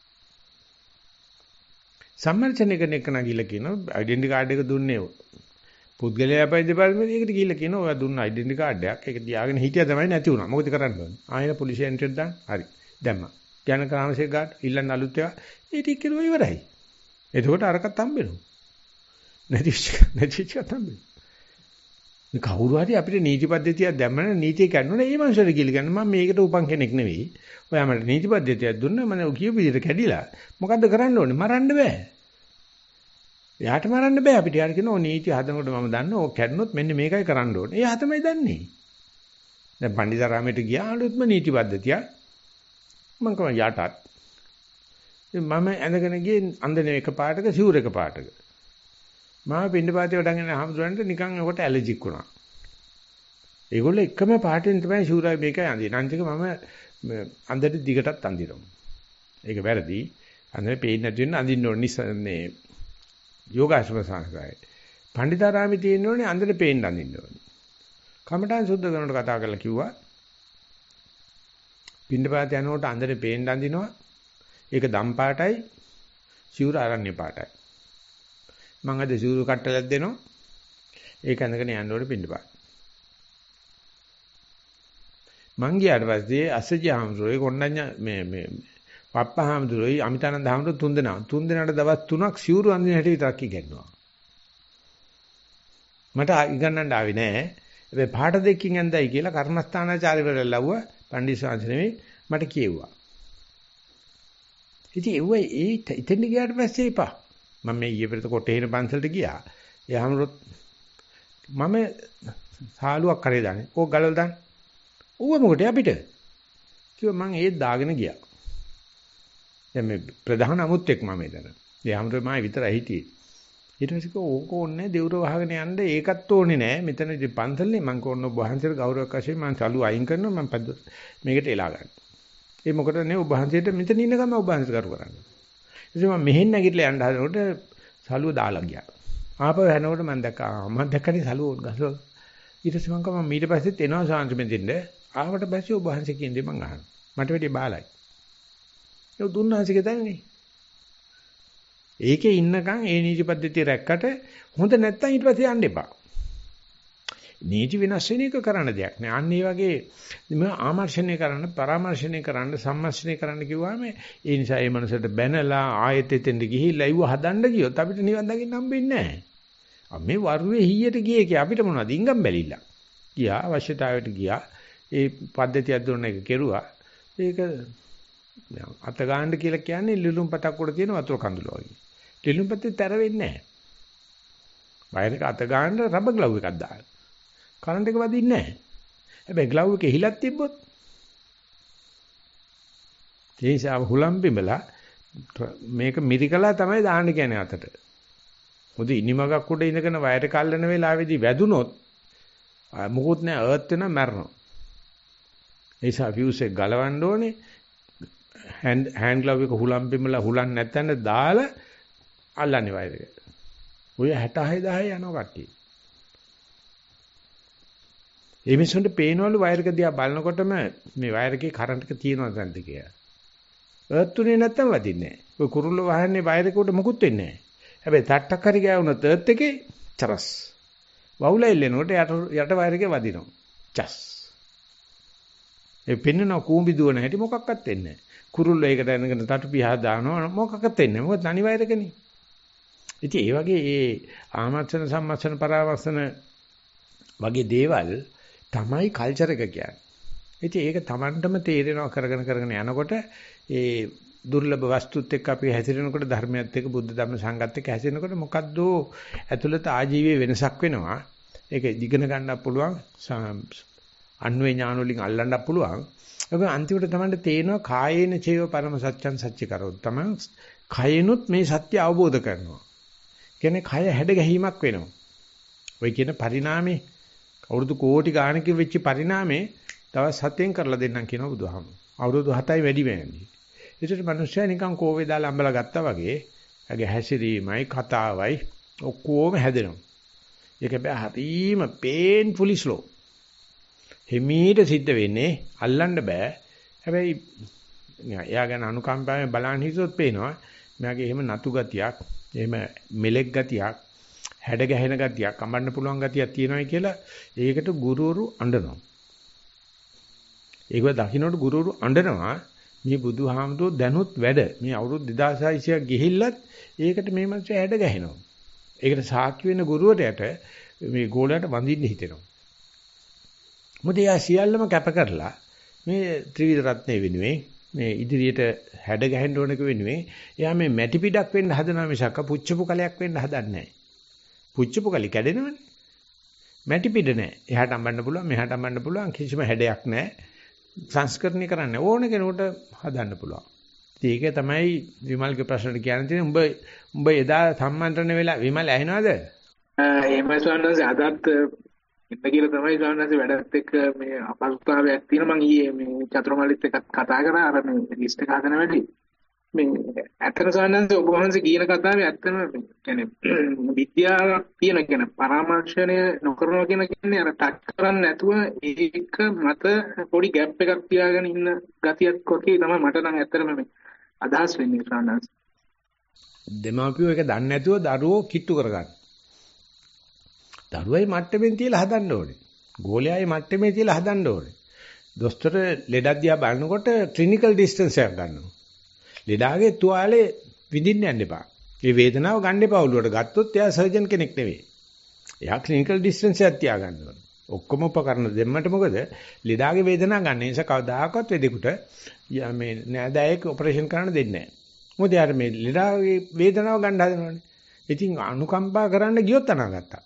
සම්මර්ෂණය කරන එක නගිලා කියනවා ඩෙන්ටි කාඩ් එක දුන්නේ පුද්ගලයා අපේ දෙපාර්තමේන්තුවේ ඒකට ගිහිල්ලා කියනවා ඔයා දුන්න ඩෙන්ටි කාඩ් එකක් ඒක තියාගෙන හිටියා තමයි නැති වුණා. මොකද කරන්න ඕනේ? ආයෙ පොලිසිය එන්ටර් දාන්න. හරි. දැම්මා. යන ක්‍රාමසේ ගාට ඉල්ලන්න අලුත් ඒවා ඒ ටික කෙරුවා ඉවරයි. එතකොට අරකට හම්බෙනවා. නැතිච්ච හම්බෙනවා. මේ කවුරු හරි අපිට නීති පද්ධතියක් දැම්මම නීතිය කන්නොනේ මේ මනුස්සයර කියලා ගන්න මම මේකට උපන් කෙනෙක් නෙවෙයි. ඔයා මට නීති පද්ධතියක් දුන්නා මම කියපු විදිහට කැඩිලා. මොකද්ද කරන්න ඕනේ? මරන්න බෑ. එයාට මරන්න බෑ අපිට. යාර කියනවා නීති හදනකොට මම දන්නවා ඕක කැඩුනොත් මෙන්න මේකයි කරන්න ඕනේ. එයා තමයි දන්නේ. දැන් පණ්ඩිතාරාමයට ගියා අලුත්ම නීති පද්ධතිය. මම කම යටත්. මම ඇඳගෙන ගියේ අන්දන එක පාටක සිවුර එක පාටක. මම පින්නපාතේ වඩගෙන හම්දුරන්ට නිකන් ඔකට ඇලර්ජික් වුණා. ඒගොල්ලෝ එකම පාටෙන් තමයි සිවුරයි මේකයි අඳින්නේ. අන්තික මම අන්දට දිගටත් අඳිනවා. ඒක වැරදි. අන්දේ පේන්නේ නැති වෙන අඳින්න ඕනේ මේ යෝගාශ්‍රම සංස්කාරය. පණ්ඩිතාරාමේ තියෙන්න ඕනේ අන්දට පේන්න අඳින්න ඕනේ. කමඨාන් සුද්ධ කරනකොට කතා කරලා කිව්වා පින්නපාත යනකොට අන්දට පේන්න අඳිනවා. ඒක දම් පාටයි සිවුර ආරණ්‍ය පාටයි. මම අද සිවුරු කට්ටලක් දෙනවා. ඒක අඳගෙන යන්න ඕනේ පින්නපාත. මං ගියාට පස්සේ අසජි හාමුදුරුවෝ කොණ්ඩඤ්ඤ මේ පප්පා හාමුදුරුවෝයි අමිතානන්ද හාමුදුරුවෝ තුන් දෙනාට දවස් 3ක් සිවුරු අඳින හැටි විතරක් ඉගෙනුවා. මට ඉගෙනන්න ආවේ නෑ. හැබැයි පාට දෙකකින් ඇඳයි කියලා කර්මස්ථානාචාර්යවරු ලව්ව පණ්ඩිත ශාන්ති නෙමෙයි මට කියෙව්වා. ඉතින් ඒ ඉතින් ගියාට පස්සේ එපා. මම මේ ඊයේ පෙරේද කොටේන පන්සලට ගියා. ඒ හාමුදුරුවෝ මම සාලුවක් කරේ දාන්නේ. ඕක ගලවලා දාන්න. ඌව මොකටද අපිට? කිව්වා මං ඒත් දාගෙන ගියා. දැන් මේ ප්‍රධාන අමුත්තෙක් මම එතන. ඒ හැමෝටම මම විතරයි හිටියේ. ඊට පස්සේ ඕක ඕනේ දෙවුර වහගෙන යන්න ඒකත් ඕනේ නෑ. මෙතන පන්සලේ මං කොන්න ඔබ වහන්සේට ගෞරවයක් වශයෙන් මං සලු අයින් කරනවා මං මේකට එලා ගන්න. ඒ මොකටද නේ ඔබ වහන්සේට මෙතන ඉන්න ගම ඔබ වහන්සේට කරු කරන්නේ. ඉතින් මම මෙහෙන් නැගිටලා යන්න හදනකොට සලුව දාලා ගියා. ආපහු යනකොට මම දැක්කා මම දැක්කනේ සලුව ගසලා ඊට පස්සේ මම කිව්වා ඊට පස්සෙත් එනවා සාන්ති මෙදින්න. ආවට පස්සේ ඔබ වහන්සේ කියන්නේ මං අහනවා. මට වැඩි බාලයි. ඒ දුන්නාසික දැනනේ. ඒකේ ඉන්නකම් ඒ නීති පද්ධතිය රැක්කට හොඳ නැත්තම් ඊට පස්සේ යන්න එපා. නීති වෙනස් වෙන එක කරන්න දෙයක් නෑ. අන්න ඒ වගේ මේ ආමර්ෂණය කරන්න, පරාමර්ශණය කරන්න, සම්මර්ෂණය කරන්න කිව්වම ඒ නිසා ඒ මනසට බැනලා ආයෙත් එතෙන්ට ගිහිල්ලා ඉව හදන්න ගියොත් අපිට නිවන් දකින්න හම්බෙන්නේ නෑ. මේ වරුවේ හීයට ගියේ කිය අපිට මොනවද ඉංගම් බැලිලා. ගියා අවශ්‍යතාවයට ගියා. ඒ පද්ධතියක් දුන්න එක කෙරුවා. ඒක අත ගන්න කියලා කියන්නේ ලිලුම් පතක් උඩ තියෙන වතුර කඳුල වගේ. ලිලුම් පතේ තැර වෙන්නේ නැහැ. වයරක අත ගන්න රබර් ග්ලව් එකක් දාන්න. කරන්ට් එක වදින්නේ නැහැ. හැබැයි ග්ලව් එකේ හිලක් තිබ්බොත් ඒ නිසා හුලම් බිමලා මේක මිරිකලා තමයි දාන්න කියන්නේ අතට. මොකද ඉනිමගක් උඩ ඉඳගෙන වයර කල්ලන වෙලාවේදී වැදුනොත් මොකුත් නැහැ අර්ත් වෙනවා මැරෙනවා. ඒ නිසා ෆියුස් එක ගලවන්න ඕනේ. හෑන්ඩ් ග්ලව් එක හුලම් බිමලා හුලන් නැත්නම් දාලා අල්ලන්නේ වයර එක. ඔය 66000 යනවා කට්ටිය. ඒ මිනිස්සුන්ට පේනවලු වයර් එක දිහා බලනකොටම මේ වයර් එකේ කරන්ට් එක තියෙනවද නැද්ද කියලා. අර්ත් උනේ නැත්තම් වදින්නේ නැහැ. ඔය කුරුල්ල වහන්නේ වයර් එක උඩ මොකුත් වෙන්නේ නැහැ. හැබැයි තට්ටක් හරි ගෑවුනොත් අර්ත් එකේ චරස්. වවුල එල්ලෙනකොට යට වයර් එකේ වදිනවා. චස්. ඒ පින්නන කූඹි දුවන හැටි මොකක්වත් වෙන්නේ නැහැ. කුරුල්ල ඒකට එනගෙන තටු පියා දානවා මොකක්වත් වෙන්නේ නැහැ. මොකද තනි වයර් එකනේ. ඉතින් ඒ වගේ ඒ ආමර්ෂණ සම්මර්ෂණ පරාවර්ෂණ වගේ දේවල් තමයි කල්චර් එක කියන්නේ. ඉතින් ඒක Tamanටම තේරෙනවා කරගෙන යනකොට ඒ දුර්ලභ වස්තුත් එක්ක අපි හැසිරෙනකොට ධර්මයත් එක්ක බුද්ධ ධර්ම සංගත් එක්ක හැසිරෙනකොට මොකද්ද ඇතුළත ආජීවයේ වෙනසක් වෙනවා. ඒක ඉගෙන ගන්නත් පුළුවන්. අන්වේ ඥාන වලින් අල්ලන්නත් පුළුවන්. ඒක අන්තිමට Tamanට තේරෙනවා කායේන චේව පරම සත්‍යං සච්ච කරොත් තමයි කයනොත් මේ සත්‍ය අවබෝධ කරනවා. කියන්නේ කය හැඩ ගැහිමක් වෙනවා. ඔය කියන පරිණාමේ අවුරුදු කෝටි ගාණකින් වෙච්ච පරිණාමේ දවස් 7න් කරලා දෙන්නම් කියනවා බුදුහාමුදුරුවෝ. අවුරුදු 7යි වැඩි වෙන්නේ. ඒකට මිනිස්සයා නිකන් කෝවේ දාලා අම්බලා ගත්තා වගේ ඇගේ හැසිරීමයි කතාවයි ඔක්කොම හැදෙනවා. ඒක බෑ හරීම painfully slow. හිමීට සිද්ධ වෙන්නේ අල්ලන්න බෑ. හැබැයි එයා ගැන අනුකම්පාවෙන් බලන් හිටියොත් පේනවා මෙයාගේ එහෙම නතු ගතියක්, එහෙම මෙලෙක් ගතියක්, හැඩ ගැහෙන ගතියක්, අඹන්න පුළුවන් ගතියක් තියෙනවායි කියලා ඒකට ගුරුවරු අඬනවා. ඒක දකින්නට ගුරුවරු අඬනවා. මේ බුදුහාමුදුරුවෝ දැනුත් වැඩ මේ අවුරුදු 2600ක් ගිහිල්ලත් ඒකට මේ මනස හැඩ ගැහෙනවා. ඒකට සාක්ෂි වෙන ගුරුවරයාට මේ ගෝලයට වඳින්න හිතෙනවා. මොකද එයා සියල්ලම කැප කරලා මේ ත්‍රිවිධ රත්නේ වෙනුවෙන් මේ ඉදිරියට හැඩ ගැහෙන්න ඕනක වෙනුවෙන් එයා මේ මැටි පිටක් වෙන්න හදනවා මිසක් පුච්චපු කලයක් වෙන්න හදන්නේ නැහැ. පුච්චපු කලි කැඩෙනවනේ. මැටි පිට නැහැ. එහාට අඹන්න පුළුවන්, මෙහාට අඹන්න පුළුවන් කිසිම හැඩයක් නැහැ. සංස්කරණය කරන්න ඕන කෙනෙකුට හදන්න පුළුවන්. ඒක තමයි විමල්ගේ ප්‍රශ්නට කියන්නේ. උඹ එදා සම්මන්ත්‍රණ වෙලා විමල් ඇහෙනවද? එහෙම සවන්නස් අදත් ඉන්න කියලා තමයි සවන්නස් වැඩත් එක්ක මේ අපහසුතාවයක් තියෙන මම ඊයේ මේ චතුරමල්ලිත් එක්ක කතා කරා අර මේ ලිස්ට් එක හදන වැඩි. මේ ඇත්තට සවන්නස් ඔබ වහන්සේ කියන කතාවේ ඇත්තම කියන්නේ විද්‍යාවක් තියෙන කියන පරාමර්ශණය නොකරනවා කියන්නේ අර ටච් කරන්නේ නැතුව ඒක මත පොඩි ગેප් එකක් තියාගෙන ඉන්න ගතියක් වගේ තමයි මට නම් ඇත්තටම මේ අදහස් වෙන්නේ සවන්නස්. දෙමාපියෝ ඒක දන්නේ නැතුව දරුවෝ කිට්ටු කරගන්න. දරුවයි මට්ටමින් තියලා හදන්න ඕනේ. ගෝලයායි මට්ටමේ තියලා හදන්න ඕනේ. දොස්තර ලෙඩක් දිහා බලනකොට ක්ලිනිකල් ඩිස්ටන්ස් එකක් ගන්නවා. ලෙඩාගේ තුවාලේ විඳින්න යන්න එපා. ඒ වේදනාව ගන්න එපා ඔළුවට. ගත්තොත් එයා සර්ජන් කෙනෙක් නෙවෙයි. එයා ක්ලිනිකල් ඩිස්ටන්ස් එකක් තියාගන්න ඕනේ. ඔක්කොම උපකරණ දෙන්නට මොකද ලෙඩාගේ වේදනාව ගන්න නිසා කවදාකවත් වෙදෙකුට මේ නෑදෑයෙක් ඔපරේෂන් කරන්න දෙන්නේ නැහැ. මොකද යාර මේ ලෙඩාගේ වේදනාව ගන්න හදනවනේ. ඉතින් අනුකම්පා කරන්න ගියොත් අනාගත්තා.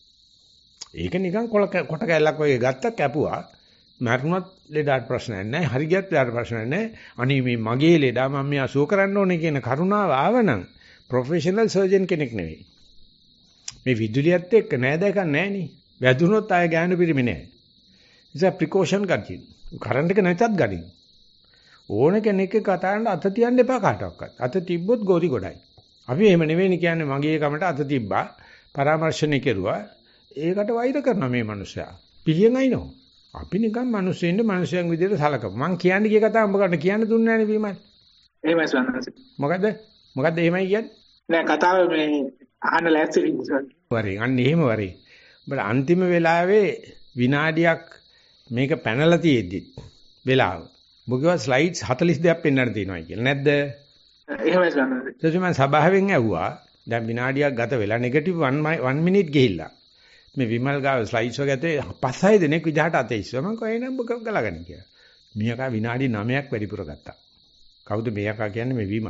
ඒක නිකන් කොට කැල්ලක් වගේ ගත්තා කැපුවා. මරුණත් ලෙඩට ප්‍රශ්නයක් නැහැ. හරි ගියත් ලෙඩට ප්‍රශ්නයක් නැහැ. අනේ මේ මගේ ලෙඩා මම මේ අසුව කරන්න ඕනේ කියන කරුණාව ආවනම් ප්‍රොෆෙෂනල් සර්ජන් කෙනෙක් නෙවෙයි. මේ විදුලියත් එක්ක නෑදෑකක් නැහැ නේ. වැදුනොත් ආය ගෑනු පිරිමි නැහැ. ඉතින් ප්‍රිකෝෂන් ගන්න. කරන්ට් එක නැතත් ගනින්. ඕන කෙනෙක් කතා කරන්න අත තියන්න එපා කාටවත්. අත තිබ්බොත් ගෝරි ගොඩයි. අපි එහෙම නෙවෙයි කියන්නේ මගේ කමට අත තිබ්බා. පරාමර්ශණය කෙරුවා. ඒකට වෛර කරනවා මේ මිනිස්සයා. පිහියෙන් අයින්නවා. අපි නිකන් මිනිස්සුන්ට මිනිස්යන් විදිහට සලකමු. මං කියන්නේ කිය කතාව උඹකට කියන්න දුන්නේ නැහැ නේ විමල්. එහෙමයි ස්වාමීනි. මොකද්ද එහෙමයි කියන්නේ? නෑ කතාව මේ අහන්න ලෑස්ති වෙන්න. වරේ අන්න එහෙම වරේ. උඹට අන්තිම වෙලාවේ විනාඩියක් මේක පැනලා තියෙද්දි වෙලාව. මොකද ස්ලයිඩ්ස් 42ක් පෙන්වන්න තියෙනවා කියලා. නැද්ද? එහෙමයි ස්වාමීනි. ඊට මම සභාවෙන් ඇහුවා. දැන් විනාඩියක් ගත වෙලා නෙගටිව් 1 මිනිත් ගිහිල්ලා. මේ විමල් ගාව ස්ලයිඩ්ස් වල ගත්තේ 5-6 දෙනෙක් විදිහට අතේ ඉස්සුවා. මම කොහේ නම් ගලගන්න කියලා. මියකා විනාඩි 9ක් වැඩිපුර ගත්තා. කවුද මියකා කියන්නේ මේ විමල්.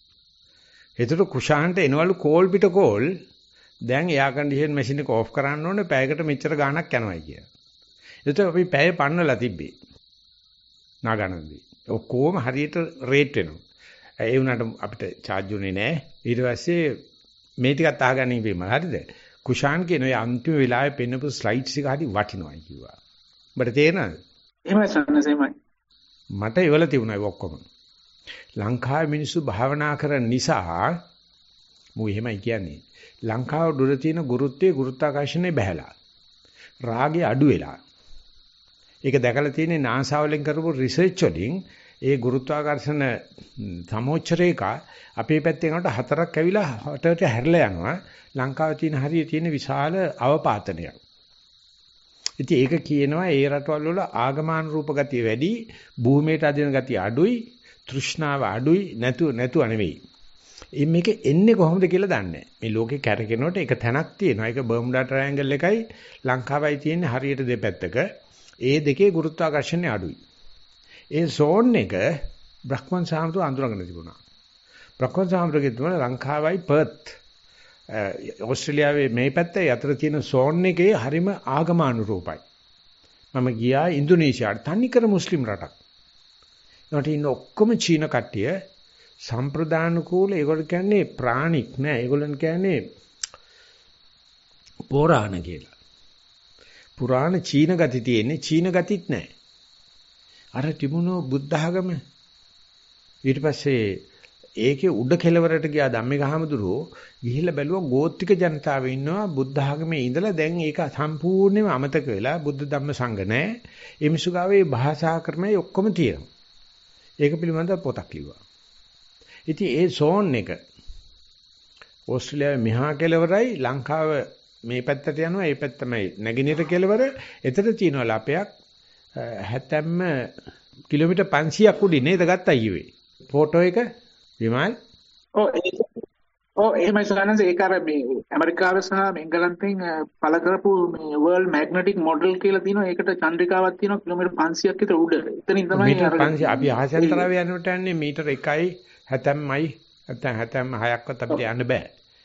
ඒතර කුෂාන්ට එනවලු කෝල් පිට කෝල් දැන් එයා කන්ඩිෂන් මැෂින් එක ඕෆ් කරන්න ඕනේ පැයකට මෙච්චර ගාණක් යනවායි කියලා. ඒතර අපි පැය පන්නලා තිබ්බේ. නාගනන්දී. ඔක්කොම හරියට රේට් වෙනවා. ඒ වුණාට අපිට charge උනේ නැහැ. ඊට පස්සේ මේ ටිකත් අහගන්න ඉපෙම හරිද? කුෂාන් කියන ඔය අන්තිම වෙලාවේ පෙන්නපු ස්ලයිඩ්ස් එක හරි වටිනවායි කිව්වා. ඔබට තේරෙනවද? එහෙමයි සන්නසෙමයි. මට ඒවල තිබුණා ඒ ඔක්කොම. ලංකාවේ මිනිස්සු භාවනා කරන නිසා මු එහෙමයි කියන්නේ. ලංකාව දුර තියෙන ගුරුත්වයේ ගුරුත්වාකර්ෂණය බැහැලා. රාගය අඩු වෙලා. ඒක දැකලා තියෙන්නේ NASA වලින් කරපු රිසර්ච් වලින් ඒ ගුරුත්වාකර්ෂණ සමෝච්චරේක අපේ පැත්තෙන් යනකොට 4ක් ඇවිලා හටට හැරිලා යනවා. ලංකාවේ තියෙන හරිය තියෙන විශාල අවපාතනයක්. ඉතින් ඒක කියනවා ඒ රටවල් වල ආගමානුරූප ගතිය වැඩි, භූමියට අදින ගතිය අඩුයි, තෘෂ්ණාව අඩුයි නැතුව නෙවෙයි. මේක එන්නේ කොහොමද කියලා දන්නේ නැහැ. මේ ලෝකේ කැරකෙනකොට එක තැනක් තියෙනවා. ඒක බර්මුඩා ට්‍රයැන්ගල් එකයි ලංකාවයි තියෙන්නේ හරියට දෙපැත්තක. ඒ දෙකේ ගුරුත්වාකර්ෂණය අඩුයි. ඒ සෝන් එක බ්‍රහ්මන් සාමතු අඳුරගෙන තිබුණා. බ්‍රහ්මන් සාමතුගේ තුන ලංකාවයි පර්ත් ඕස්ට්‍රේලියාවේ මේ පැත්තේ අතර තියෙන සෝන් එකේ හරිම ආගමානුරූපයි. මම ගියා ඉන්දුනීසියාට තනිකර මුස්ලිම් රටක්. ඒකට ඉන්න ඔක්කොම චීන කට්ටිය සම්ප්‍රදාන කූල ඒගොල්ලෝ කියන්නේ ප්‍රාණික් නෑ. ඒගොල්ලන් කියන්නේ පුරාණ කියලා. පුරාණ චීන ගති තියෙන්නේ චීන ගතිත් නෑ. අර තිබුණු බුද්ධ ආගම ඊට පස්සේ ඒකේ උඩ කෙළවරට ගියා ධම්මිකහමඳුරෝ ගිහිල්ලා බැලුවා ගෝත්‍රික ජනතාව ඉන්නවා බුද්ධ ආගමේ ඉඳලා දැන් ඒක සම්පූර්ණයෙන්ම අමතක වෙලා බුද්ධ ධම්ම සංඝ නැහැ. ඒ මිසු ගාවේ භාෂා ක්‍රමයේ ඔක්කොම තියෙනවා. ඒක පිළිබඳව පොතක් ලිව්වා. ඉතින් ඒ සෝන් එක ඕස්ට්‍රේලියාවේ මෙහා කෙළවරයි ලංකාව මේ පැත්තට යනවා. ඒ පැත්ත තමයි නැගෙනහිර කෙළවර. එතන තියෙනවා ලපයක් 70 කිලෝමීටර් 500ක් උඩින් නේද ගත්තා ඊයේ. ෆොටෝ එක විමල් එහෙමයි සනන්ස ඒක අර මේ ඇමරිකාවේ සහ එංගලන්තෙන් පළ කරපු මේ වර්ල්ඩ් මැග්නටික් මොඩල් කියලා තියෙනවා. ඒකට චන්ද්‍රිකාවක් තියෙනවා කිලෝමීටර් 500ක් විතර උඩ. එතනින් තමයි මීටර් 500 අපි ආසෙන්තරව යනකොට යන්නේ මීටර් 1යි 70යි නැත්නම් 76ක්වත් අපිට යන්න බෑ.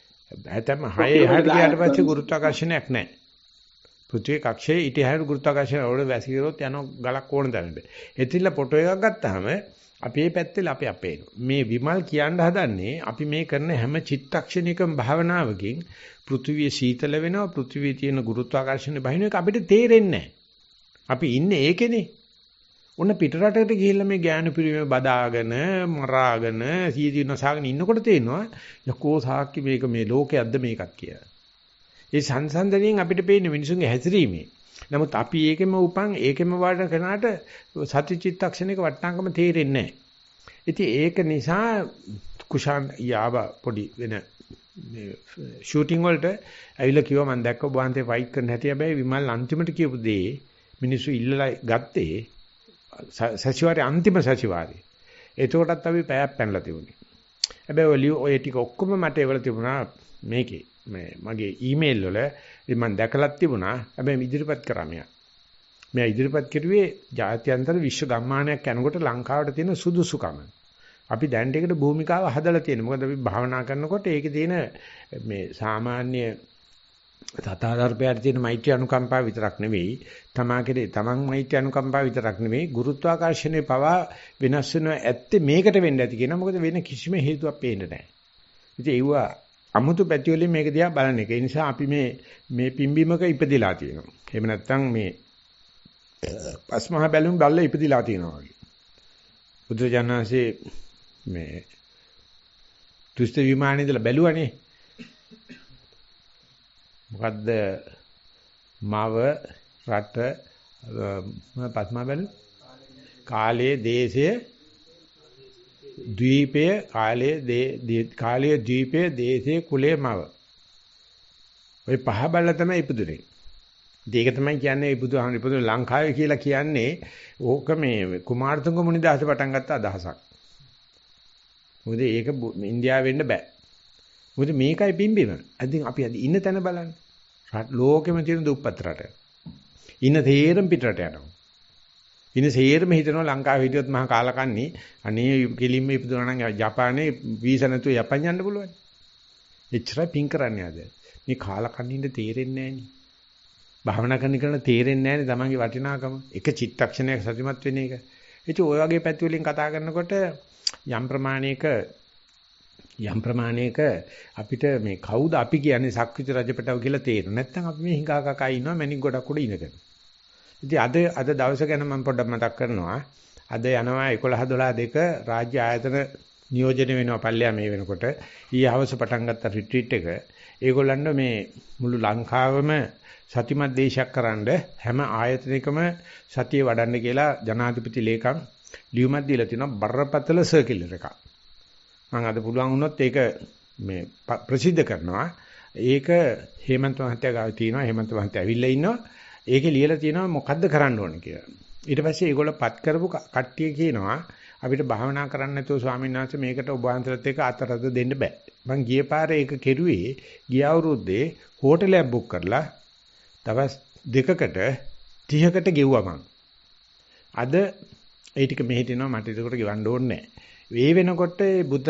76 එහාට ගියාට පස්සේ ගුරුත්වාකර්ෂණයක් නැහැ. පෘථිවි කක්ෂයේ ඊට එහාට ගුරුත්වාකර්ෂණය වල වැසිරොත් යන ගලක් ඕන තැනට. එතින්ලා ෆොටෝ එකක් ගත්තාම අපි මේ පැත්තේ අපේ මේ විමල් කියන්න හදන්නේ අපි මේ කරන හැම චිත්තක්ෂණිකම භාවනාවකින් පෘථිවිය සීතල වෙනවා පෘථිවියේ තියෙන ගුරුත්වාකර්ෂණ බහින එක අපිට තේරෙන්නේ නැහැ. අපි ඉන්නේ ඒකනේ. ඔන්න පිටරටකට ගිහිල්ලා මේ ඥාන පිරිමේ බදාගෙන මරාගෙන සීදීනසාගෙන ඉන්නකොට තේනවා යකෝ සාක්කි මේක මේ ලෝකයක්ද මේකක් කියලා. ඒ සංසන්දනයෙන් අපිට පේන්නේ මිනිසුන්ගේ හැසිරීමේ. නමුත් අපි ඒකෙම උපන් ඒකෙම වාඩ කරනාට සති චිත්තක්ෂණයක වටිනාකම තේරෙන්නේ නැහැ. ඉතින් ඒක නිසා කුෂාන් යාව පොඩි වෙන මේ ෂූටින් වලට ඇවිල්ලා කිව්වා මම දැක්ක ඔබ වහන්සේ ෆයිට් කරන හැටි. හැබැයි විමල් අන්තිමට කියපු දේ මිනිස්සු ඉල්ලලා ගත්තේ සතිವಾರේ අන්තිම සතිವಾರේ. එතකොටත් අපි පැයක් පැනලා තිබුණේ. හැබැයි ඔය ටික ඔක්කොම මට ඒවල තිබුණා මේකේ මගේ ඊමේල් වල මම දැකලත් තිබුණා. හැබැයි ඉදිරිපත් කරා මෙයා. මෙයා ඉදිරිපත් කරුවේ ජාත්‍යන්තර විශ්ව ගම්මානයක් යනකොට ලංකාවට තියෙන සුදුසුකම. අපි දැන් ටිකට භූමිකාව හදලා තියෙනවා. මොකද අපි භාවනා කරනකොට ඒකේ තියෙන මේ සාමාන්‍ය තථාගතයන්ට තියෙන මෛත්‍රී අනුකම්පාව විතරක් නෙවෙයි, තමන් මෛත්‍රී අනුකම්පාව විතරක් නෙවෙයි, ගුරුත්වාකර්ෂණයේ පවා වෙනස් වෙනවා ඇත්තේ මේකට වෙන්න ඇති කියනවා. මොකද වෙන කිසිම හේතුවක් පේන්නේ නැහැ. ඉතින් ඒවා අමුතු පැති වලින් මේක දිහා බලන එක. ඒ නිසා අපි මේ පිම්බීමක ඉපදිලා තියෙනවා. එහෙම නැත්නම් මේ පස්මහ බැලුම් බල්ල ඉපදිලා තියෙනවා වගේ. බුදුජානනාංශේ මේ දුෂ්ට විමානයේ ඉඳලා බැලුවනේ. මොකද්ද මව රට පස්මා බැලු කාලයේ දේශය ද්වීපය කාලයේ ද්වීපය දේශයේ කුලයේ මව ඔය පහ බල්ල තමයි ඉපදුනේ. ඒක තමයි කියන්නේ ඉපදුනේ ලංකාවේ කියලා කියන්නේ ඕක මේ කුමාරතුංග මුනිදාස පටන් ගත්ත අදහසක්. මොකද ඒක ඉන්දියාවෙ වෙන්න බෑ. මොකද මේකයි පිම්බීම. අදින් අපි අද ඉන්න තැන බලන්න. ලෝකෙම තියෙන දුප්පත් රට. ඉන්න තේරම පිටරට යනවා. ඉන්න සේරම හිතනවා ලංකාවේ හිටියොත් මහා කාලකන්ණි අනේ කෙලින්ම ඉපදුනා නම් ජපානයේ වීසා නැතුව යපන් යන්න පුළුවන්. එච්චරයි පින් කරන්නේ අද. මේ කාලකන්ණින්ද තේරෙන්නේ නැහෙනි. භාවනා කරන තේරෙන්නේ නැහෙනි තමන්ගේ වටිනාකම. එක චිත්තක්ෂණයක් සතිමත් වෙන එක. ඒක ඔය වගේ පැති වලින් කතා කරනකොට යම් ප්‍රමාණයක අපිට මේ කවුද අපි කියන්නේ සක්විති රජපටව කියලා තේරෙන්නේ නැත්නම් අපි මේ හිඟා කකා ඉන්නවා මැණික් ගොඩක් උඩ ඉඳගෙන. ඉතින් අද දවස ගැන මම පොඩ්ඩක් මතක් කරනවා. අද යනවා 11-12 රාජ්‍ය ආයතන නියෝජනය වෙනවා පල්ලෙහා මේ වෙනකොට. ඊයේ හවස පටන් ගත්ත රිට්‍රීට් එක. ඒගොල්ලන්ට මේ මුළු ලංකාවම සතිමත් දේශයක් කරන්න හැම ආයතනයකම සතිය වඩන්න කියලා ජනාධිපති ලේකම් ලියුමක් දීලා තිනවා බරපතල සර්කියුලර් එකක්. මම අද පුළුවන් වුණොත් ඒක මේ ප්‍රසිද්ධ කරනවා. ඒක හේමන්ත මහත්තයා ගාව තියෙනවා. හේමන්ත මහත්තයා ඇවිල්ලා ඉන්නවා. ඒකේ ලියලා තියෙනවා මොකද්ද කරන්න ඕන කියලා. ඊට පස්සේ ඒගොල්ලෝ පත් කරපු කට්ටිය කියනවා අපිට භාවනා කරන්න නැතුව ස්වාමීන් වහන්සේ මේකට ඔබ වහන්සේලාත් එක්ක අතරද දෙන්න බෑ. මං ගිය පාරේ ඒක කෙරුවේ ගිය අවුරුද්දේ හෝටලයක් බුක් කරලා දවස් 2කට 30කට ගෙව්වා මං. අද ඒ ටික මෙහෙ දෙනවා මට ඒකට ගෙවන්න ඕනේ නැහැ. ඒ වෙනකොට බුද්ධ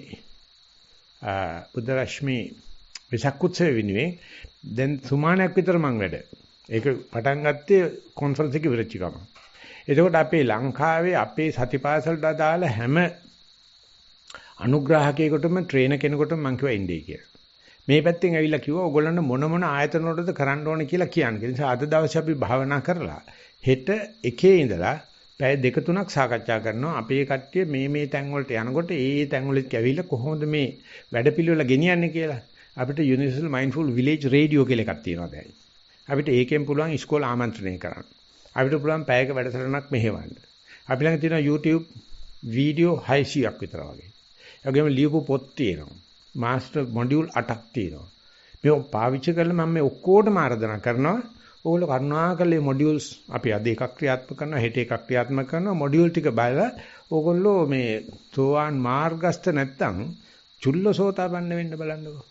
රශ්මි වෙසක් උත්සවය වෙනුවෙන් දැන් සුමානයක් විතර මං වැඩ. ඒක පටන් ගත්තේ කොන්ෆරන්ස් එකේ ඉවරච්ච ගමන්. එතකොට අපේ ලංකාවේ අපේ සතිපාසලට අදාළ හැම අනුග්‍රාහකයෙකුටම ට්‍රේනර් කෙනෙකුටම මං කිව්වා ඉන්නේ කියලා. මේ පැත්තෙන් ඇවිල්ලා කිව්වා ඕගොල්ලන්ට මොන ආයතන වලටද කරන්න ඕනේ කියලා කියන්නේ. ඒ නිසා අද දවසේ අපි භාවනා කරලා හෙට එකේ ඉඳලා පැය 2-3ක් සාකච්ඡා කරනවා. අපේ කට්ටිය මේ තැන් වලට යනකොට ඒ තැන් වලට ඇවිල්ලා කොහොමද මේ වැඩපිළිවෙල ගෙනියන්නේ කියලා. අපිට Universal Mindful Village Radio කියලා එකක් තියෙනවා දැන්. අපිට ඒකෙන් පුළුවන් ඉස්කෝල ආමන්ත්‍රණය කරන්න. අපිට පුළුවන් පැයක වැඩසටහනක් මෙහෙවන්න. අපි ළඟ තියෙනවා YouTube වීඩියෝ 600ක් විතර වගේ. ඒ වගේම ලියපු පොත් තියෙනවා. මාස්ටර් මොඩියුල් 8ක් තියෙනවා. මේ පාවිච්චි කරලා මම මේ ඔක්කොටම ආරාධනා කරනවා. ඕගොල්ලෝ කරුණාකරලා මොඩියුල්ස් අපි අද එකක් ක්‍රියාත්මක කරනවා, හෙට එකක් ක්‍රියාත්මක කරනවා. මොඩියුල් ටික බලලා ඕගොල්ලෝ මේ සෝවාන් මාර්ගස්ත නැත්තම් චුල්ලසෝතාපන්න වෙන්න බලන්නකෝ.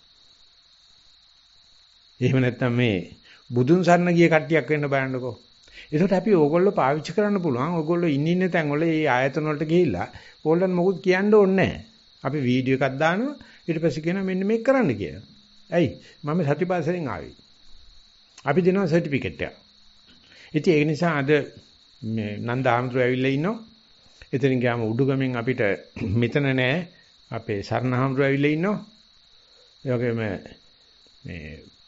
එහෙම නැත්තම් මේ බුදුන් සරණ ගිය කට්ටියක් වෙන්න බලන්නකෝ. ඒකට අපි ඕගොල්ලෝ පාවිච්චි කරන්න පුළුවන්. ඕගොල්ලෝ ඉන්න තැන් වල මේ ආයතන වලට ගිහිල්ලා ඕගොල්ලන් මොකුත් කියන්න ඕනේ නැහැ. අපි වීඩියෝ එකක් දානවා ඊට පස්සේ කියනවා මෙන්න මේක කරන්න කියලා. ඇයි? මම සතිපාසලෙන් ආවේ. අපි දෙනවා සර්ටිෆිකේට් එක. ඉතින් ඒ නිසා අද මේ නන්ද ආමතුරු ඇවිල්ලා ඉන්නවා. එතනින් ගියාම උඩුගමෙන් අපිට මෙතන නෑ අපේ සරණ ආමතුරු ඇවිල්ලා ඉන්නවා. ඒ වගේම මේ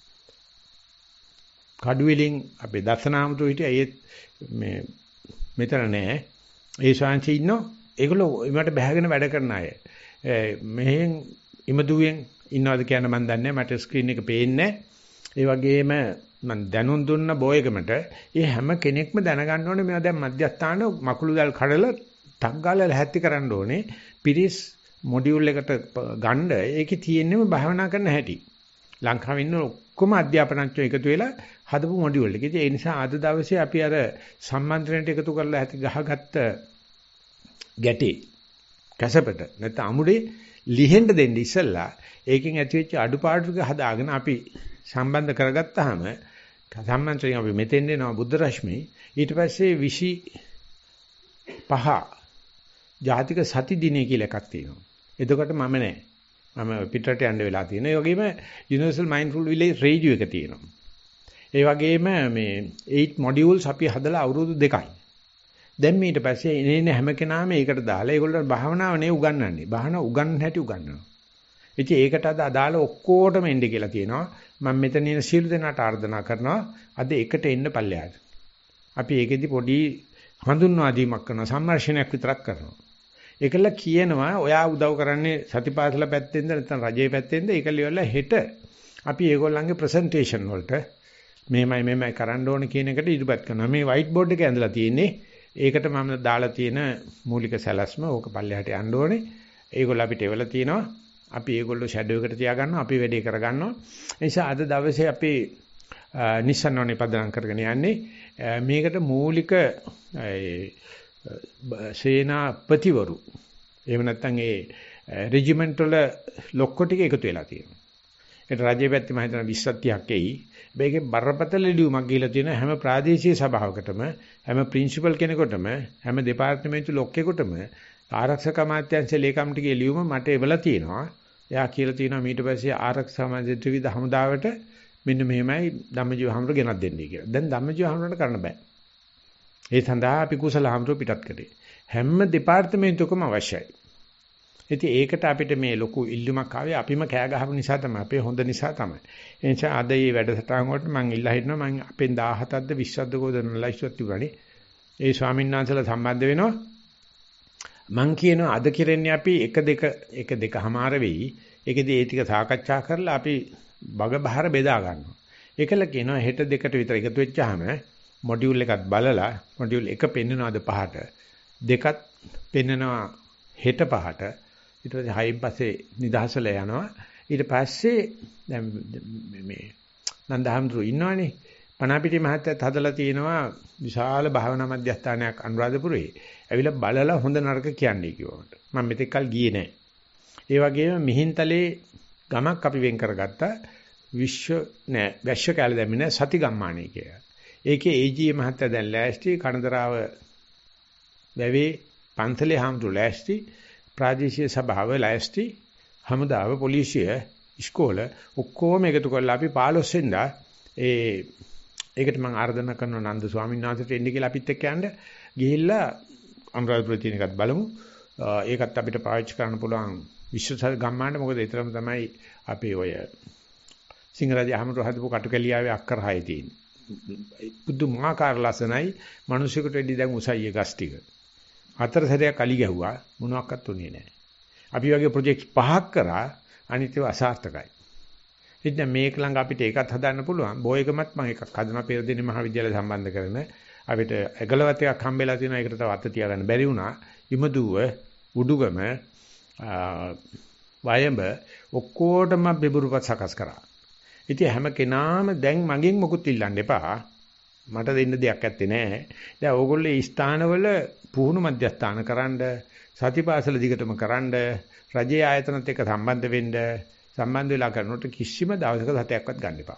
කඩුවෙලින් අපේ දර්ශන ආමතුරු හිටියා. ඒත් මේ මෙතන නෑ. ඒ ශාන්ති ඉන්නවා. ඒගොල්ලෝ මට බහගෙන වැඩ කරන අය. මෙහෙන් ඉමදුවෙන් ඉන්නවද කියන මන් දන්නේ මට ස්ක්‍රීන් එක පේන්නේ ඒ වගේම මම දැනුම් දුන්න බෝයකමට ඒ හැම කෙනෙක්ම දැනගන්න ඕනේ මේවා දැන් මධ්‍යස්ථාන මකුළු දැල් කඩලා ටක් ගාලා ලැහැත්ති කරන්න ඕනේ පිරිස් මොඩියුල් එකට ගන්න ඒකේ තියෙන්නම භාවනා කරන හැටි ලංකාවේ ඉන්න ඔක්කොම අධ්‍යාපනඥයෝ එකතු වෙලා හදපු මොඩියුල් එක. ඒ නිසා අද දවසේ අපි අර සම්මන්ත්‍රණයට එකතු කරලා ඇති ගහගත්ත ගැටේ කැසපට නැත්නම් අමුඩේ ලිහෙන්න දෙන්න ඉස්සෙල්ලා ඒකෙන් ඇතිවෙච්ච අඩුපාඩු ටික හදාගෙන අපි සම්බන්ධ කරගත්තාම සම්මන්ත්‍රණය අපි මෙතෙන් එනවා බුද්ධ රශ්මි ඊට පස්සේ 25 ජාතික සති දිනය කියලා එකක් තියෙනවා. එතකොට මම නෑ. මම පිටරට යන්න වෙලා තියෙනවා. ඒ වගේම Universal Mindful Village Radio එක තියෙනවා. ඒ වගේම මේ 8 modules අපි හදලා අවුරුදු 2යි. දැන් ඊට පස්සේ එනේ හැම කෙනාම ඒකට දාලා ඒගොල්ලෝ භාවනාව නේ උගන්වන්නේ. භාවනාව උගන්වන්න හැටි උගන්වනවා. ඉතින් ඒකට අදාළ ඔක්කොටම එන්න කියලා තියෙනවා. මම මෙතන ඉන්න සියලු දෙනාට ආර්දනා කරනවා අද එකට එන්න පල්ලෙහාට. අපි ඒකෙදි පොඩි හඳුන්වා දීමක් කරනවා සම්මර්ෂණයක් විතරක් කරනවා. ඒකල කියනවා ඔයා උදව් කරන්නේ සතිපාසල පැත්තෙන්ද නැත්නම් රජයේ පැත්තෙන්ද ඒකල ඉවරලා හෙට අපි ඒගොල්ලන්ගේ ප්‍රසන්ටේෂන් වලට මේමයි කරන්න ඕන කියන එකට ඉදිරිපත් කරනවා. මේ white board එකේ ඇඳලා තියෙන්නේ. ඒකට මම දාලා තියෙන මූලික සැලැස්ම ඕක පල්ලෙහාට යන්න ඕනේ. ඒගොල්ලෝ අපිට එවලා තියෙනවා. අපි ඒගොල්ලෝ ෂැඩෝ එකට තියාගන්නවා. අපි වැඩේ කරගන්නවා. ඒ නිසා අද දවසේ අපි නිස්සන්නෝනේ පදනම් කරගෙන යන්නේ. මේකට මූලික සේනාපතිවරු එහෙම නැත්නම් ඒ රෙජිමන්ට් වල ලොක්කො ටික එකතු වෙලා තියෙනවා. ඒකට රජයේ පැත්තේ මම හිතනවා 20ක් එයි. මේකේ බරපතල ලියුමක් ගිහිලා තියෙන හැම ප්‍රාදේශීය සභාවකටම හැම ප්‍රින්සිපල් කෙනෙකුටම හැම දෙපාර්තමේන්තු ලොක්කෙකුටම ආරක්ෂක අමාත්‍යාංශයේ ලේකම්ටිගේ ලියුම මට එවලා තියෙනවා. එයා කියලා තියෙනවා ඊට පස්සේ ආරක්ෂක අමාත්‍යාංශ ත්‍රිවිධ හමුදාවට මෙන්න මෙහෙමයි ධම්මජීව හමුදුර ගෙනත් දෙන්නේ කියලා. දැන් ධම්මජීව හමුදුරට කරන්න බෑ. ඒ සඳහා අපි කුසල හමුදුර පිටත් කළේ. හැම දෙපාර්තමේන්තුවකම අවශ්‍යයි. ඉතින් ඒකට අපිට මේ ලොකු ඉල්ලුමක් ආවේ අපිම කෑ ගහපු නිසා තමයි අපේ හොඳ නිසා තමයි. ඒ නිසා අද මේ වැඩසටහන වලට මම ඉල්ලා හිටනවා මම අපෙන් 17ක්ද 20ක්ද ගෝදන ලයිස්ට්ුවක් තිබුණානේ. ඒ ස්වාමීන් වහන්සේලා සම්බන්ධ වෙනවා. මම කියනවා අද කෙරෙන්නේ අපි 1-2 වෙයි. ඒකෙදි ඒ ටික සාකච්ඡා කරලා අපි බග බහර බෙදා ගන්නවා. ඒකල කියනවා හෙට 2ට විතර එකතු වෙච්චාම මොඩියුල් එකක් බලලා මොඩියුල් 1 පෙන්නනවාද 5ට 2ත් පෙන්නනවා හෙට 5ට ඊට පස්සේ 6න් පස්සේ නිදහසල යනවා. ඊට පස්සේ දැන් මේ නන්දහම්තුරු ඉන්නවනේ. පණාපිටි මහත්තයත් හදලා තියෙනවා විශාල භාවනා මධ්‍යස්ථානයක් අනුරාධපුරේ. ඇවිල්ලා බලලා හොඳ නරක කියන්නේ කිව්වට. මම මෙතෙක් කල් ගියේ නැහැ. ඒ වගේම මිහින්තලේ ගමක් අපි වෙන් කරගත්තා. වැශ්‍ය කාලේ දැම්මේ නැහැ සති ගම්මානේ කියලා. ඒකේ ඒජී මහත්තයා දැන් ලෑස්ති කනදරාව වැවේ පන්සලේ හාමුදුරු ලෑස්ති ප්‍රාදේශීය සභාව ලෑස්ති හමුදාව පොලිසිය ඉස්කෝල ඔක්කොම එකතු කරලා අපි 15 වෙනිදා ඒකට මම ආරාධනා කරනවා නන්ද ස්වාමීන් වහන්සේට එන්න කියලා අපිත් එක්ක යන්න ගිහිල්ලා අනුරාධපුර තියෙන එකත් බලමු. ඒකත් අපිට පාවිච්චි කරන්න පුළුවන් විශ්ව ගම්මානට. මොකද ඒතරම් තමයි අපේ ඔය සිංහරාජ අහමරු හදපු කටුකැලියාවේ අක්කර 6 තියෙන්නේ. පුදුමාකාර ලස්සනයි. මිනිස්සුන්ට වෙඩි දැන් උසයි ගස් ටික. 4 සැරයක් අලි ගැහුවා මොනවත් උනේ නැහැ. අපි වගේ ප්‍රොජෙක්ට් 5ක් කරා අනිත් ඒවා අසාර්ථකයි. ඉතින් මේක ළඟ අපිට ඒකත් හදන්න පුළුවන්. බෝයගමත් මම එකක් හදනවා පෙරදින මහාවිද්‍යාලය සම්බන්ධ කරන. අපිට එකලවත් එකක් හම්බෙලා තියෙනවා. ඒකට තව අත තියාගන්න බැරි වුණා. ඉමදුව උඩුගම වයඹ ඔක්කොටම බෙබරුපත් සකස් කරා. ඉතින් හැම කෙනාම දැන් මගෙන් මොකුත් ඉල්ලන්න එපා. මට දෙන්න දෙයක් ඇත්තේ නැහැ. දැන් ඕගොල්ලෝ මේ ස්ථානවල පුහුණු මධ්‍යස්ථාන කරන්ඩ සතිපාසල දිගටම කරන්ඩ රජයේ ආයතනත් එක්ක සම්බන්ධ වෙන්න සම්බන්ධ වෙලා කරනකොට කිසිම දවසක සතයක්වත් ගන්න එපා.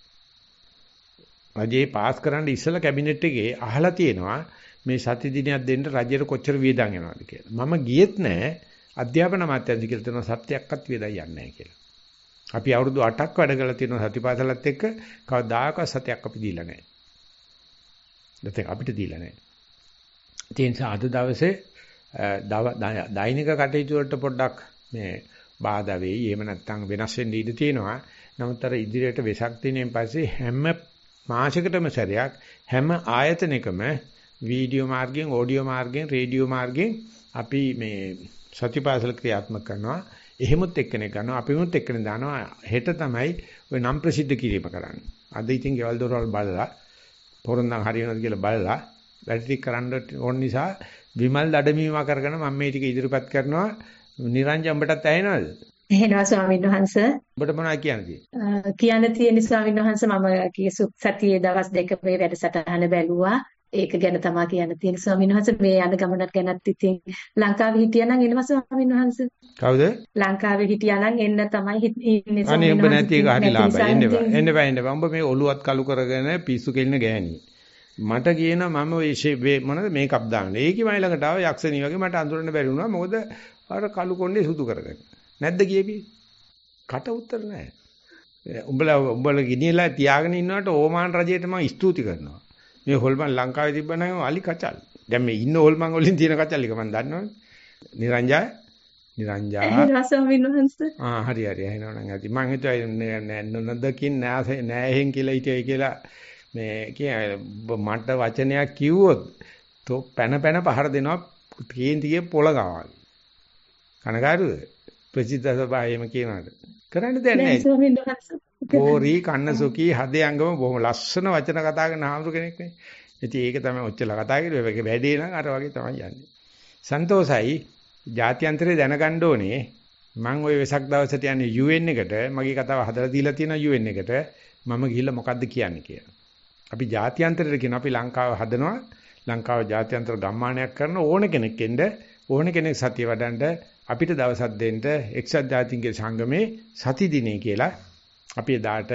රජයේ පාස් කරන්න ඉස්සලා කැබිනට් එකේ අහලා තියෙනවා මේ සති දිනයක් දෙන්න රජයට කොච්චර වියදම් යනවද කියලා. මම ගියෙත් නැහැ අධ්‍යාපන අමාත්‍යාංශ කියලා තියෙනවා සත්‍යයක්වත් වියදම් යන්නේ නැහැ කියලා. අපි අවුරුදු 8ක් වැඩ කරලා තියෙනවා සතිපාසලත් එක්ක කවදාකවත් සතයක් අපි දීලා නැහැ. නැත්නම් අපිට දීලා නැහැ. ඒ නිසා අද දවසේ දෛනික කටයුතු වලට පොඩ්ඩක් මේ බාධා වෙයි. එහෙම නැත්නම් වෙනස් වෙන්න ඉඩ තියෙනවා. නමුත් අර ඉදිරියට වෙසක් දිනෙන් පස්සේ හැම මාසයකටම සැරයක් හැම ආයතනයකම වීඩියෝ මාර්ගයෙන්, ඔඩියෝ මාර්ගයෙන්, රේඩියෝ මාර්ගයෙන් අපි මේ සතිපාසල ක්‍රියාත්මක කරනවා. එහෙමත් එක්කෙනෙක් ගන්නවා. අපිමුත් එක්කෙනෙක් දානවා. හෙට තමයි ওই නම් ප්‍රසිද්ධ කිරීම කරන්නේ. අද ඉතින් ගෙවල් දොරවල් බලලා පොරොන්දම් හරියනවද කියලා බලලා වැඩ ටික කරන්න ඕන නිසා විමල් දඩමීම කරගෙන මම මේ ටික ඉදිරිපත් කරනවා. නිරංජන් ඔබටත් ඇහෙනවද? එහෙනවා ස්වාමීන් වහන්ස. ඔබට මොනවද කියන්නේ? කියන්න තියෙන ස්වාමීන් වහන්ස මම සතියේ දවස් දෙක මේ වැඩසටහන බැලුවා. ඒක ගැන තමයි කියන්න තියෙන ස්වාමීන් වහන්ස. මේ යන ගමනක් ගැනත් ඉතින් ලංකාවේ හිටියානම් එනවා ස්වාමීන් වහන්ස. කවුද? ලංකාවේ හිටියානම් එන්න තමයි ඉන්නේ ස්වාමීන් වහන්ස. අනේ ඔබ නැති එක හරි ලාභයි. එන්න බෑ. ඔබ මේ ඔලුවත් කළු කරගෙන පිස්සු කෙලින ගෑණි. මට කියනවා මම මොනද මේකප් දාන්නේ. ඒකයි මයි ළඟට ආව යක්ෂණී වගේ මට අඳුරන්න බැරි වුණා. මොකද අර කළු කොණ්ඩේ සුදු කරගෙන. නැද්ද කියපි? කට උත්තර නැහැ. උඹලා ගිනියලා තියාගෙන ඉන්නවට ඕමාන් රජයට මම ස්තුති කරනවා. මේ හොල්මන් ලංකාවේ තිබ්බනම් අලි කචල්. දැන් මේ ඉන්න හොල්මන් වලින් තියෙන කචල් එක මම දන්නවනේ. නිරංජා ස්වාමීන් වහන්සේ. හරි එහෙනවනම් ඇති. මං හිතුවා නොදකින් නෑහෙන් කියලා හිටියයි කියලා මේ මට වචනයක් කිව්වොත් තෝ පැන පහර දෙනවා කේන්තියේ පොළ ගාවල්. කනගාටුද? ප්‍රසිද්ධ සභාවෙම කියනවාද? කරන්න දෙයක් නැහැ. පෝරි කන්නසුකී හදයන්ගම බොහොම ලස්සන වචන කතා කරන ආමරු කෙනෙක් නේ. ඉතින් ඒක තමයි ඔච්චර කතා කරේ. ඒක වැඩේ නම් අර වගේ තමයි යන්නේ. සන්තෝසයි ජාත්‍යන්තරේ දැනගන්න ඕනේ. මම ওই වෙසක් දවසට යන්නේ UN එකට. මගේ කතාව හදලා දීලා තියෙනවා UN එකට. මම ගිහිල්ලා මොකද්ද කියන්නේ කියලා. අපි ජාත්‍යන්තරයට කියන අපි ලංකාව හදනවා. ලංකාව ජාත්‍යන්තර ගම්මානයක් කරන ඕන කෙනෙක් එන්න ඕන කෙනෙක් සතිය වඩන්න අපිට දවසක් දෙන්න එක්සත් ජාතීන්ගේ සංගමේ සති දිනේ කියලා අපි එදාට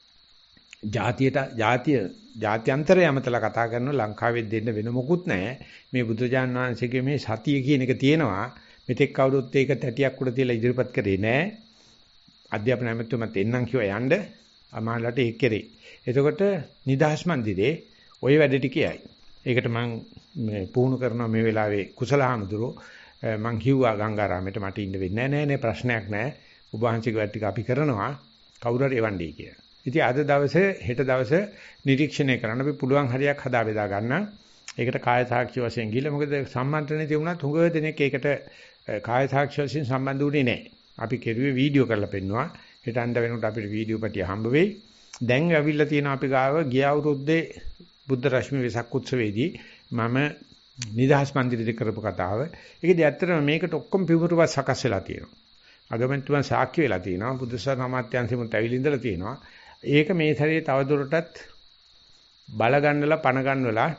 ජාත්‍යන්තරය යමතලා කතා කරන ලංකාවේ දෙන්න වෙන මොකුත් නැහැ. මේ බුදුජාන විශ්වයේ මේ සතිය කියන එක තියෙනවා. මෙතෙක් කවුරුත් ඒක තැටියක් උඩ තියලා ඉදිරිපත් කරේ නැහැ. අධ්‍යාපන ඇමතුමත් එන්නම් කිව්වා යන්න. අමාලට ඒක කරේ. එතකොට නිදහස් මන්දිරේ ওই වැඩ ටිකයි. ඒකට මම මේ පුහුණු කරනවා මේ වෙලාවේ කුසලහාමුදුරෝ මං කිව්වා ගංගාරාමයට මට ඉන්න වෙන්නේ නැහැ ප්‍රශ්නයක් නැහැ. ඔබ වහන්සේගේ වැඩ ටික අපි කරනවා. කවුරු හරි එවන්නේ කියලා. ඉතින් අද දවසේ හෙට දවසේ නිරීක්ෂණය කරන්න අපි පුළුවන් හරියක් හදා බෙදා ගන්න. ඒකට කාය සාක්ෂි වශයෙන් ගිහලා මොකද සම්මන්ත්‍රණේ තිබුණත් හුඟ දෙනෙක් ඒකට කාය සාක්ෂි වශයෙන් සම්බන්ධ වුණේ නැහැ. අපි කෙරුවේ වීඩියෝ කරලා පෙන්නවා. හෙට අන්ද වෙනකොට අපිට වීඩියෝ පිටිය හම්බ වෙයි. දැන් ඇවිල්ලා තියෙනවා අපි ගාව ගිය අවුරුද්දේ බුද්ධ රශ්මි වෙසක් උත්සවයේදී මම නිදහස් මන්දිරේ කරපු කතාව. ඒකදී ඇත්තටම මේකට ඔක්කොම පිටුපස සකස් වෙලා තියෙනවා. අගමැතිතුමන් සාක්ෂි වෙලා තියෙනවා. බුදුසසුන අමාත්‍යාංශෙමුත් ඇවිල්ලා ඉඳලා තියෙනවා. ඒක මේ ශරීරයේ තවදුරටත් බල ගන්නලා පණ ගන්නලා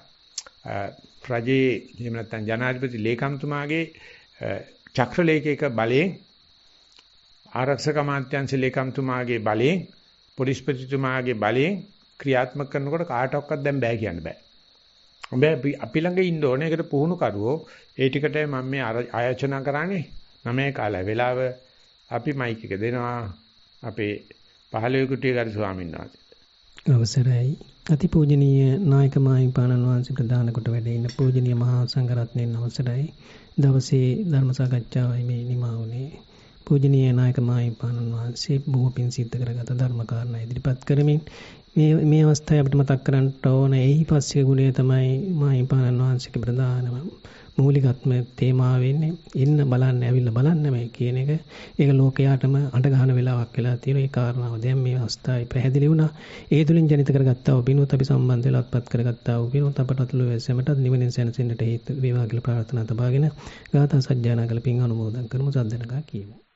රජයේ එහෙම නැත්නම් ජනාධිපති ලේකම්තුමාගේ චක්‍රලේඛයක බලයෙන් ආරක්ෂක අමාත්‍යාංශ ලේකම්තුමාගේ බලයෙන් පොලිස්පතිතුමාගේ බලයෙන් ක්‍රියාත්මක කරනකොට කාටවත් දැන් බෑ කියන්න බෑ. හැබැයි අපි ළඟ ඉන්න ඕනේ ඒකට පුහුණු කරුවෝ. ඒ ටිකට මම මේ ආයෝජන කරන්නේ 9 කාලය වෙලාව අපි මයික් එක දෙනවා අපේ 15 කුටියේ ගරු ස්වාමීන් වහන්සේට. අවසරයි. අතිපූජනීය නායක මාහිමිපාණන් වහන්සේ ප්‍රදාන කොට වැඩ ඉන්න පූජනීය මහා සංඝරත්නයන් අවසරයි. දවසේ ධර්ම සාකච්ඡාවයි මේ නිමා වුණේ. පූජනීය නායක මාහිමිපාණන් වහන්සේ බොහෝ පින් සිද්ධ කරගත ධර්ම කාරණා ඉදිරිපත් කරමින් මේ අවස්ථාවේ අපිට මතක් කරගන්න ඕන එහි පස්සේ ගුණය තමයි මාහිමිපාණන් වහන්සේගේ ප්‍රධානම මූලිකත්ම තේමාව වෙන්නේ. එන්න බලන්න ඇවිල්ලා බලන්න මේ කියන එක. ඒක ලෝකයාටම අඬ ගන්න වෙලාවක් වෙලා තියෙන ඒ කාරණාව දැන් මේ අවස්ථාවේ පැහැදිලි වුණා. ඒ තුලින් ජනිත කරගත්තා වූ බිනෝත් අපි සම්බන්ධ වෙලා අත්පත් කරගත්තා වූ බිනෝත් අපට ලොවැසෙමට නිවනින් සැනසෙන්නට හේතු වේවා කියලා ප්‍රාර්ථනා තබාගෙන ගාථා සජ්ජායනා කළ පින් අනුමෝදන් කරමු සද්දනකා කියමු.